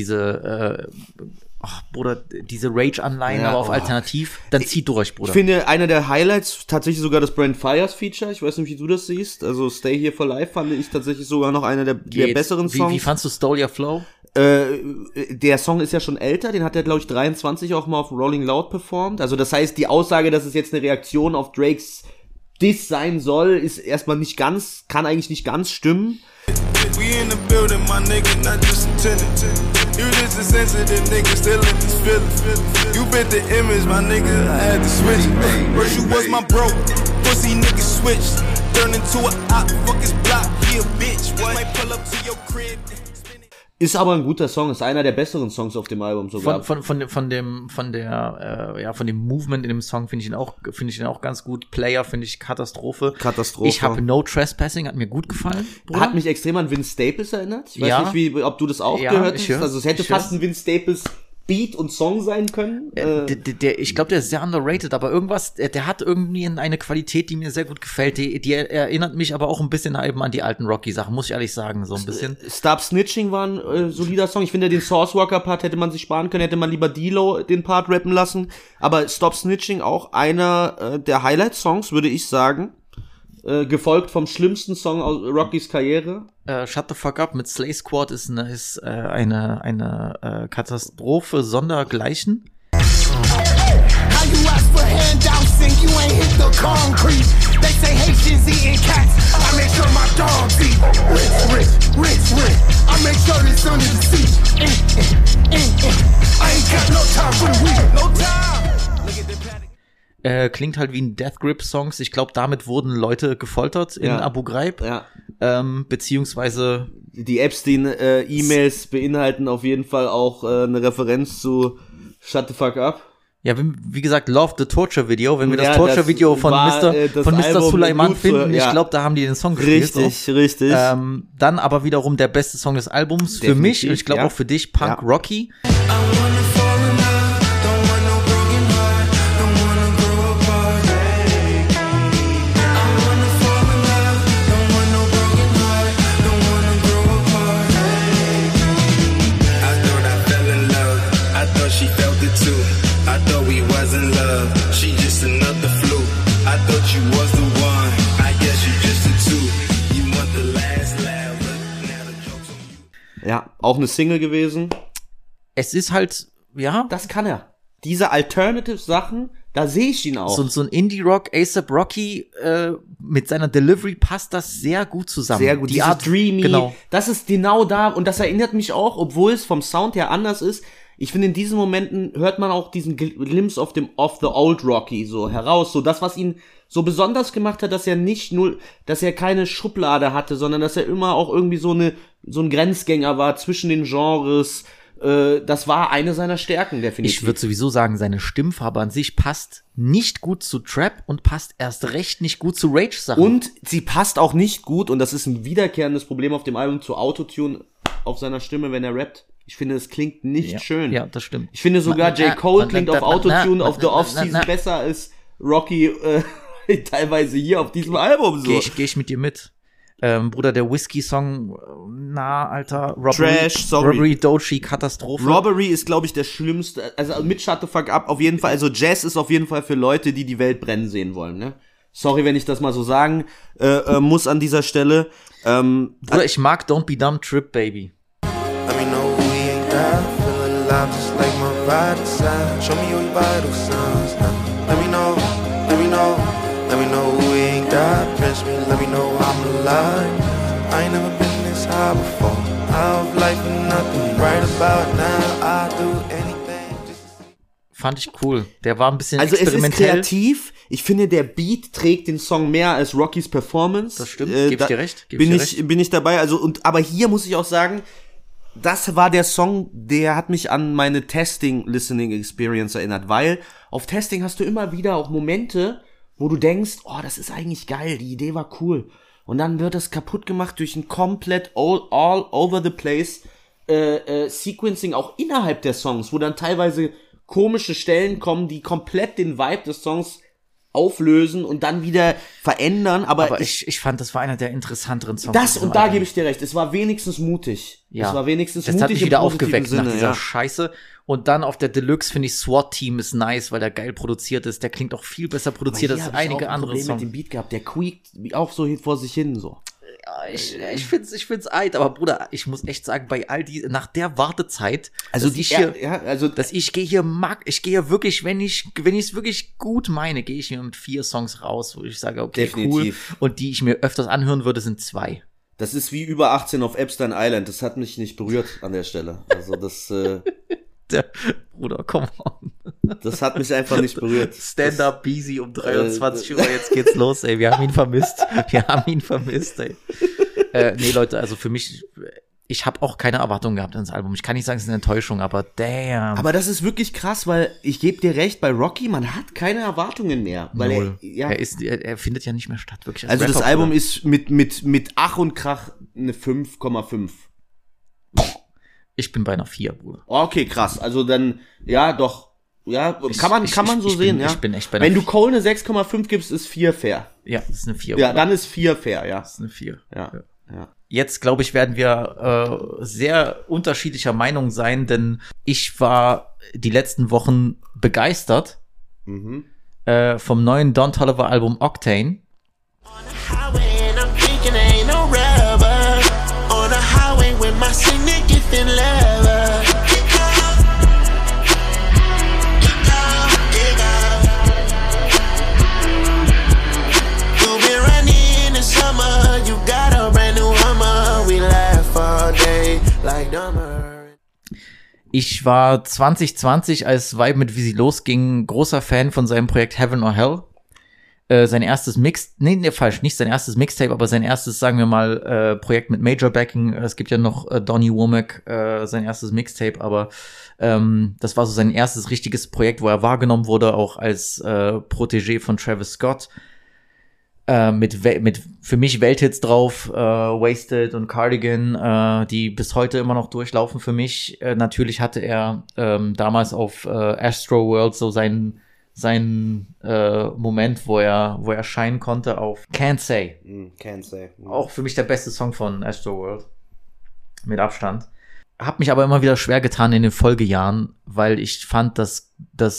Rage-Anleihen, aber auf Alternativ. Dann zieh durch, Bruder. Ich finde, einer der Highlights, tatsächlich sogar das Brand Fires Feature. Ich weiß nicht, wie du das siehst. Also Stay Here for Life fand ich tatsächlich sogar noch einer der besseren Songs. Wie fandst du Stole Your Flow? Der Song ist ja schon älter, den hat er, glaube ich, 23 auch mal auf Rolling Loud performt. Also das heißt, die Aussage, dass es jetzt eine Reaktion auf Drakes Diss sein soll, ist erstmal kann eigentlich nicht ganz stimmen. We in the building, my nigga, not just a tenant. You just a sensitive nigga, still in this feeling. You bit the image, my nigga, I had to switch. First you was my bro, pussy nigga switched. Turn into a op, fuck his block, he a bitch. What? Might pull up to your crib. Ist aber ein guter Song, ist einer der besseren Songs auf dem Album sogar. Von dem Movement in dem Song finde ich ihn auch ganz gut. Player finde ich Katastrophe. Ich habe No Trespassing, hat mir gut gefallen. Bruder. Hat mich extrem an Vince Staples erinnert. Ich weiß nicht, ob du das auch gehört hast. Also es hätte fast ein Vince Staples Beat und Song sein können. Ich glaube, der ist sehr underrated, aber irgendwas, der hat irgendwie eine Qualität, die mir sehr gut gefällt. Die erinnert mich aber auch ein bisschen eben an die alten Rocky-Sachen, muss ich ehrlich sagen, so ein bisschen. Stop Snitching war ein solider Song. Ich finde, den Sourcewalker-Part hätte man sich sparen können, hätte man lieber D-Lo den Part rappen lassen. Aber Stop Snitching auch einer der Highlight-Songs, würde ich sagen. Gefolgt vom schlimmsten Song aus Rockys Karriere. Shut the Fuck Up mit Slay Squad ist eine Katastrophe sondergleichen. How you ask for handouts and you ain't hit the concrete? They say Haitians eating cats. I make sure my dogs eat rich. I make sure it's under the seat. I ain't got no time for the week. No time. Look at the paddock. Klingt halt wie ein Death Grip Songs. Ich glaube, damit wurden Leute gefoltert in Abu Ghraib. Ja. Beziehungsweise die Epstein-E-Mails beinhalten auf jeden Fall auch eine Referenz zu Shut the Fuck Up. Ja, wie gesagt, Love the Torture Video. Wenn wir das Torture Video von Mr. Sulaiman finden, ich glaube, da haben die den Song gespielt. Richtig. Dann aber wiederum der beste Song des Albums für mich und ich glaube auch für dich, Punk Rocky. Ja, auch eine Single gewesen. Es ist halt, ja. Das kann er. Diese Alternative-Sachen, da sehe ich ihn auch. So ein Indie-Rock, A$AP Rocky, mit seiner Delivery passt das sehr gut zusammen. Sehr gut. Die Art, Dreamy, genau. Das ist genau da. Und das erinnert mich auch, obwohl es vom Sound her anders ist. Ich finde, in diesen Momenten hört man auch diesen Glimpse of the Old Rocky so heraus. So das, was ihn so besonders gemacht hat, dass er keine Schublade hatte, sondern dass er immer auch irgendwie so ein Grenzgänger war zwischen den Genres. Das war eine seiner Stärken, definitiv. Ich würde sowieso sagen, seine Stimmfarbe an sich passt nicht gut zu Trap und passt erst recht nicht gut zu Rage-Sachen. Und sie passt auch nicht gut, und das ist ein wiederkehrendes Problem auf dem Album, zu Autotune auf seiner Stimme, wenn er rappt. Ich finde, es klingt nicht schön. Ja, das stimmt. Ich finde sogar J. Cole klingt auf Autotune auf The Off-Season besser als Rocky teilweise hier auf diesem Album so. Geh ich mit dir mit. Bruder, der Whiskey-Song, Alter, Robbery, Doechii, Katastrophe. Robbery ist, glaube ich, der schlimmste, also mit Shut the Fuck Up auf jeden Fall, also Jazz ist auf jeden Fall für Leute, die die Welt brennen sehen wollen, ne? Sorry, wenn ich das mal so sagen muss an dieser Stelle. Bruder, ich mag Don't Be Dumb, Trip, Baby. Let me know we ain't die, feel alive just like my vital sign. Show me your vital signs now. Let me know we ain't die. Press me, let me know I'm alive. I ain't never been this high before. Out of life and nothing right about now. I do anything. Fand ich cool. Der war ein bisschen experimentell. Also es ist kreativ. Ich finde, der Beat trägt den Song mehr als Rockys Performance. Das stimmt, geb ich dir recht. Bin ich dabei. Also aber hier muss ich auch sagen, das war der Song, der hat mich an meine Testing-Listening-Experience erinnert, weil auf Testing hast du immer wieder auch Momente, wo du denkst, oh, das ist eigentlich geil, die Idee war cool. Und dann wird das kaputt gemacht durch ein komplett all over the place Sequencing, auch innerhalb der Songs, wo dann teilweise komische Stellen kommen, die komplett den Vibe des Songs auflösen und dann wieder verändern, aber ich fand, das war einer der interessanteren Songs. Und da gebe ich dir recht, es war wenigstens mutig. Ja. Es war wenigstens das mutig. Hat mich wieder aufgeweckt Sinne, nach dieser Scheiße. Und dann auf der Deluxe finde ich SWAT Team ist nice, weil der geil produziert ist. Der klingt auch viel besser produziert als einige andere Songs. Ich habe mit dem Beat gehabt, der quiekt auch so vor sich hin so. Ja, ich find's eid, aber Bruder, ich muss echt sagen, bei all die, nach der Wartezeit, also ich gehe hier wirklich, wenn ich es wirklich gut meine, gehe ich hier mit 4 Songs raus, wo ich sage, okay, definitiv. Cool. Und die ich mir öfters anhören würde, sind 2. Das ist wie über 18 auf Epstein Island. Das hat mich nicht berührt an der Stelle. Also das, Bruder, come on. Das hat mich einfach nicht berührt. Stand-up busy um 23 Uhr, jetzt geht's los, ey. Wir haben ihn vermisst, ey. Nee, Leute, also für mich, ich habe auch keine Erwartungen gehabt ins Album. Ich kann nicht sagen, es ist eine Enttäuschung, aber damn. Aber das ist wirklich krass, weil ich gebe dir recht, bei Rocky, man hat keine Erwartungen mehr. Weil er findet ja nicht mehr statt, wirklich. Also das Album ist mit Ach und Krach eine 5,5. Ich bin bei einer 4, Bruder. Okay, krass. Also dann, ja, doch. Ja, kann man so sehen, ja. Ich bin echt bei einer Wenn du Cole eine 6,5 gibst, ist 4 fair. Ja, das ist eine 4. Ja, dann ist 4 fair, ja. Das ist eine 4. Ja. Jetzt, glaube ich, werden wir sehr unterschiedlicher Meinung sein, denn ich war die letzten Wochen begeistert vom neuen Don Toliver Album Octane. Ich war 2020, als Vibe mit Wizzy losging, großer Fan von seinem Projekt Heaven or Hell. Sein erstes nicht sein erstes Mixtape, aber sein erstes, sagen wir mal, Projekt mit Major Backing. Es gibt ja noch Donny Womack, sein erstes Mixtape, aber das war so sein erstes richtiges Projekt, wo er wahrgenommen wurde, auch als Protégé von Travis Scott. Mit für mich Welthits drauf, Wasted und Cardigan, die bis heute immer noch durchlaufen für mich. Natürlich hatte er damals auf Astro World so seinen Moment, wo er scheinen konnte auf Can't Say. Can't Say. Auch für mich der beste Song von Astro World. Mit Abstand. Hab mich aber immer wieder schwer getan in den Folgejahren, weil ich fand, dass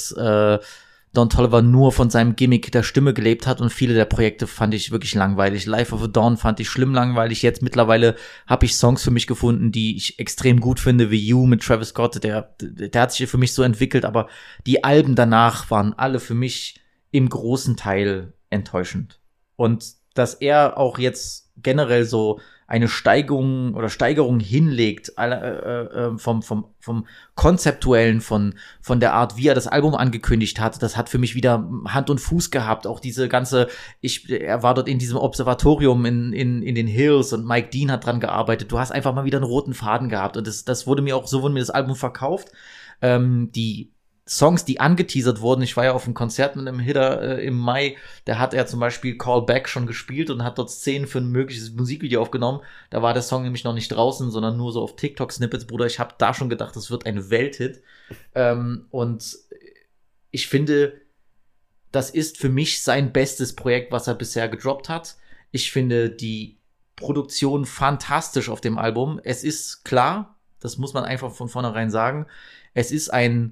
Don Toliver nur von seinem Gimmick der Stimme gelebt hat und viele der Projekte fand ich wirklich langweilig. Life of a Dawn fand ich schlimm langweilig. Jetzt mittlerweile habe ich Songs für mich gefunden, die ich extrem gut finde, wie You mit Travis Scott. Der hat sich für mich so entwickelt, aber die Alben danach waren alle für mich im großen Teil enttäuschend. Und dass er auch jetzt generell so eine Steigerung hinlegt, vom Konzeptuellen, von der Art, wie er das Album angekündigt hat, das hat für mich wieder Hand und Fuß gehabt. Auch diese ganze, er war dort in diesem Observatorium in den Hills und Mike Dean hat dran gearbeitet. Du hast einfach mal wieder einen roten Faden gehabt und das wurde mir das Album verkauft. Die Songs, die angeteasert wurden, ich war ja auf einem Konzert mit einem Hitter im Mai, da hat er zum Beispiel Call Back schon gespielt und hat dort Szenen für ein mögliches Musikvideo aufgenommen. Da war der Song nämlich noch nicht draußen, sondern nur so auf TikTok-Snippets, Bruder. Ich habe da schon gedacht, das wird ein Welthit. Und ich finde, das ist für mich sein bestes Projekt, was er bisher gedroppt hat. Ich finde die Produktion fantastisch auf dem Album. Es ist klar, das muss man einfach von vornherein sagen, es ist ein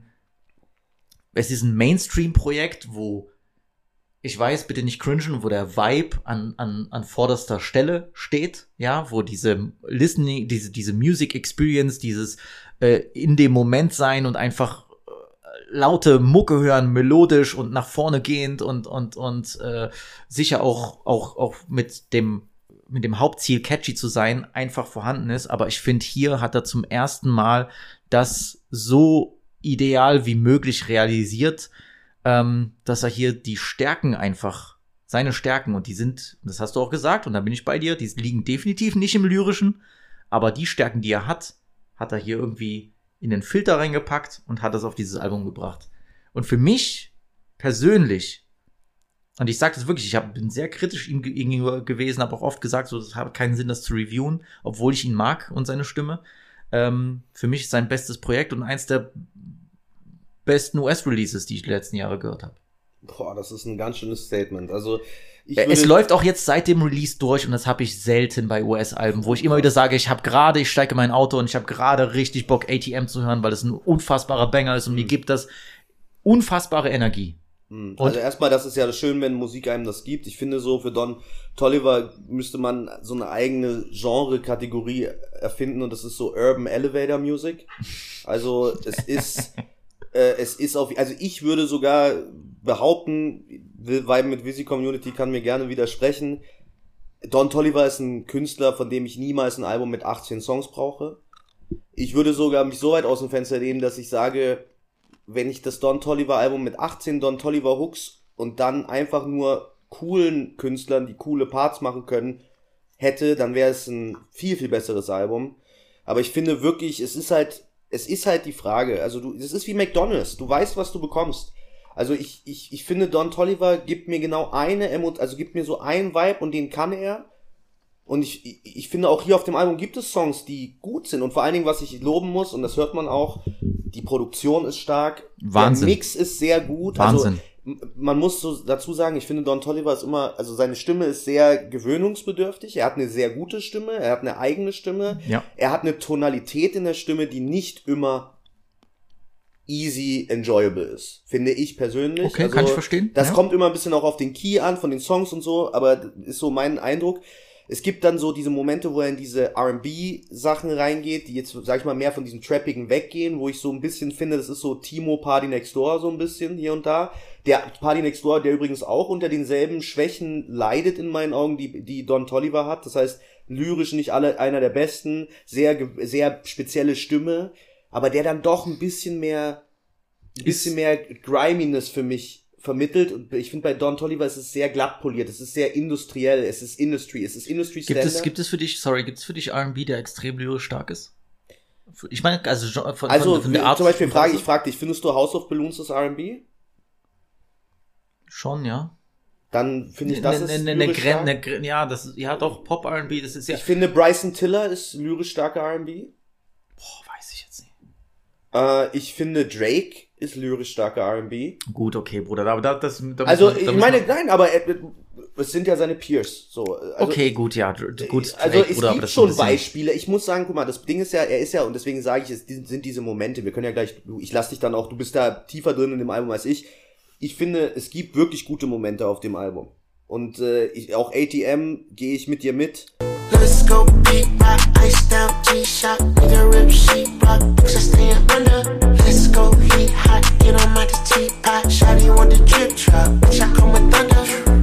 Mainstream-Projekt, wo, ich weiß, bitte nicht cringen, wo der Vibe an vorderster Stelle steht, ja, wo diese Listening, diese Music Experience, dieses in dem Moment sein und einfach laute Mucke hören, melodisch und nach vorne gehend und sicher auch mit dem Hauptziel catchy zu sein, einfach vorhanden ist. Aber ich finde, hier hat er zum ersten Mal das so ideal wie möglich realisiert, dass er hier die Stärken einfach, seine Stärken, und die sind, das hast du auch gesagt, und da bin ich bei dir, die liegen definitiv nicht im Lyrischen, aber die Stärken, die er hat er hier irgendwie in den Filter reingepackt und hat das auf dieses Album gebracht. Und für mich persönlich, und ich sage das wirklich, bin sehr kritisch ihm gegenüber gewesen, habe auch oft gesagt, so, das hat keinen Sinn, das zu reviewen, obwohl ich ihn mag und seine Stimme. Für mich ist sein bestes Projekt und eins der besten US-Releases, die ich die letzten Jahre gehört habe. Boah, das ist ein ganz schönes Statement. Also es läuft auch jetzt seit dem Release durch und das habe ich selten bei US-Alben, wo ich immer wieder sage, ich steige in mein Auto und ich habe gerade richtig Bock, ATM zu hören, weil das ein unfassbarer Banger ist und mir gibt das unfassbare Energie. Also erstmal, das ist ja schön, wenn Musik einem das gibt. Ich finde so, für Don Toliver müsste man so eine eigene Genre-Kategorie erfinden und das ist so Urban Elevator Music. Also es ist also ich würde sogar behaupten, weil mit Wizzy Community kann mir gerne widersprechen, Don Toliver ist ein Künstler, von dem ich niemals ein Album mit 18 Songs brauche. Ich würde sogar mich so weit aus dem Fenster lehnen, dass ich sage, wenn ich das Don Toliver Album mit 18 Don Toliver Hooks und dann einfach nur coolen Künstlern, die coole Parts machen können, hätte, dann wäre es ein viel, viel besseres Album. Aber ich finde wirklich, es ist halt die Frage, also es ist wie McDonald's, du weißt, was du bekommst. Also ich finde, Don Toliver gibt mir genau gibt mir so einen Vibe und den kann er. Und ich finde auch hier auf dem Album gibt es Songs, die gut sind. Und vor allen Dingen, was ich loben muss, und das hört man auch, die Produktion ist stark. Wahnsinn. Der Mix ist sehr gut. Wahnsinn. Also, man muss so dazu sagen, ich finde, Don Toliver ist immer, also seine Stimme ist sehr gewöhnungsbedürftig. Er hat eine sehr gute Stimme, er hat eine eigene Stimme. Ja. Er hat eine Tonalität in der Stimme, die nicht immer easy enjoyable ist, finde ich persönlich. Okay, also, kann ich verstehen. Das kommt immer ein bisschen auch auf den Key an, von den Songs und so, aber ist so mein Eindruck. Es gibt dann so diese Momente, wo er in diese R&B-Sachen reingeht, die jetzt, sag ich mal, mehr von diesem Trappigen weggehen, wo ich so ein bisschen finde, das ist so Timo Party Next Door so ein bisschen hier und da. Der Party Next Door, der übrigens auch unter denselben Schwächen leidet in meinen Augen, die Don Toliver hat. Das heißt, lyrisch nicht einer der besten, sehr, sehr spezielle Stimme, aber der dann doch ein bisschen mehr Griminess für mich vermittelt. Und ich finde, bei Don Toliver ist es sehr glatt poliert, es ist sehr industriell, es ist Industry Standard. Gibt es für dich R&B, der extrem lyrisch stark ist? Ich meine, also von der Art. Zum Beispiel ich frage dich, findest du House of Balloons ist R&B? Schon, ja. Dann finde ich, das ist lyrisch stark. Ja, doch, Pop R&B, das ist ja. Ich finde, Bryson Tiller ist lyrisch starker R&B. Weiß ich jetzt nicht. Ich finde, Drake ist lyrisch starker R&B. Gut, okay, Bruder, aber es sind ja seine Peers, so. Also, okay, gut, ja, gut. Also es gibt schon Beispiele. Ich muss sagen, guck mal, das Ding ist ja, er ist ja, und deswegen sage ich, es sind diese Momente, wir können ja gleich, ich lass dich dann auch, du bist da tiefer drin in dem Album als ich. Ich finde, es gibt wirklich gute Momente auf dem Album. Und auch ATM gehe ich mit dir mit. Let's go beat my ice down G-Shock, nigga rip sheet rock, just stay under. Let's go heat hot, get on my teapot, shawty want the drip drop, bitch I come with thunder.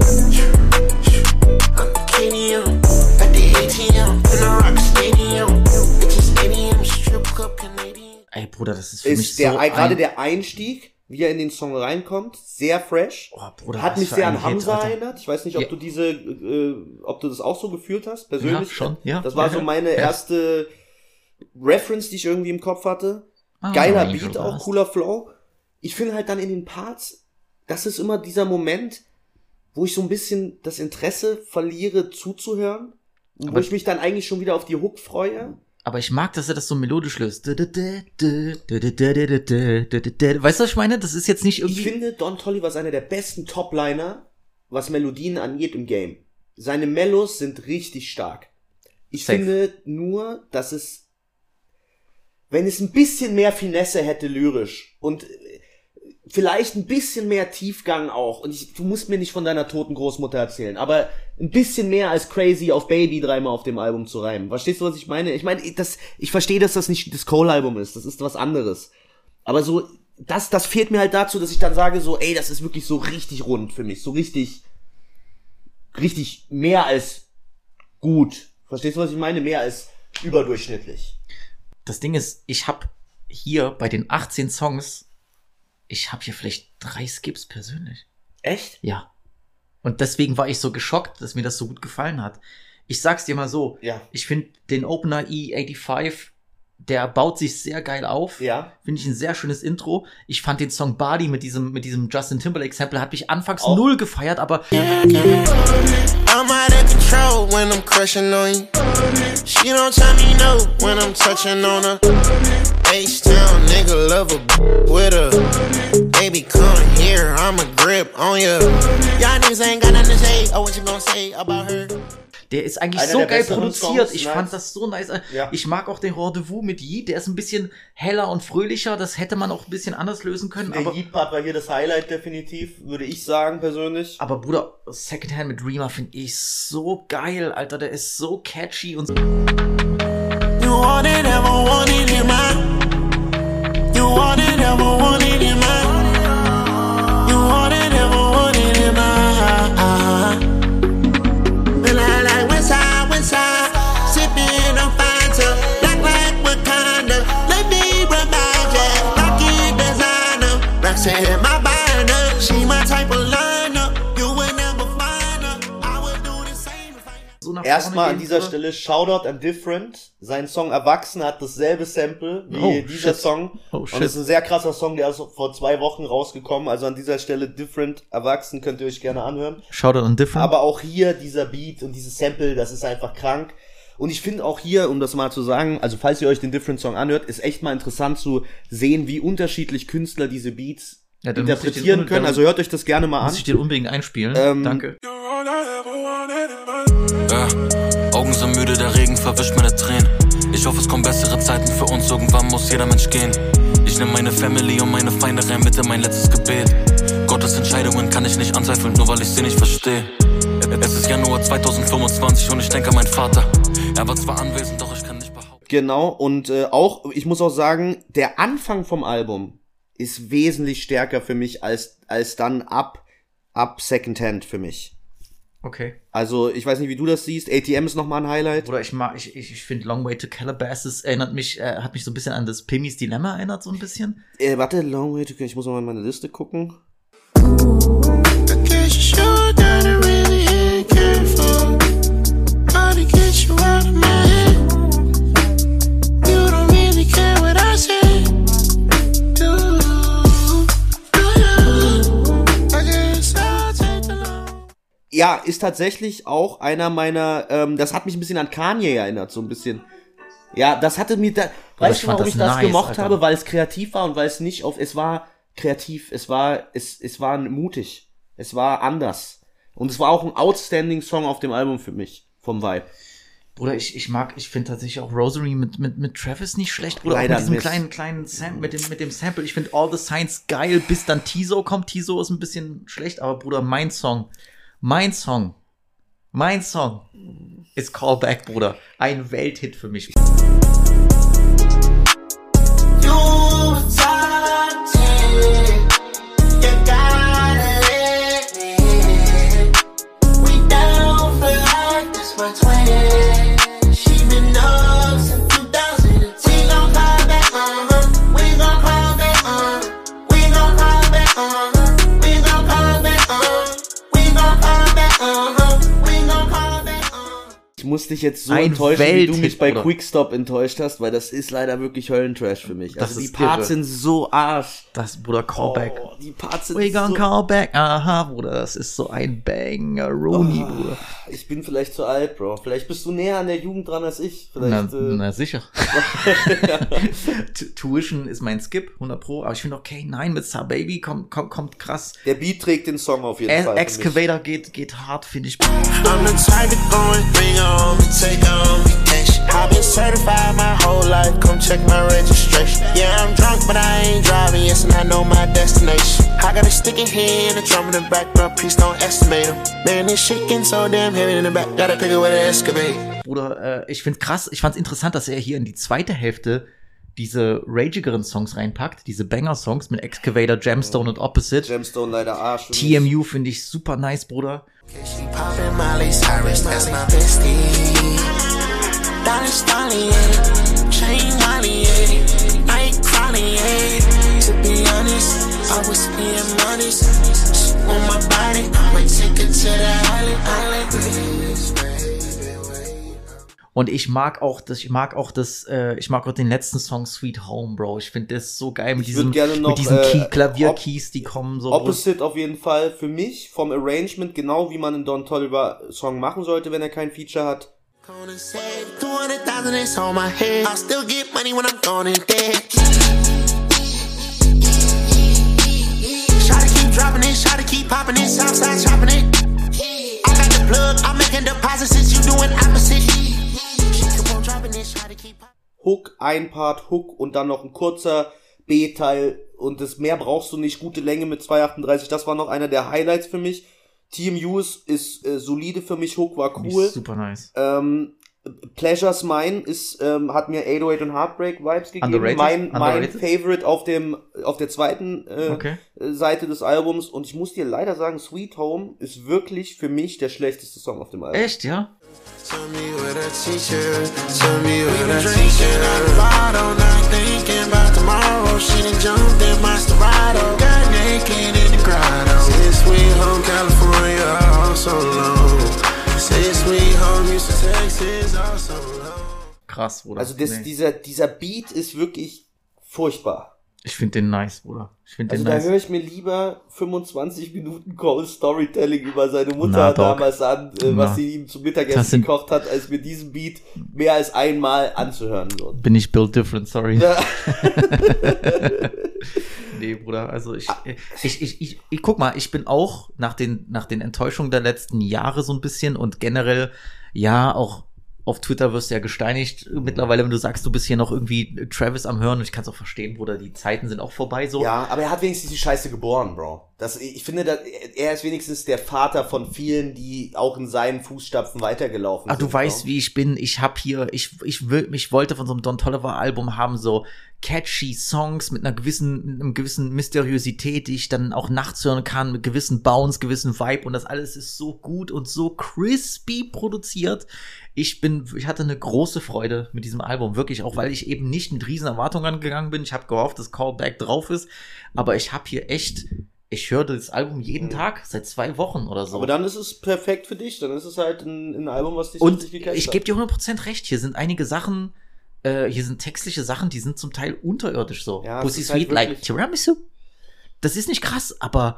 I'm the KDM, at the ATM, in the Rock Stadium, bitches Stadium, strip club Canadian. Ey Bruder, das ist für mich so gerade der Einstieg, wie er in den Song reinkommt, sehr fresh. Oh, Bruder, hat mich sehr an Hamza erinnert. Ich weiß nicht, ob du ob du das auch so gefühlt hast, persönlich. Ja, schon, ja. Das war so meine erste Reference, die ich irgendwie im Kopf hatte. Geiler Beat auch, cooler Flow. Ich finde halt dann in den Parts, das ist immer dieser Moment, wo ich so ein bisschen das Interesse verliere, zuzuhören. Wo ich mich dann eigentlich schon wieder auf die Hook freue. Aber ich mag, dass er das so melodisch löst. Weißt du, was ich meine? Das ist jetzt nicht irgendwie... Ich finde, Don Toliver ist einer der besten Topliner, was Melodien angeht im Game. Seine Mellos sind richtig stark. Ich finde nur, dass wenn es ein bisschen mehr Finesse hätte lyrisch und vielleicht ein bisschen mehr Tiefgang auch, und du musst mir nicht von deiner toten Großmutter erzählen, aber ein bisschen mehr als Crazy auf Baby dreimal auf dem Album zu reimen. Verstehst du, was ich meine? Ich meine, ich verstehe, dass das nicht das Cole-Album ist, das ist was anderes. Aber so, das fehlt mir halt dazu, dass ich dann sage so, ey, das ist wirklich so richtig rund für mich, so richtig mehr als gut. Verstehst du, was ich meine? Mehr als überdurchschnittlich. Das Ding ist, ich habe hier bei den 18 Songs, ich habe hier vielleicht 3 Skips persönlich. Echt? Ja. Und deswegen war ich so geschockt, dass mir das so gut gefallen hat. Ich sag's dir mal so, ich finde den Opener E85, der baut sich sehr geil auf. Ja. Finde ich ein sehr schönes Intro. Ich fand den Song Body mit diesem Justin Timberlake-Sample, hat mich anfangs null gefeiert, aber... I'm out of control when I'm crushing on you. She don't tell me no when I'm touching on her. H-Town nigga love a with her. Baby come here, I'm a grip on you. Y'all niggas ain't got nothing to say. Oh, what you gonna say about her? Der ist eigentlich so geil produziert. Ich fand das so nice. Ja. Ich mag auch den Rendezvous mit Yeet. Der ist ein bisschen heller und fröhlicher. Das hätte man auch ein bisschen anders lösen können. Der Yeet-Part war hier das Highlight definitiv, würde ich sagen persönlich. Aber Bruder, Secondhand mit Rema finde ich so geil, Alter. Der ist so catchy und so. You want it, ever want it in mine. You want it, ever want it in mine. You want it, ever want it in mine. Sipping on Fanta, black like Wakanda. Let me remind ya, Rocky designer. Roxanne, my binder, she my type of liner. You would never find her. I would do the same if I... So einer nach Erstmal an dieser Stelle Shoutout an Different. Sein Song Erwachsen hat dasselbe Sample wie dieser Song. Und es ist ein sehr krasser Song, der ist vor 2 Wochen rausgekommen. Also an dieser Stelle Different Erwachsen könnt ihr euch gerne anhören. Shoutout an Different. Aber auch hier dieser Beat und dieses Sample, das ist einfach krank. Und ich finde auch hier, um das mal zu sagen, also falls ihr euch den Different Song anhört, ist echt mal interessant zu sehen, wie unterschiedlich Künstler diese Beats interpretieren können. Also hört euch das gerne mal an. Muss ich dir unbedingt einspielen. Danke. Ja, Augen sind müde, der Regen verwischt meine Tränen. Ich hoffe, es kommen bessere Zeiten für uns. Irgendwann muss jeder Mensch gehen. Ich nehme meine Family und meine Feinde rein, bitte mein letztes Gebet. Gottes Entscheidungen kann ich nicht anzweifeln, nur weil ich sie nicht verstehe. Es ist Januar 2025 und ich denke an meinen Vater. Er war zwar anwesend, doch ich kann nicht behaupten. Genau, und ich muss auch sagen, der Anfang vom Album ist wesentlich stärker für mich als dann ab Secondhand für mich. Okay. Also, ich weiß nicht, wie du das siehst. ATM ist nochmal ein Highlight. Oder ich finde Long Way to Calabasas hat mich so ein bisschen an das Pimmy's Dilemma erinnert, so ein bisschen. Warte, Long Way to Calabasas, ich muss mal in meine Liste gucken. Ja, ist tatsächlich auch einer meiner, das hat mich ein bisschen an Kanye erinnert, so ein bisschen. Ja, das hatte mir weißt du, warum ich das gemocht habe? Weil es kreativ war und weil es nicht es war kreativ, es war mutig, es war anders. Und es war auch ein outstanding Song auf dem Album für mich, vom Vibe. Bruder, ich finde tatsächlich auch Rosary mit Travis nicht schlecht, Bruder. Leider auch mit diesem kleinen Sample, mit dem Sample. Ich finde All the Signs geil, bis dann Tizo kommt. Tizo ist ein bisschen schlecht, aber Bruder, mein Song ist Callback, Bruder. Ein Welthit für mich. Ich muss dich jetzt so enttäuschen, wie du mich bei Quickstop enttäuscht hast, weil das ist leider wirklich Höllentrash für mich. Also die Parts sind so Arsch. Das, Bruder, Callback. Oh, die Parts sind We gonna call back. Aha, Bruder, das ist so ein Banger-Rooney, Bruder. Ich bin vielleicht zu alt, Bro. Vielleicht bist du näher an der Jugend dran als ich. Vielleicht, na sicher. Tuition ist mein Skip, 100%. Aber ich finde auch K9 mit Star Baby kommt krass. Der Beat trägt den Song auf jeden Fall. Excavator geht hart, finde ich. I'm the type of going, bring on me, take on vacation. I've been certified my whole life, come check my registration. Yeah, I'm drunk, but I ain't driving, yes, and I know my destination. I got a sticky hand, a drum in the back, but please don't estimate them. Man, it's shaking so damn heavy in the back, gotta pick it with an excavator. Bruder, ich fand's interessant, dass er hier in die zweite Hälfte diese ragigeren Songs reinpackt, diese Banger-Songs mit Excavator, Gemstone und Opposite. Gemstone leider Arsch. TMU finde ich super nice, Bruder. Und ich mag auch den letzten Song Sweet Home, Bro. Ich finde das so geil mit diesen Klavierkeys, die kommen so. Opposite auf jeden Fall für mich vom Arrangement genau wie man einen Don Toliver Song machen sollte, wenn er kein Feature hat. Hook, ein Part, Hook und dann noch ein kurzer B-Teil und das mehr brauchst du nicht, gute Länge mit 2,38, das war noch einer der Highlights für mich. TMU ist solide für mich, Hook war cool. Super nice. Pleasure's Mine hat mir 808 und Heartbreak Vibes gegeben. Mein Favorite auf der zweiten Seite des Albums und ich muss dir leider sagen, Sweet Home ist wirklich für mich der schlechteste Song auf dem Album. Echt, ja? Tell me what a teacher, tell me what a teacher. I'm bottle, not thinking about tomorrow. She done jumped in my Serato, got naked in the grotto. Say sweet home California, all so long. Say sweet home used to krass, Bruder. Also dieser Beat ist wirklich furchtbar. Ich finde den nice, Bruder. Da höre ich mir lieber 25 Minuten Cole Storytelling über seine Mutter damals an, was sie ihm zum Mittagessen gekocht hat, als mir diesen Beat mehr als einmal anzuhören. So. Bin ich built different, sorry. Ja. Nee, Bruder, also ich guck mal, ich bin auch nach den Enttäuschungen der letzten Jahre so ein bisschen und generell, ja, auch auf Twitter wirst du ja gesteinigt mittlerweile, wenn du sagst, du bist hier noch irgendwie Travis am Hören. Und ich kann es auch verstehen, Bruder, die Zeiten sind auch vorbei so. Ja, aber er hat wenigstens die Scheiße geboren, Bro. Ich finde, er ist wenigstens der Vater von vielen, die auch in seinen Fußstapfen weitergelaufen sind. Du weißt, wie ich bin. Ich wollte von so einem Don Toliver Album haben, so catchy Songs mit einem gewissen Mysteriosität, die ich dann auch nachts hören kann, mit gewissen Bounce, gewissen Vibe. Und das alles ist so gut und so crispy produziert. Ich hatte eine große Freude mit diesem Album, wirklich auch, weil ich eben nicht mit riesen Erwartungen angegangen bin. Ich habe gehofft, dass Callback drauf ist, aber ich habe hier echt, ich höre das Album jeden Tag, seit 2 Wochen oder so. Aber dann ist es perfekt für dich, dann ist es halt ein Album, was dich und richtig gecatcht hat. Ich gebe dir 100% recht, hier sind einige Sachen, hier sind textliche Sachen, die sind zum Teil unterirdisch so. Ja, Pussy Sweet like Tiramisu. Das ist nicht krass, aber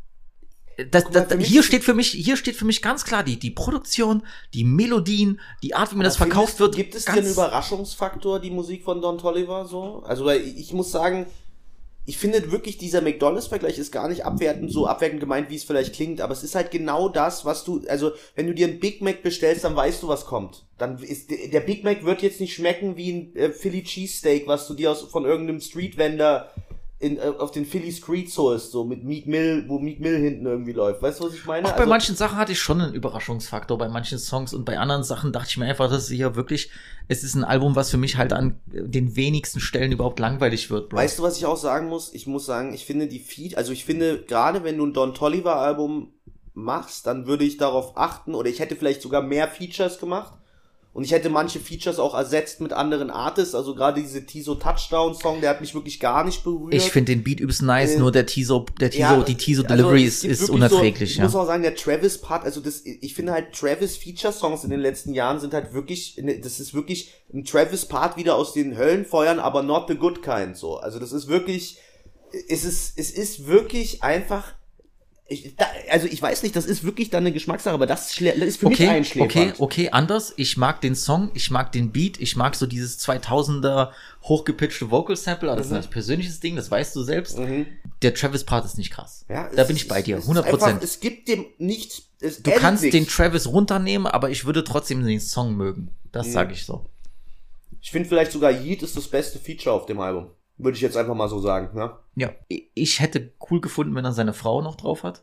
hier steht für mich ganz klar die Produktion, die Melodien, die Art, wie mir das verkauft wird. Gibt es den Überraschungsfaktor, die Musik von Don Toliver so? Also, weil ich muss sagen, ich finde wirklich, dieser McDonald's-Vergleich ist gar nicht so abwertend gemeint, wie es vielleicht klingt, aber es ist halt genau das, was also, wenn du dir einen Big Mac bestellst, dann weißt du, was kommt. Dann ist, der Big Mac wird jetzt nicht schmecken wie ein Philly Cheesesteak, was du dir von irgendeinem Street-Vendor auf den Philly Streets holst, so mit Meek Mill, wo Meek Mill hinten irgendwie läuft. Weißt du, was ich meine? Auch bei manchen Sachen hatte ich schon einen Überraschungsfaktor, bei manchen Songs, und bei anderen Sachen dachte ich mir einfach, dass hier wirklich, es ist ein Album, was für mich halt an den wenigsten Stellen überhaupt langweilig wird, Bro. Weißt du, was ich auch sagen muss? Ich muss sagen, ich finde ich finde, gerade wenn du ein Don Toliver Album machst, dann würde ich darauf achten, oder ich hätte vielleicht sogar mehr Features gemacht. Und ich hätte manche Features auch ersetzt mit anderen Artists, also gerade diese Tiso Touchdown Song, der hat mich wirklich gar nicht berührt. Ich finde den Beat übelst nice, nur die Tiso Delivery ist unerträglich, Ich muss auch sagen, der Travis Part, also ich finde halt Travis Feature Songs in den letzten Jahren sind halt wirklich, das ist wirklich ein Travis Part wieder aus den Höllenfeuern, aber not the good kind, so. Also das ist wirklich, es ist wirklich einfach, ich weiß nicht, das ist wirklich dann eine Geschmackssache, aber das ist für mich einschläfernd. Okay, anders. Ich mag den Song, ich mag den Beat, ich mag so dieses 2000er hochgepitchte Vocal Sample, das ist ein persönliches Ding, das weißt du selbst. Der Travis-Part ist nicht krass. Ja, da bin ich bei dir, 100%. Es gibt dem nichts. Du kannst den Travis runternehmen, aber ich würde trotzdem den Song mögen. Das sage ich so. Ich finde vielleicht sogar Yeet ist das beste Feature auf dem Album. Würde ich jetzt einfach mal so sagen, ne? Ja, ich hätte cool gefunden, wenn er seine Frau noch drauf hat.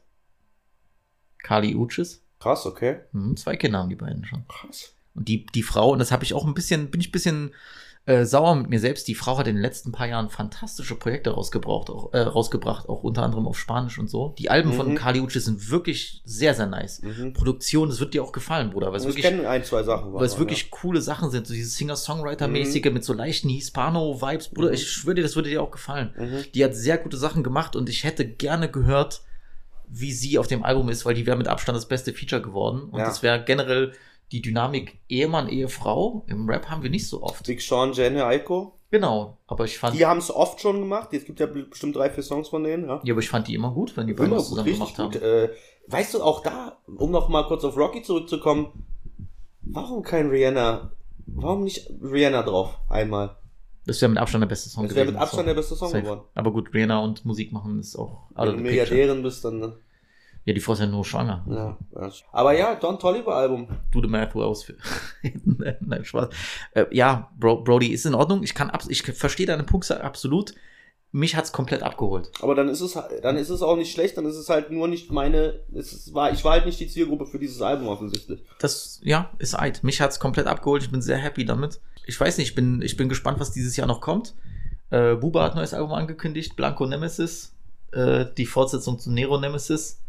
Kali Uchis. Krass, okay. 2 Kinder haben die beiden schon. Krass. Und die Frau, und das habe ich auch bin ich ein bisschen sauer mit mir selbst. Die Frau hat in den letzten paar Jahren fantastische Projekte rausgebracht, auch unter anderem auf Spanisch und so. Die Alben von Kali Uchis sind wirklich sehr, sehr nice. Produktion, das wird dir auch gefallen, Bruder. Weil ich kenne 1, 2 Sachen. Weil es wirklich coole Sachen sind, so dieses Singer-Songwriter-mäßige mit so leichten Hispano-Vibes, Bruder. Ich schwöre dir, das würde dir auch gefallen. Die hat sehr gute Sachen gemacht und ich hätte gerne gehört, wie sie auf dem Album ist, weil die wäre mit Abstand das beste Feature geworden. Und das wäre generell die Dynamik Ehemann, Ehefrau. Im Rap haben wir nicht so oft. Big Sean, Jenny, Aiko. Genau, aber ich fand... Die haben es oft schon gemacht. Es gibt ja bestimmt 3, 4 Songs von denen. Ja, aber ich fand die immer gut, wenn die beiden das zusammen gemacht haben. Weißt du, auch da, um noch mal kurz auf Rocky zurückzukommen, warum nicht Rihanna drauf? Einmal. Das wäre mit Abstand der beste Song gewesen. Das wäre mit Abstand der beste Song geworden. Aber gut, Rihanna und Musik machen ist auch... Wenn du Milliardärin bist, dann... Ja, die Frau ist ja nur schwanger. Ja. Aber ja, Don Toliver Album. Do the math aus. Nein, Spaß. Ja, Brody, ist in Ordnung. Ich verstehe deine Punkte absolut. Mich hat's komplett abgeholt. Aber dann ist es auch nicht schlecht, dann ist es halt nur nicht ich war halt nicht die Zielgruppe für dieses Album offensichtlich. Das, ja, ist eid. Mich hat's komplett abgeholt. Ich bin sehr happy damit. Ich weiß nicht, ich bin gespannt, was dieses Jahr noch kommt. Buba hat ein neues Album angekündigt, Blanco Nemesis. Die Fortsetzung zu Nero Nemesis.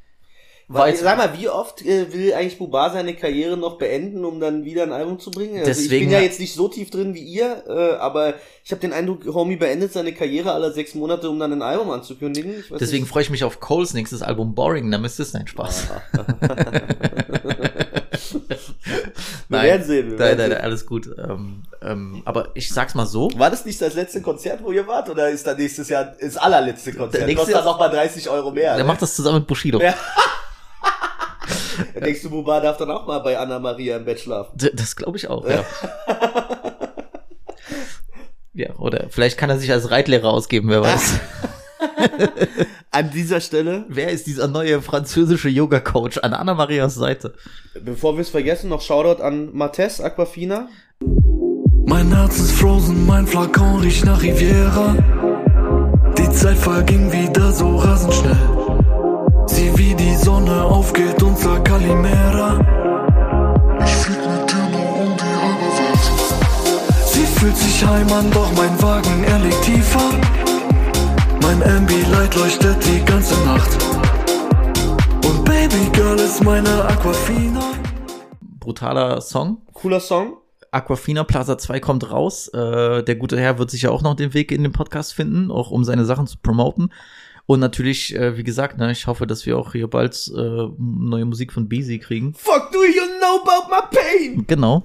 Sag mal, wie oft will eigentlich Buba seine Karriere noch beenden, um dann wieder ein Album zu bringen? Also deswegen, ich bin ja jetzt nicht so tief drin wie ihr, aber ich habe den Eindruck, Homie beendet seine Karriere alle 6 Monate, um dann ein Album anzukündigen. Deswegen freue ich mich auf Coles nächstes Album Boring Nemesis. Nein, Spaß. Wir werden sehen. Nein, alles gut. Aber ich sag's mal so. War das nicht das letzte Konzert, wo ihr wart? Oder ist da nächstes Jahr das allerletzte Konzert? Kostet dann nochmal 30 € mehr. Der macht das zusammen mit Bushido. Ja. Denkst du, Buba darf dann auch mal bei Anna Maria im Bett schlafen? Das glaube ich auch, ja. Ja, oder vielleicht kann er sich als Reitlehrer ausgeben, wer weiß. An dieser Stelle. Wer ist dieser neue französische Yoga-Coach an Anna Marias Seite? Bevor wir es vergessen, noch Shoutout an Matthias Aquafina. Mein Herz ist frozen, mein Flakon riecht nach Riviera. Die Zeit verging wieder so rasend schnell. Sieh, wie die Sonne aufgeht und sagt Calimera. Ich flieg mit dir nur um die halbe Welt. Sie fühlt sich heim an, doch mein Wagen, er liegt tiefer. Mein Ambilight leuchtet die ganze Nacht. Und Baby Girl ist meine Aquafina. Brutaler Song. Cooler Song. Aquafina Plaza 2 kommt raus. Der gute Herr wird sicher auch noch den Weg in den Podcast finden, auch um seine Sachen zu promoten. Und natürlich, wie gesagt, ich hoffe, dass wir auch hier bald neue Musik von Beezy kriegen. Fuck, do you know about my pain? Genau.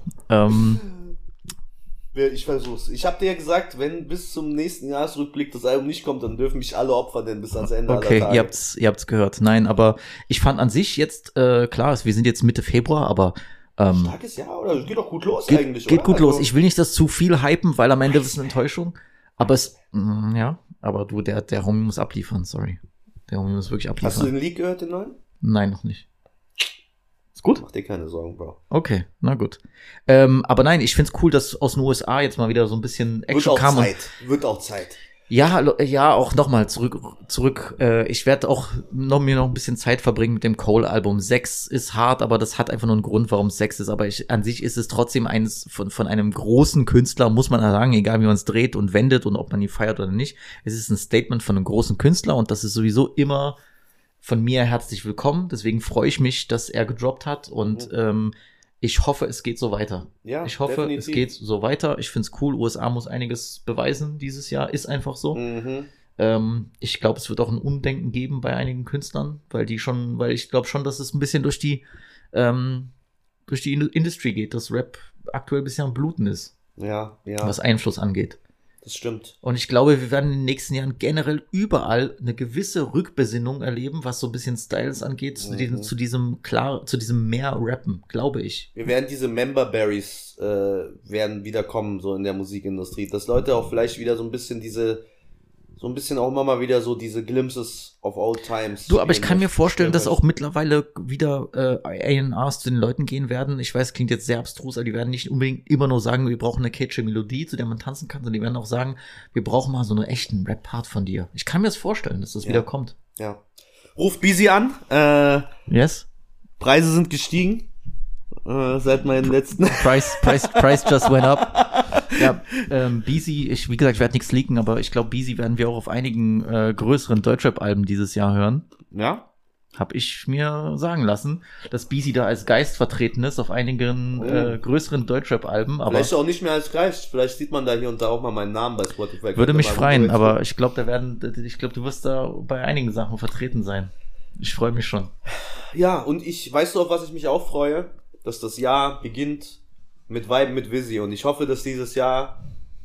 Ich versuch's. Ich hab dir ja gesagt, wenn bis zum nächsten Jahresrückblick das Album nicht kommt, dann dürfen mich alle opfern, denn bis ans Ende aller Tage. Okay, ihr habt's gehört. Nein, aber ich fand an sich jetzt, klar, wir sind jetzt Mitte Februar, aber starkes Jahr, oder? Es geht doch gut los eigentlich, Geht oder? gut los. Ich will nicht das zu viel hypen, weil am Ende ist es eine Enttäuschung. Aber aber du, der Homie muss abliefern, sorry. Der Homie muss wirklich abliefern. Hast du den Leak gehört, den neuen? Nein, noch nicht. Ist gut? Mach dir keine Sorgen, Bro. Okay, na gut. Aber nein, ich find's cool, dass aus den USA jetzt mal wieder so ein bisschen Action kam. Wird auch Zeit. Ja, auch nochmal zurück. Ich werde auch mir noch ein bisschen Zeit verbringen mit dem Cole-Album. 6 ist hart, aber das hat einfach nur einen Grund, warum es 6 ist. Aber an sich ist es trotzdem eines von einem großen Künstler, muss man sagen, egal wie man es dreht und wendet und ob man ihn feiert oder nicht. Es ist ein Statement von einem großen Künstler und das ist sowieso immer von mir herzlich willkommen. Deswegen freue ich mich, dass er gedroppt hat und ich hoffe, es geht so weiter. Ja, ich hoffe, definitiv. Es geht so weiter. Ich find's cool. USA muss einiges beweisen dieses Jahr. Ist einfach so. Ich glaube, es wird auch ein Umdenken geben bei einigen Künstlern, weil ich glaube schon, dass es ein bisschen durch die Industry geht, dass Rap aktuell ein bisschen am Bluten ist. Ja. Was Einfluss angeht. Das stimmt. Und ich glaube, wir werden in den nächsten Jahren generell überall eine gewisse Rückbesinnung erleben, was so ein bisschen Styles angeht, zu diesem mehr Rappen, glaube ich. Wir werden diese Memberberries werden wieder kommen, so in der Musikindustrie, dass Leute auch vielleicht wieder so ein bisschen auch immer mal wieder so diese Glimpses of old times. Du, aber ich kann mir vorstellen, dass auch mittlerweile wieder A&Rs zu den Leuten gehen werden. Ich weiß, klingt jetzt sehr abstrus, aber die werden nicht unbedingt immer nur sagen, wir brauchen eine catchy Melodie, zu der man tanzen kann, sondern die werden auch sagen, wir brauchen mal so einen echten Rap-Part von dir. Ich kann mir das vorstellen, dass das wieder kommt. Ja. Ruft Beezy an. Yes. Preise sind gestiegen. Seit meinen letzten Price just went up. Ja, Beezy, wie gesagt, ich werde nichts leaken, aber ich glaube, Beezy werden wir auch auf einigen größeren Deutschrap-Alben dieses Jahr hören. Ja? Hab ich mir sagen lassen, dass Beezy da als Geist vertreten ist auf einigen größeren Deutschrap-Alben. Vielleicht auch nicht mehr als Geist. Vielleicht sieht man da hier und da auch mal meinen Namen bei Spotify. Würde mich freuen, aber ich glaube, du wirst da bei einigen Sachen vertreten sein. Ich freue mich schon. Ja, und weißt du, auf was ich mich auch freue? Dass das Jahr beginnt mit Viben mit Vizzy und ich hoffe, dass dieses Jahr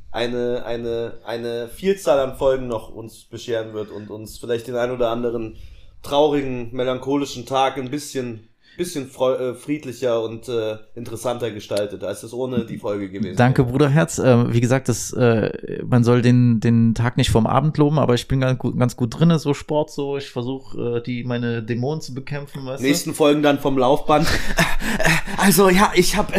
eine Vielzahl an Folgen noch uns bescheren wird und uns vielleicht den ein oder anderen traurigen, melancholischen Tag ein bisschen friedlicher und interessanter gestaltet, als es ohne die Folge gewesen wäre. Danke, Bruderherz. Wie gesagt, man soll den Tag nicht vom Abend loben, aber ich bin ganz gut drin, so Sport, so. Ich versuche, meine Dämonen zu bekämpfen, weißt du? Nächsten Folgen dann vom Laufband. Also, ja, ich hab...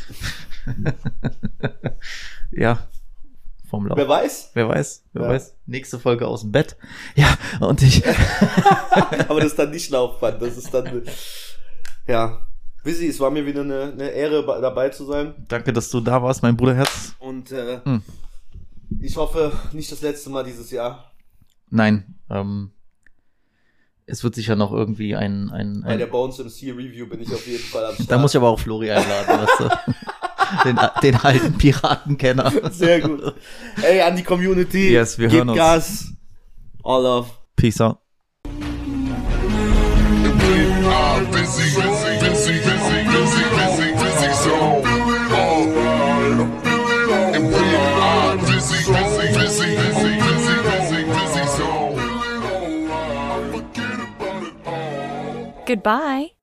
Ja, vom Lauf. Wer weiß. Nächste Folge aus dem Bett. Ja, und ich... Aber das ist dann nicht Laufband, das ist dann... Ja, Vizzy, es war mir wieder eine Ehre, dabei zu sein. Danke, dass du da warst, mein Bruderherz. Und ich hoffe, nicht das letzte Mal dieses Jahr. Nein, es wird sicher noch irgendwie Bei der Bones MC Review bin ich auf jeden Fall am Start. Da muss ich aber auch Flori einladen, weißt du? den alten Piratenkenner. Sehr gut. Ey, an die Community. Yes, wir hören uns. Gas. All love. Peace out. Busy. Goodbye.